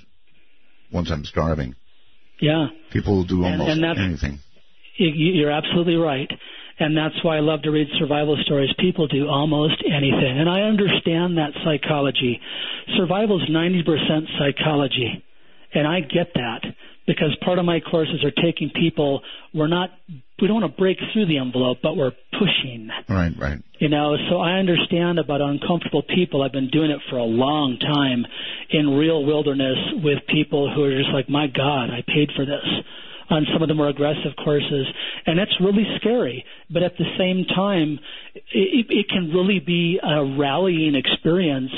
once I'm starving. Yeah. People will do almost and, and anything. You're absolutely right. And that's why I love to read survival stories. People do almost anything. And I understand that psychology. Survival is ninety percent psychology. And I get that because part of my courses are taking people, we're not, we don't want to break through the envelope, but we're pushing. Right, right. You know, so I understand about uncomfortable people. I've been doing it for a long time in real wilderness with people who are just like, my God, I paid for this. On some of the more aggressive courses, and that's really scary. But at the same time, it, it can really be a rallying experience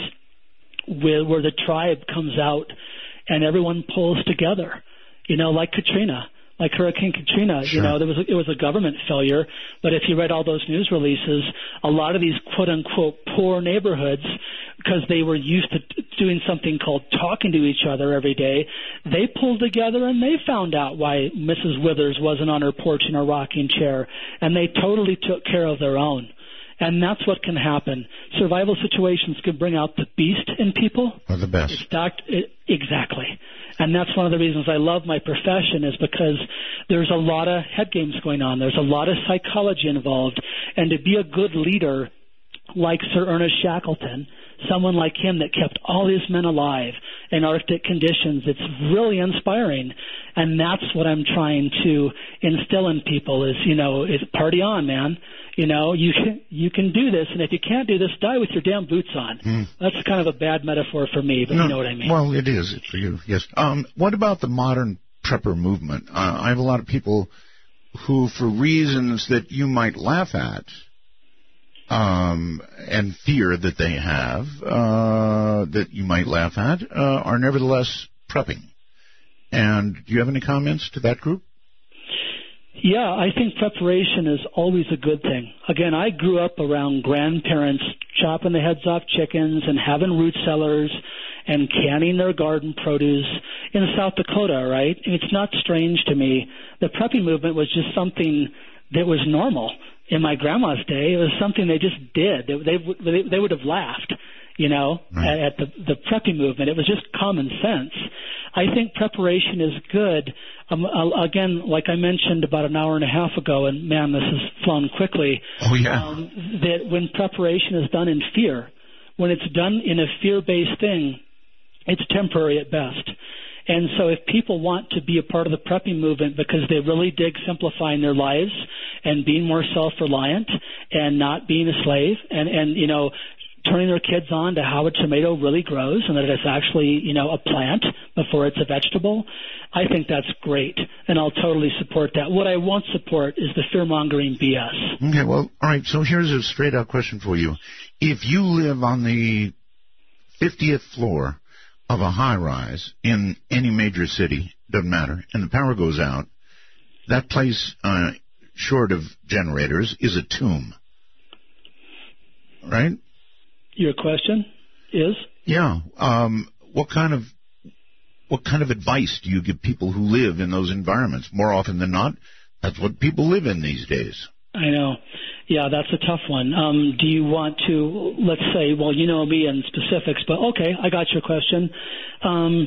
where, where the tribe comes out and everyone pulls together. You know, like Katrina, like Hurricane Katrina. Sure. You know, there was a, it was a government failure. But if you read all those news releases, a lot of these quote unquote poor neighborhoods, because they were used to doing something called talking to each other every day, they pulled together and they found out why Missus Withers wasn't on her porch in a rocking chair, and they totally took care of their own. And that's what can happen. Survival situations can bring out the beast in people. Or the best. It's doc- it, exactly. And that's one of the reasons I love my profession is because there's a lot of head games going on. There's a lot of psychology involved. And to be a good leader like Sir Ernest Shackleton, someone like him that kept all his men alive in Arctic conditions, it's really inspiring. And that's what I'm trying to instill in people is, you know, is party on, man. You know, you can, you can do this, and if you can't do this, die with your damn boots on. Mm. That's kind of a bad metaphor for me, but no, you know what I mean. Well, it is for you, yes. Um, what about the modern prepper movement? Uh, I have a lot of people who, for reasons that you might laugh at, Um, and fear that they have, uh, that you might laugh at, uh, are nevertheless prepping. And do you have any comments to that group? Yeah, I think preparation is always a good thing. Again, I grew up around grandparents chopping the heads off chickens and having root cellars and canning their garden produce in South Dakota, right? And it's not strange to me. The prepping movement was just something that was normal. In my grandma's day, it was something they just did. They they, they would have laughed, you know, right. at, at the, the prepping movement. It was just common sense. I think preparation is good. Um, again, like I mentioned about an hour and a half ago, and man, this has flown quickly. Oh, yeah. Um, that when preparation is done in fear, when it's done in a fear-based thing, it's temporary at best. And so if people want to be a part of the prepping movement because they really dig simplifying their lives and being more self-reliant and not being a slave and, and you know, turning their kids on to how a tomato really grows and that it's actually, you know, a plant before it's a vegetable, I think that's great, and I'll totally support that. What I won't support is the fear-mongering B S. Okay, well, all right, so here's a straight-out question for you. If you live on the fiftieth floor of a high-rise in any major city, doesn't matter, and the power goes out, that place, uh, short of generators, is a tomb, right? Your question is? Yeah. Um, what kind of what kind of advice do you give people who live in those environments? More often than not, that's what people live in these days. I know. Yeah, that's a tough one. Um, do you want to, let's say, well, you know me in specifics, but okay, I got your question. Um,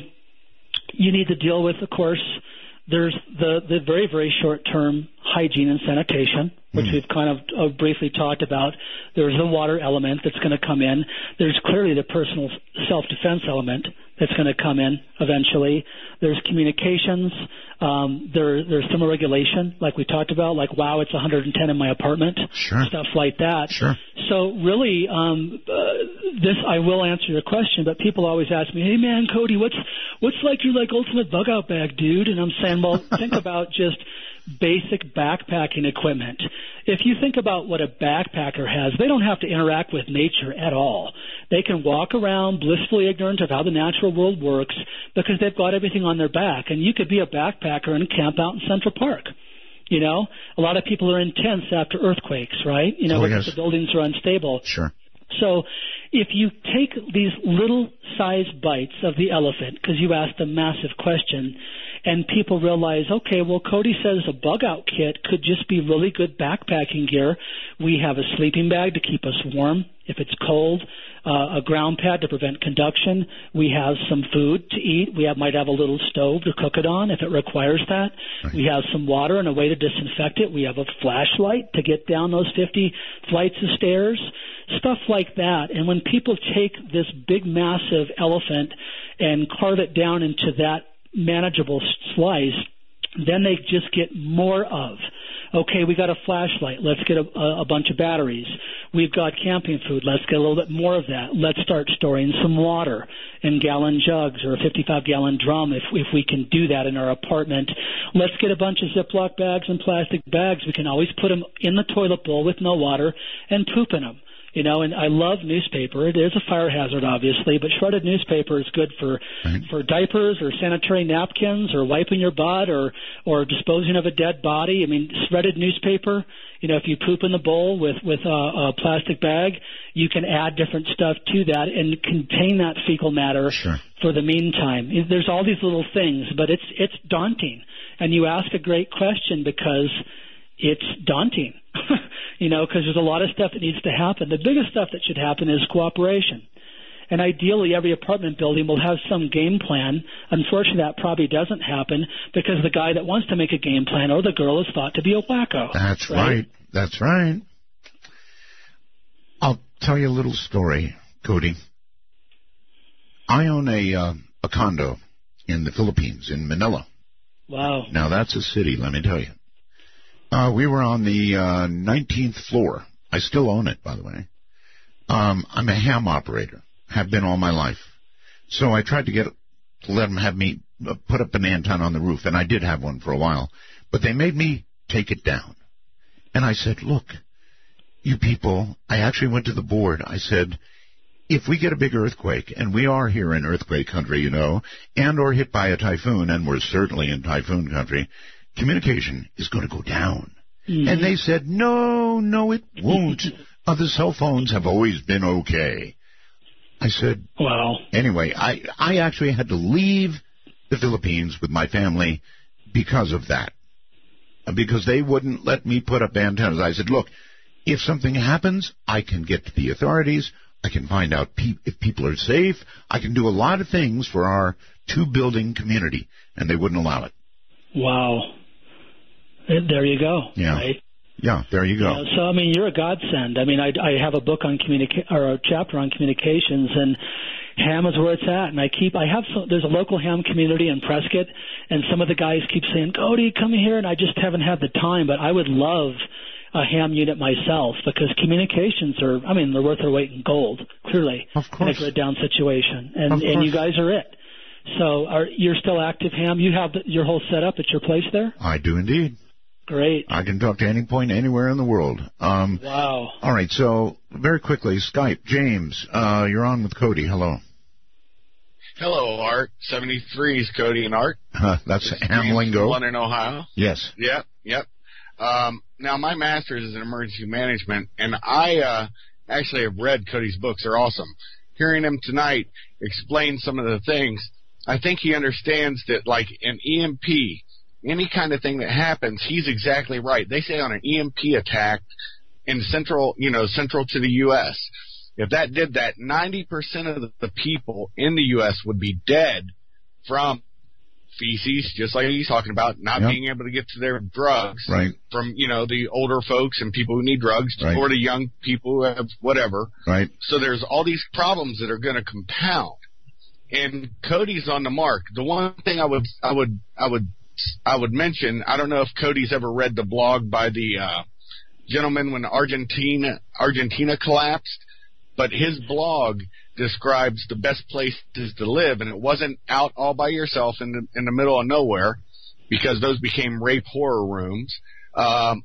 you need to deal with, of course, there's the, the very, very short-term hygiene and sanitation, which mm. we've kind of uh, briefly talked about. There's the water element that's going to come in. There's clearly the personal self-defense element that's going to come in eventually. There's communications. Um, there, there's thermoregulation, like we talked about, like, wow, it's one hundred ten in my apartment, sure. stuff like that. Sure. So really, um, uh, this, I will answer your question, but people always ask me, hey, man, Cody, what's what's like your like ultimate bug-out bag, dude? And I'm saying, well, think about just basic backpacking equipment. If you think about what a backpacker has, they don't have to interact with nature at all. They can walk around blissfully ignorant of how the natural world works because they've got everything on their back. And you could be a backpacker and camp out in Central Park. You know, a lot of people are in tents after earthquakes, right? You know, oh, because yes. the buildings are unstable. Sure. So if you take these little size bites of the elephant, because you asked a massive question, and people realize, okay, well, Cody says a bug-out kit could just be really good backpacking gear. We have a sleeping bag to keep us warm if it's cold, uh, a ground pad to prevent conduction. We have some food to eat. We have, might have a little stove to cook it on if it requires that. Right. We have some water and a way to disinfect it. We have a flashlight to get down those fifty flights of stairs, stuff like that. And when people take this big, massive elephant and carve it down into that manageable slice, then they just get more of. Okay, we got a flashlight. Let's get a, a bunch of batteries. We've got camping food. Let's get a little bit more of that. Let's start storing some water in gallon jugs or a fifty-five gallon drum if, if we can do that in our apartment. Let's get a bunch of Ziploc bags and plastic bags. We can always put them in the toilet bowl with no water and poop in them. You know, and I love newspaper. It is a fire hazard, obviously, but shredded newspaper is good for right. for diapers or sanitary napkins or wiping your butt or, or disposing of a dead body. I mean, shredded newspaper, you know, if you poop in the bowl with, with a, a plastic bag, you can add different stuff to that and contain that fecal matter sure. for the meantime. There's all these little things, but it's it's daunting. And you ask a great question because it's daunting. You know, because there's a lot of stuff that needs to happen. The biggest stuff that should happen is cooperation. And ideally, every apartment building will have some game plan. Unfortunately, that probably doesn't happen because the guy that wants to make a game plan or the girl is thought to be a wacko. That's right. right. That's right. I'll tell you a little story, Cody. I own a, uh, a condo in the Philippines, in Manila. Wow. Now, that's a city, let me tell you. Uh, we were on the uh, nineteenth floor. I still own it, by the way. Um, I'm a ham operator, have been all my life. So I tried to get to let them have me put up an antenna on the roof, and I did have one for a while. But they made me take it down. And I said, look, you people, I actually went to the board. I said, if we get a big earthquake, and we are here in earthquake country, you know, and or hit by a typhoon, and we're certainly in typhoon country, communication is going to go down. Mm-hmm. And they said, no, no, it won't. uh, the cell phones have always been okay. I said, wow. Anyway, I, I actually had to leave the Philippines with my family because of that, uh, because they wouldn't let me put up antennas. I said, look, if something happens, I can get to the authorities. I can find out pe- if people are safe. I can do a lot of things for our two-building community, and they wouldn't allow it. Wow. There you go. Yeah. Right? Yeah, there you go. Yeah, so, I mean, you're a godsend. I mean, I, I have a book on communica- or a chapter on communications, and ham is where it's at. And I keep, I have, some, there's a local ham community in Prescott, and some of the guys keep saying, Cody, come here, and I just haven't had the time, but I would love a ham unit myself because communications are, I mean, they're worth their weight in gold, clearly, of course, in a grid-down situation. And, and you guys are it. So are, you're still active, Ham? You have the, your whole setup at your place there? I do indeed. Great. I can talk to any point anywhere in the world. Um, wow. All right, so very quickly, Skype. James, uh, you're on with Cody. Hello. Hello, Art. seventy-three is Cody and Art. Uh, that's it's ham lingo. London, Ohio. Yes. Yep, yep. Um, now, my master's is in emergency management, and I uh, actually have read Cody's books. They're awesome. Hearing him tonight explain some of the things, I think he understands that, like an E M P, any kind of thing that happens, he's exactly right. They say on an E M P attack in central, you know, central to the U S, if that did that, ninety percent of the people in the U S would be dead from feces, just like he's talking about, not yep. being able to get to their drugs, right. from, you know, the older folks and people who need drugs, right. or the young people who have whatever. Right. So there's all these problems that are going to compound. And Cody's on the mark. The one thing I would, I would, I would, I would mention, I don't know if Cody's ever read the blog by the uh, gentleman when Argentina, Argentina collapsed, but his blog describes the best places to live, and it wasn't out all by yourself in the, in the middle of nowhere, because those became rape horror rooms. Um,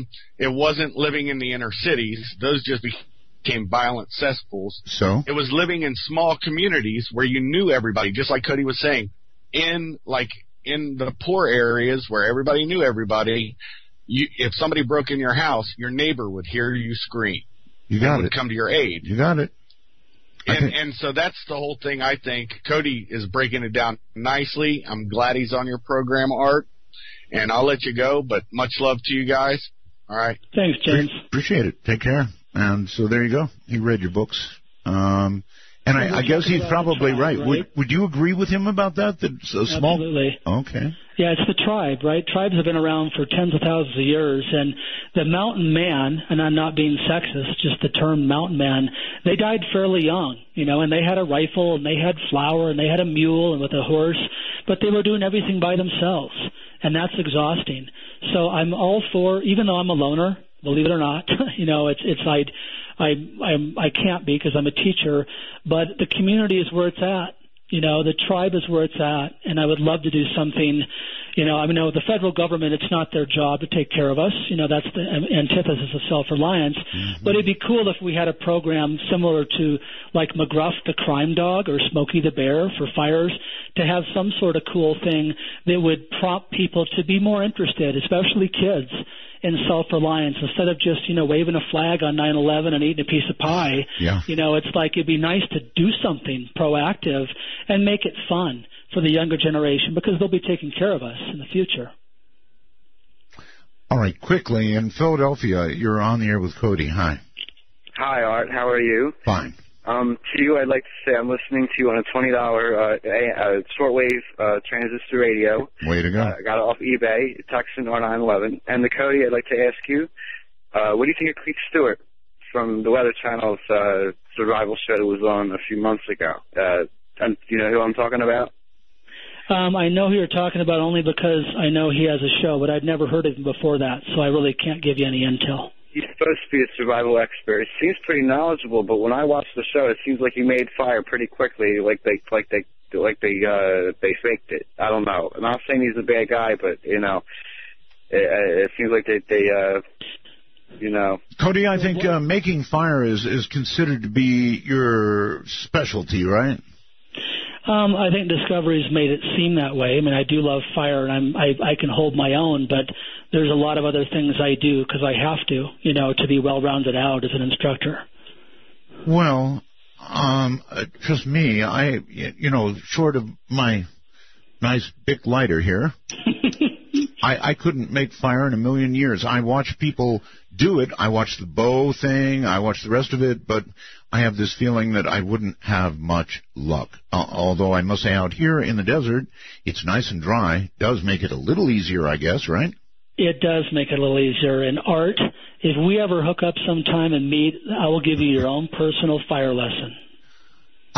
it wasn't living in the inner cities. Those just became violent cesspools. So? It was living in small communities where you knew everybody, just like Cody was saying, in like in the poor areas where everybody knew everybody. You, if somebody broke in your house, your neighbor would hear you scream. You got and it. Would come to your aid. You got it. And, and so that's the whole thing, I think. Cody is breaking it down nicely. I'm glad he's on your program, Art. And I'll let you go, but much love to you guys. All right. Thanks, James. Appreciate it. Take care. And so there you go. He read your books. Um, and I, I guess he's probably tribe, right. right. Would, would you agree with him about that? That it's a small... Absolutely. Okay. Yeah, it's the tribe, right? Tribes have been around for tens of thousands of years, and the mountain man, and I'm not being sexist, just the term mountain man, they died fairly young, you know, and they had a rifle, and they had flour, and they had a mule and with a horse, but they were doing everything by themselves, and that's exhausting. So I'm all for, even though I'm a loner, believe it or not, you know, it's it's I I I'm, I can't be because I'm a teacher, but the community is where it's at. You know, the tribe is where it's at, and I would love to do something. You know, I mean, no, the federal government, it's not their job to take care of us. You know, that's the antithesis of self-reliance. Mm-hmm. But it'd be cool if we had a program similar to like McGruff the crime dog or Smokey the bear for fires, to have some sort of cool thing that would prompt people to be more interested, especially kids, in self-reliance, instead of just, you know, waving a flag on nine eleven and eating a piece of pie. Yeah. You know, it's like it'd be nice to do something proactive and make it fun for the younger generation, because they'll be taking care of us in the future. All right, quickly, in Philadelphia, you're on the air with Cody. Hi. Hi, Art. How are you? Fine. Um, to you, I'd like to say I'm listening to you on a twenty dollars uh, uh, shortwave uh, transistor radio. Way to go. Uh, I got it off eBay, Tucson R nine eleven. And the Cody, I'd like to ask you, uh, what do you think of Clete Stewart from the Weather Channel's uh, survival show that was on a few months ago? Uh, and, do you know who I'm talking about? Um, I know who you're talking about only because I know he has a show, but I'd never heard of him before that, so I really can't give you any intel. He's supposed to be a survival expert. He seems pretty knowledgeable, but when I watch the show, it seems like he made fire pretty quickly, like they, like they, like they, uh, they faked it. I don't know. I'm not saying he's a bad guy, but you know, it, it seems like they, they, uh, you know. Cody, I think uh, making fire is is considered to be your specialty, right? Um, I think Discovery's made it seem that way. I mean, I do love fire, and I'm, I, I can hold my own, but there's a lot of other things I do because I have to, you know, to be well-rounded out as an instructor. Well, um, just me, I, you know, short of my nice big lighter here, I, I couldn't make fire in a million years. I watch people do it. I watch the bow thing. I watch the rest of it, but I have this feeling that I wouldn't have much luck. Uh, although I must say out here in the desert, it's nice and dry. Does make it a little easier, I guess, right? It does make it a little easier. And Art, if we ever hook up sometime and meet, I will give you your own personal fire lesson.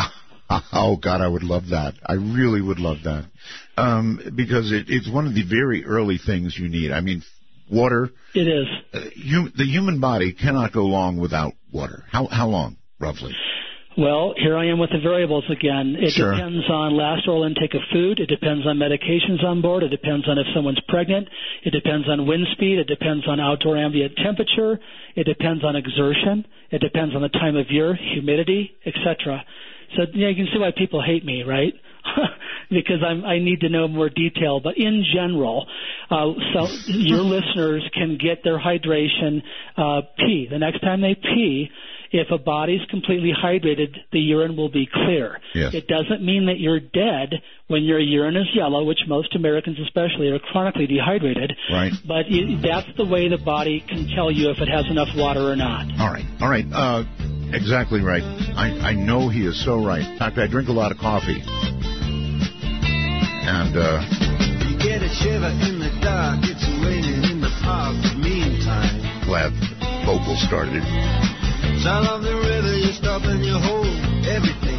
Oh, God, I would love that. I really would love that. Um, because it, it's one of the very early things you need. I mean, water. It is. Uh, hum, the human body cannot go long without water. How how long, roughly? Well, here I am with the variables again. It Sure. depends on last oral intake of food. It depends on medications on board. It depends on if someone's pregnant. It depends on wind speed. It depends on outdoor ambient temperature. It depends on exertion. It depends on the time of year, humidity, et cetera. So yeah, you can see why people hate me, right? Because I'm, I need to know more detail. But in general, uh, so your listeners can get their hydration uh, pee. The next time they pee, if a body's completely hydrated, the urine will be clear. Yes. It doesn't mean that you're dead when your urine is yellow, which most Americans especially are chronically dehydrated. Right. But it, that's the way the body can tell you if it has enough water or not. All right. All right. Uh, exactly right. I, I know he is so right. In fact, I drink a lot of coffee. And, uh... You get a shiver in the dark, it's raining in the park. Meantime, glad vocal started. sound of the river, you stop and you hold everything.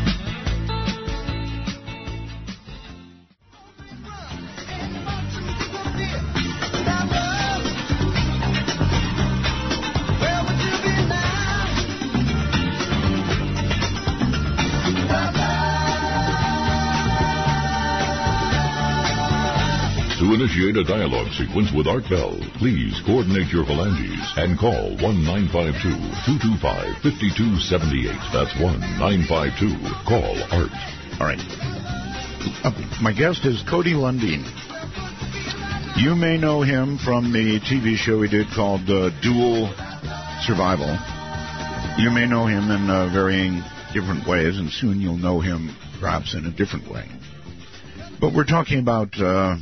To initiate a dialogue sequence with Art Bell, please coordinate your phalanges and call one nine five two, two two five, five two seven eight. That's one nine five two. Call Art. All right. Uh, my guest is Cody Lundin. You may know him from the T V show he did called uh, Dual Survival. You may know him in uh, varying different ways, and soon you'll know him perhaps in a different way. But we're talking about... Uh,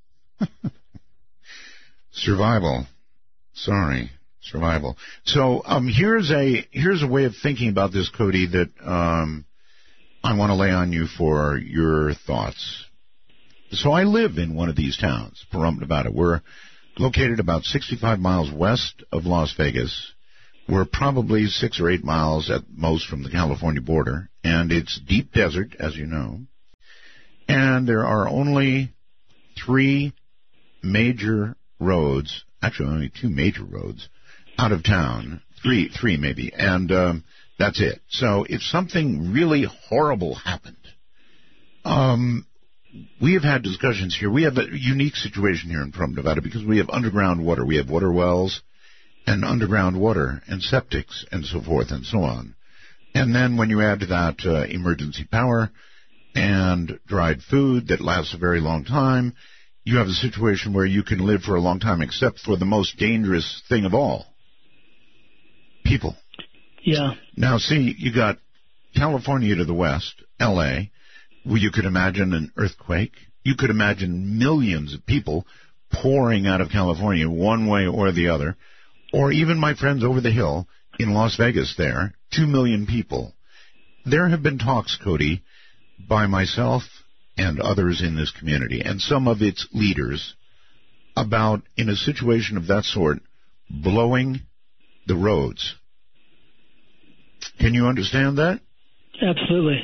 survival. Sorry, survival. So um, here's a here's a way of thinking about this, Cody, that um, I want to lay on you for your thoughts. So I live in one of these towns, Pahrump, Nevada. We're located about sixty-five miles west of Las Vegas. We're probably six or eight miles at most from the California border, and it's deep desert, as you know. And there are only three major roads, actually only two major roads, out of town, three, three maybe, and um, that's it. So if something really horrible happened, um, we have had discussions here. We have a unique situation here in Pahrump, Nevada, because we have underground water. We have water wells and underground water and septics and so forth and so on. And then when you add to that uh, emergency power and dried food that lasts a very long time, you have a situation where you can live for a long time, except for the most dangerous thing of all, people. Yeah. Now, see, you got California to the west, L A, where you could imagine an earthquake. You could imagine millions of people pouring out of California one way or the other, or even my friends over the hill in Las Vegas there, two million people. There have been talks, Cody, by myself and others in this community, and some of its leaders, about, in a situation of that sort, blowing the roads. Can you understand that? Absolutely.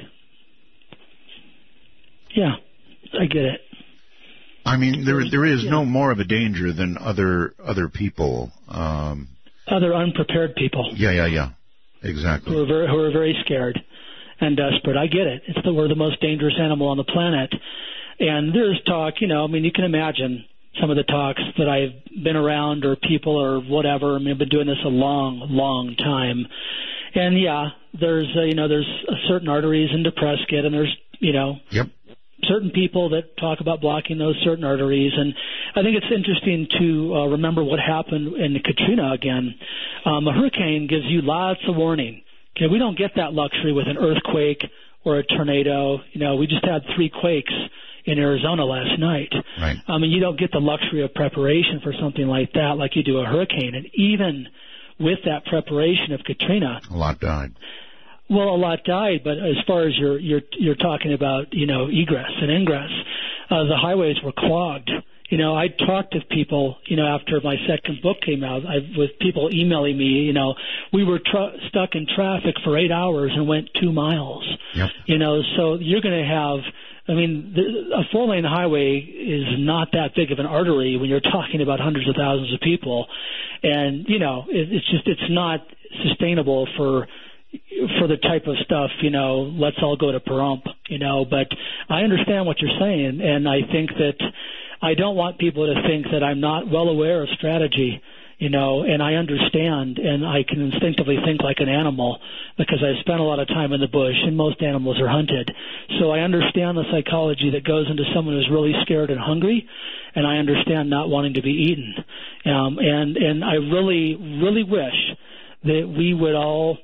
Yeah, I get it. I mean, there there is yeah. no more of a danger than other other people. Um, other unprepared people. Yeah, yeah, yeah. Exactly. Who are very, who are very scared and desperate. I get it. It's the, we're the most dangerous animal on the planet. And there's talk, you know, I mean, you can imagine some of the talks that I've been around, or people or whatever. I mean, I've been doing this a long, long time. And, yeah, there's, uh, you know, there's certain arteries into Prescott, and there's, you know, yep. certain people that talk about blocking those certain arteries. And I think it's interesting to uh, remember what happened in Katrina again. Um, a hurricane gives you lots of warning. Okay, we don't get that luxury with an earthquake or a tornado. You know, we just had three quakes in Arizona last night. Right. I mean, you don't get the luxury of preparation for something like that like you do a hurricane. And even with that preparation of Katrina, a lot died. Well, a lot died, but as far as you're you're you're talking about, you know, egress and ingress, uh, the highways were clogged You know, I talked to people, you know, after my second book came out, I, with people emailing me, you know, we were tr- stuck in traffic for eight hours and went two miles. Yep. You know, so you're going to have, I mean, the, a four-lane highway is not that big of an artery when you're talking about hundreds of thousands of people. And, you know, it, it's just, it's not sustainable for for the type of stuff, you know, let's all go to Pahrump, you know. But I understand what you're saying, and I think that I don't want people to think that I'm not well aware of strategy, you know, and I understand, and I can instinctively think like an animal because I spent a lot of time in the bush, and most animals are hunted. So I understand the psychology that goes into someone who's really scared and hungry, and I understand not wanting to be eaten. Um, and, and I really, really wish that we would all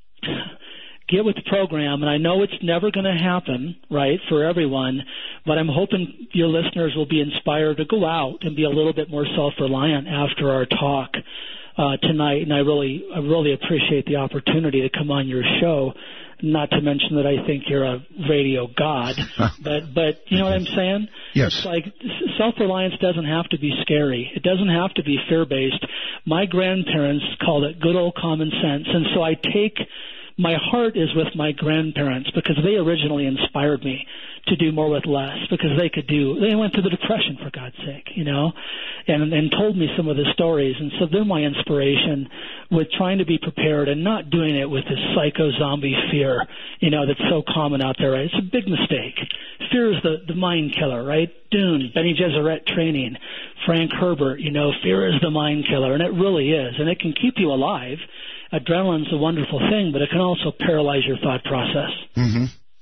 get with the program, and I know it's never going to happen, right, for everyone, but I'm hoping your listeners will be inspired to go out and be a little bit more self-reliant after our talk uh, tonight, and I really, I really appreciate the opportunity to come on your show, not to mention that I think you're a radio god, but, but you know what I'm saying? Yes. It's like self-reliance doesn't have to be scary. It doesn't have to be fear-based. My grandparents called it good old common sense, and so I take my heart is with my grandparents because they originally inspired me to do more with less because they could do, they went through the Depression, for God's sake, you know, and, and told me some of the stories. And so they're my inspiration with trying to be prepared and not doing it with this psycho zombie fear, you know, that's so common out there. Right? It's a big mistake. Fear is the, the mind killer, right? Dune, Benny Gesserit training, Frank Herbert, you know, fear is the mind killer, and it really is. And it can keep you alive. Adrenaline's a wonderful thing, but it can also paralyze your thought process. Mm-hmm.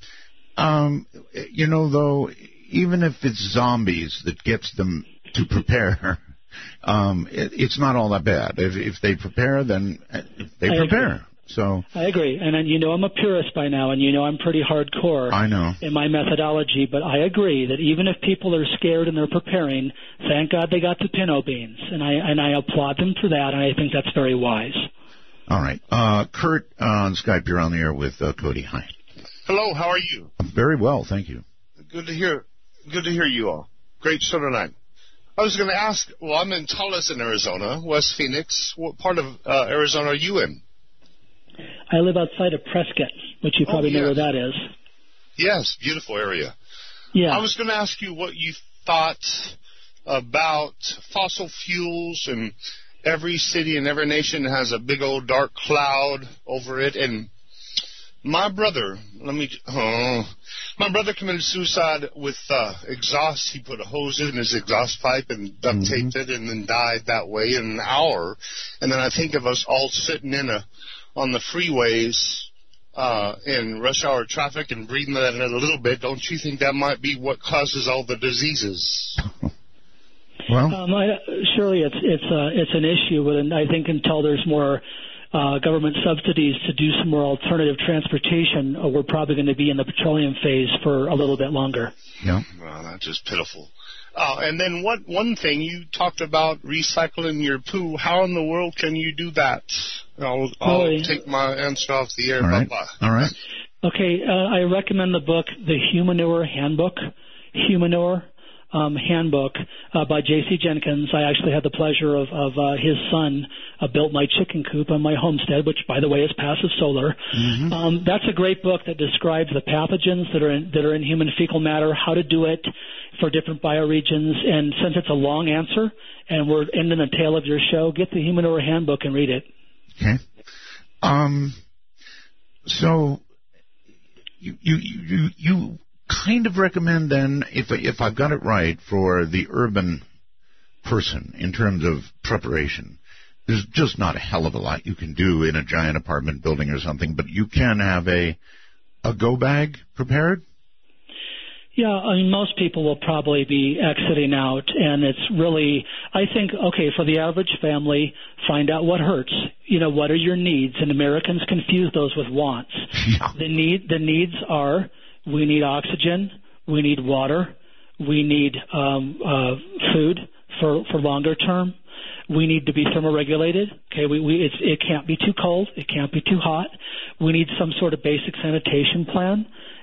Um, you know, though, even if it's zombies that gets them to prepare, um, it, it's not all that bad. If, if they prepare, then they I prepare. Agree. So I agree, and, and you know I'm a purist by now, and you know I'm pretty hardcore I know. in my methodology, but I agree that even if people are scared and they're preparing, thank God they got the pinto beans, and I and I applaud them for that, and I think that's very wise. All right. Uh, Kurt uh, on Skype, you're on the air with uh, Cody. Hi. Hello, how are you? Very well, thank you. Good to hear. Good to hear you all. Great show tonight. I was going to ask, well, I'm in Tolleson, Arizona, West Phoenix. What part of uh, Arizona are you in? I live outside of Prescott, which you probably oh, yes. know where that is. Yes, beautiful area. Yeah. I was going to ask you what you thought about fossil fuels, and every city and every nation has a big old dark cloud over it. And my brother, let me, oh, my brother committed suicide with uh, exhaust. He put a hose in his exhaust pipe and duct taped mm-hmm. it, and then died that way in an hour. And then I think of us all sitting in a on the freeways uh, in rush hour traffic and breathing that in a little bit. Don't you think that might be what causes all the diseases? Well, um, I, surely it's it's uh, it's an issue, but I think until there's more uh, government subsidies to do some more alternative transportation, uh, we're probably going to be in the petroleum phase for a little bit longer. Yeah, well, that's just pitiful. Uh, and then what? One thing you talked about recycling your poo. How in the world can you do that? I'll, I'll really? take my answer off the air. All right. Bye-bye. All right. Okay, uh, I recommend the book, The Humanure Handbook. Humanure. Um, handbook uh, by J C Jenkins. I actually had the pleasure of, of uh, his son uh, built my chicken coop on my homestead, which, by the way, is passive solar. Mm-hmm. Um, that's a great book that describes the pathogens that are in, that are in human fecal matter, how to do it for different bioregions. And since it's a long answer, and we're ending the tail of your show, get the Humanure Handbook and read it. Okay. Um. So you you you you. kind of recommend then, if if I've got it right, for the urban person in terms of preparation, there's just not a hell of a lot you can do in a giant apartment building or something, but you can have a a go bag prepared? Yeah, I mean, most people will probably be exiting out, and it's really, I think, okay, for the average family, find out what hurts. You know, what are your needs? And Americans confuse those with wants. Yeah. The need, the needs are, we need oxygen, we need water, we need um, uh, food for, for longer term. We need to be thermoregulated. Okay, we, we it's, it can't be too cold, it can't be too hot. We need some sort of basic sanitation plan,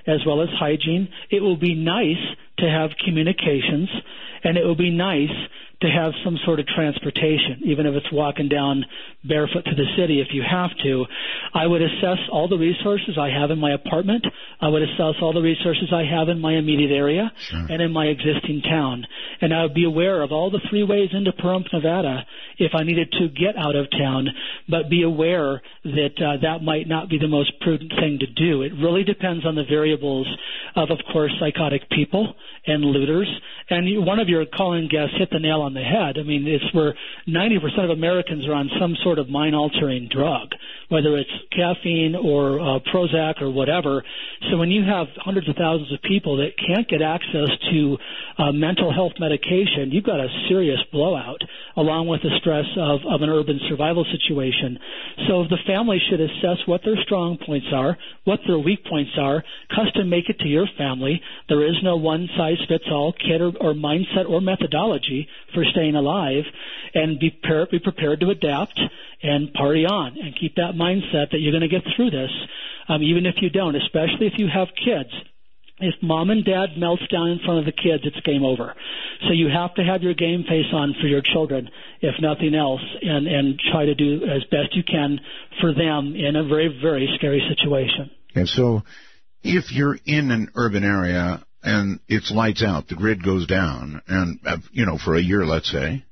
as well as hygiene. It will be nice to have communications, and it will be nice to have some sort of transportation, even if it's walking down barefoot to the city if you have to. I would assess all the resources I have in my apartment. I would assess all the resources I have in my immediate area sure. and in my existing town. And I would be aware of all the three ways into Pahrump, Nevada if I needed to get out of town, but be aware that uh, that might not be the most prudent thing to do. It really depends on the variables of, of course, psychotic people and looters. And one of your call-in guests hit the nail on the head. I mean, it's where ninety percent of Americans are on some sort of mind-altering drug, whether it's caffeine or uh, Prozac or whatever. So when you have hundreds of thousands of people that can't get access to uh, mental health medication, you've got a serious blowout, along with the stress of, of an urban survival situation. So the family should assess what their strong points are, what their weak points are, custom make it to your family. There is no one-size-fits-all kit or, or mindset or methodology for staying alive, and be prepared, be prepared to adapt and party on and keep that mindset that you're going to get through this, um, even if you don't, especially if you have kids. If mom and dad melts down in front of the kids, it's game over. So you have to have your game face on for your children, if nothing else, and, and try to do as best you can for them in a very, very scary situation. And so if you're in an urban area and it's lights out, the grid goes down, and, uh, you know, for a year, let's say,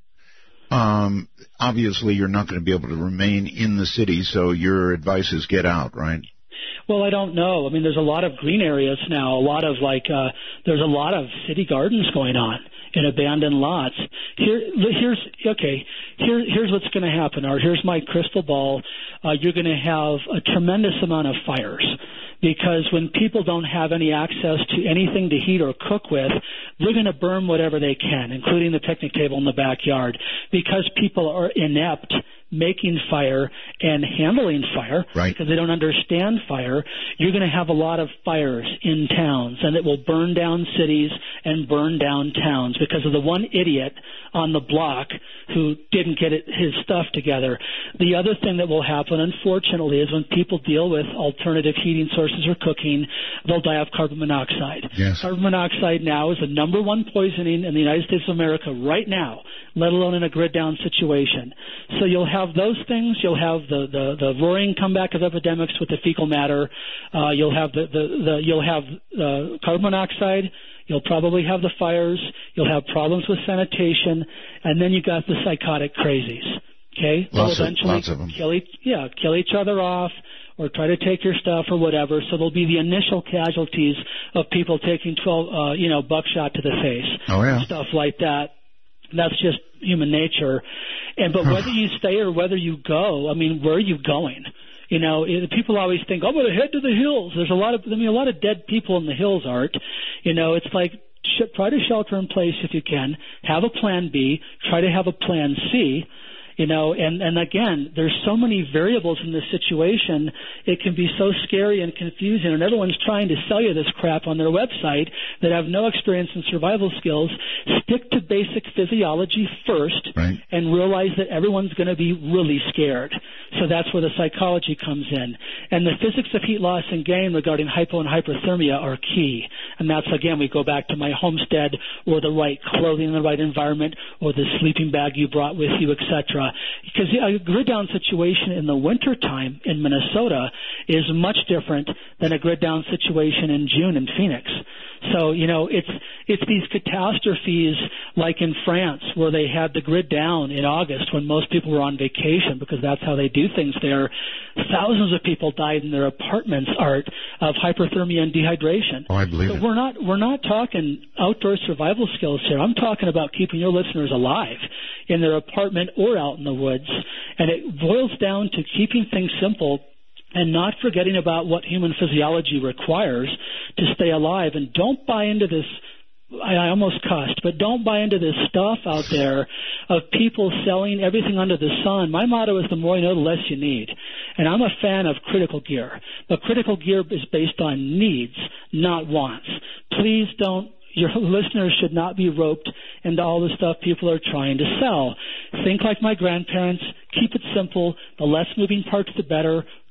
um, obviously you're not going to be able to remain in the city, so your advice is get out, right? Well, I don't know. I mean, there's a lot of green areas now, a lot of like, uh, there's a lot of city gardens going on in abandoned lots. Here, here's, okay, here, here's what's going to happen, or here's my crystal ball. Uh, you're going to have a tremendous amount of fires, because when people don't have any access to anything to heat or cook with, they're going to burn whatever they can, including the picnic table in the backyard, because people are inept making fire and handling fire, right, because they don't understand fire. You're going to have a lot of fires in towns, and it will burn down cities and burn down towns because of the one idiot on the block who didn't get it, his stuff together. The other thing that will happen, unfortunately, is when people deal with alternative heating sources or cooking, they'll die of carbon monoxide. Yes. Carbon monoxide now is the number one poisoning in the United States of America right now, let alone in a grid-down situation. So you'll have those things. You'll have the, the, the roaring comeback of epidemics with the fecal matter. Uh, you'll have the, the, the you'll have uh, carbon monoxide. You'll probably have the fires. You'll have problems with sanitation, and then you got the psychotic crazies. Okay, lots they'll eventually of, lots of them. kill each, yeah, kill each other off, or try to take your stuff or whatever. So there'll be the initial casualties of people taking twelve, uh, you know, buckshot to the face, oh, yeah. stuff like that. That's just human nature. And but whether you stay or whether you go, I mean, where are you going? You know, it, people always think, I'm going to head to the hills. There's a lot of, I mean, a lot of dead people in the hills, Art. You know, it's like, sh- try to shelter in place if you can. Have a plan B. Try to have a plan C. You know, and, and again, there's so many variables in this situation, it can be so scary and confusing, and everyone's trying to sell you this crap on their website that have no experience in survival skills. Stick to basic physiology first, right, and realize that everyone's going to be really scared. So that's where the psychology comes in. And the physics of heat loss and gain regarding hypo and hyperthermia are key. And that's, again, we go back to my homestead, or the right clothing in the right environment, or the sleeping bag you brought with you, et cetera. Because a grid-down situation in the wintertime in Minnesota is much different than a grid-down situation in June in Phoenix. So, you know, it's it's these catastrophes like in France where they had the grid down in August when most people were on vacation, because that's how they do things there. Thousands of people died in their apartments, Art, of hyperthermia and dehydration. Oh, I believe so it. we're not we're not talking outdoor survival skills here. I'm talking about keeping your listeners alive in their apartment or out in the woods. And it boils down to keeping things simple and not forgetting about what human physiology requires to stay alive. And don't buy into this, I, I almost cussed, but don't buy into this stuff out there of people selling everything under the sun. My motto is the more you know, the less you need. And I'm a fan of critical gear. But critical gear is based on needs, not wants. Please don't, your listeners should not be roped into all the stuff people are trying to sell. Think like my grandparents. Keep it simple. The less moving parts, the better.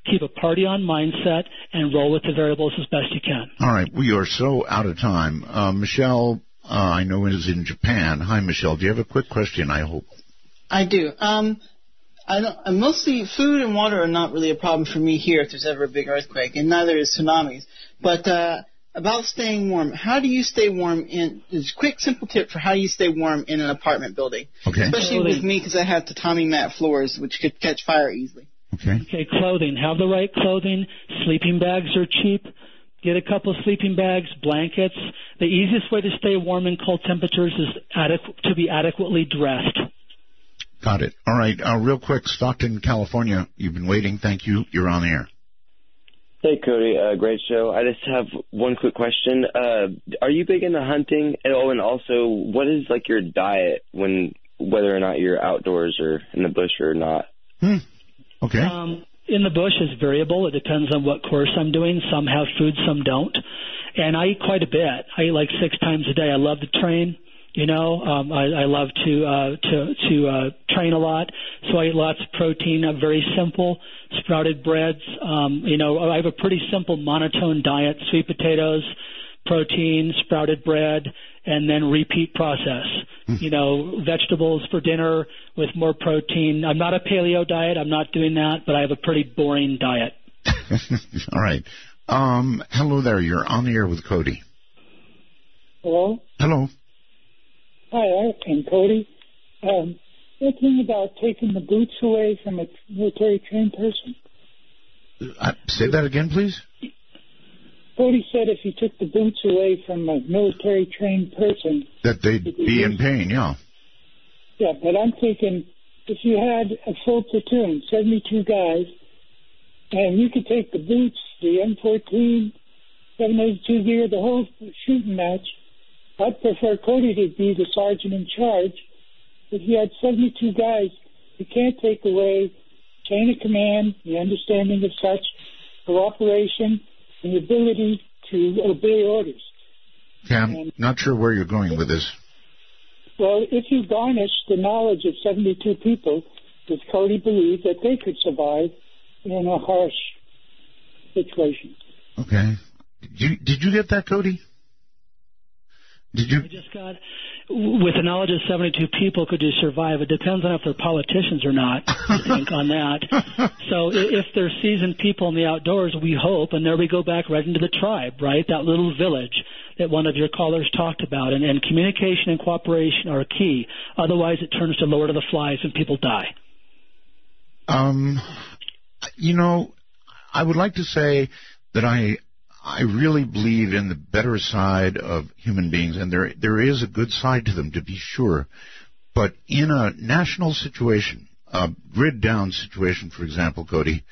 keep a party-on mindset, and roll with the variables as best you can. All right. We are so out of time. Uh, Michelle, uh, I know is in Japan. Hi, Michelle. Do you have a quick question, I hope? I do. Um, I don't, uh, mostly food and water are not really a problem for me here if there's ever a big earthquake, and neither is tsunamis. But uh, about staying warm, how do you stay warm in, just a quick, simple tip for how you stay warm in an apartment building. Okay. Especially Clothing. with me because I have tatami mat floors, which could catch fire easily. Okay. Okay, clothing. Have the right clothing. Sleeping bags are cheap. Get a couple of sleeping bags, blankets. The easiest way to stay warm in cold temperatures is adequ- to be adequately dressed. Got it. All right. Uh, real quick, Stockton, California. You've been waiting. Thank you. You're on the air. Hey, Cody. Uh, great show. I just have one quick question. Uh, are you big into hunting? Oh, and also, what is like your diet when, whether or not you're outdoors or in the bush or not? Hmm. Okay. Um, in the bush is variable. It depends on what course I'm doing. Some have food, some don't. And I eat quite a bit. I eat like six times a day. I love to train. You know, um, I, I love to uh, to to uh, train a lot, so I eat lots of protein. Uh, very simple, sprouted breads. Um, you know, I have a pretty simple monotone diet: sweet potatoes, protein, sprouted bread, and then repeat process. You know, vegetables for dinner with more protein. I'm not a paleo diet. I'm not doing that, but I have a pretty boring diet. All right. Um, hello there. You're on the air with Cody. Hello? Hello. Hi, Art and Cody. Um, what thing about taking the boots away from a military trained person? Uh, say that again, please. Cody said if you took the boots away from a military trained person... That they'd be in pain, yeah. Yeah, but I'm thinking if you had a full platoon, seventy-two guys, and you could take the boots, the M fourteen, seven eighty-two gear, the whole shooting match, I'd prefer Cody to be the sergeant in charge. If you had seventy-two guys, you can't take away chain of command, the understanding of such, cooperation, and the ability to obey orders. Okay, I'm and, not sure where you're going with this. Well, if you garnish the knowledge of seventy-two people, does Cody believe that they could survive in a harsh situation? Okay. Did you, did you get that, Cody? Did you? I just got, with the knowledge of seventy-two people, could you survive? It depends on if they're politicians or not, I think, on that. So if they're seasoned people in the outdoors, we hope, and there we go back right into the tribe, right? That little village that one of your callers talked about. And, and communication and cooperation are key. Otherwise, it turns to Lord of the Flies and people die. Um, you know, I would like to say that I... I really believe in the better side of human beings, and there there is a good side to them, to be sure. But in a national situation, a grid-down situation, for example, Cody,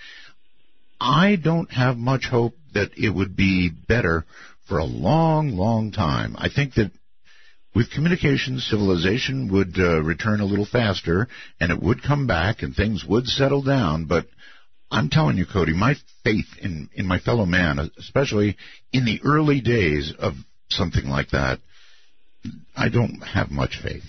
I don't have much hope that it would be better for a long, long time. I think that with communication, civilization would uh, return a little faster, and it would come back, and things would settle down, but I'm telling you, Cody, my faith in, in my fellow man, especially in the early days of something like that, I don't have much faith.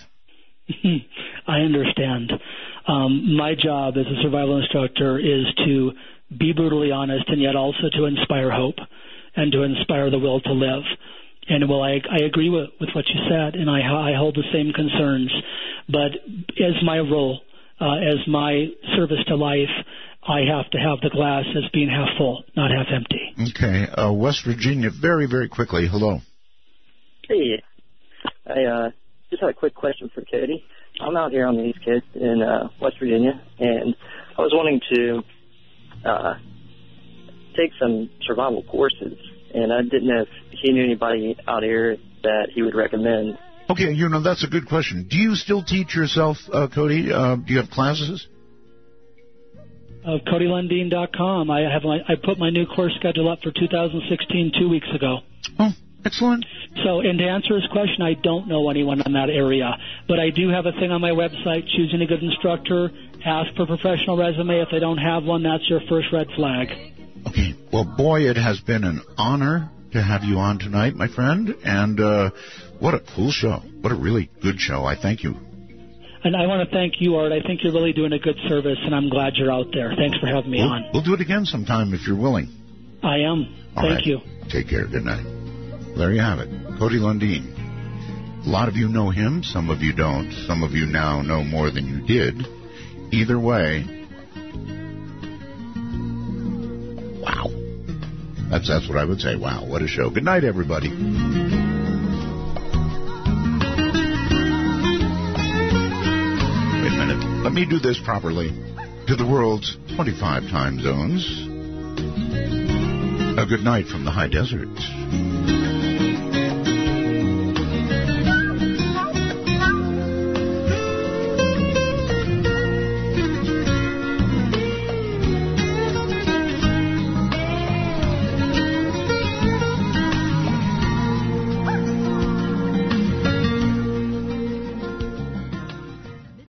I understand. Um, my job as a survival instructor is to be brutally honest and yet also to inspire hope and to inspire the will to live. And, well, I, I agree with, with what you said, and I, I hold the same concerns. But as my role, uh, as my service to life, I have to have the glass as being half full, not half empty. Okay. Uh, West Virginia, very, very quickly. Hello. Hey. I uh, just had a quick question for Cody. I'm out here on the East Coast in uh, West Virginia, and I was wanting to uh, take some survival courses, and I didn't know if he knew anybody out here that he would recommend. Okay, you know, that's a good question. Do you still teach yourself, uh, Cody? Uh, do you have classes? Uh, Cody Lundeen dot com. I have my, I put my new course schedule up for two thousand sixteen two weeks ago. Oh, excellent. So, and to answer his question, I don't know anyone in that area, but I do have a thing on my website, Choosing a Good Instructor. Ask for a professional resume. If they don't have one, that's your first red flag. Okay. Well, boy, it has been an honor to have you on tonight, my friend, and uh, what a cool show. What a really good show. I thank you. And I want to thank you, Art. I think you're really doing a good service, and I'm glad you're out there. Thanks for having me we'll, on. We'll do it again sometime if you're willing. I am. All thank right. you. Take care. Good night. There you have it. Cody Lundin. A lot of you know him. Some of you don't. Some of you now know more than you did. Either way, wow. That's, that's what I would say. Wow, what a show. Good night, everybody. Wait a minute. Let me do this properly. To the world's twenty-five time zones, a good night from the high desert.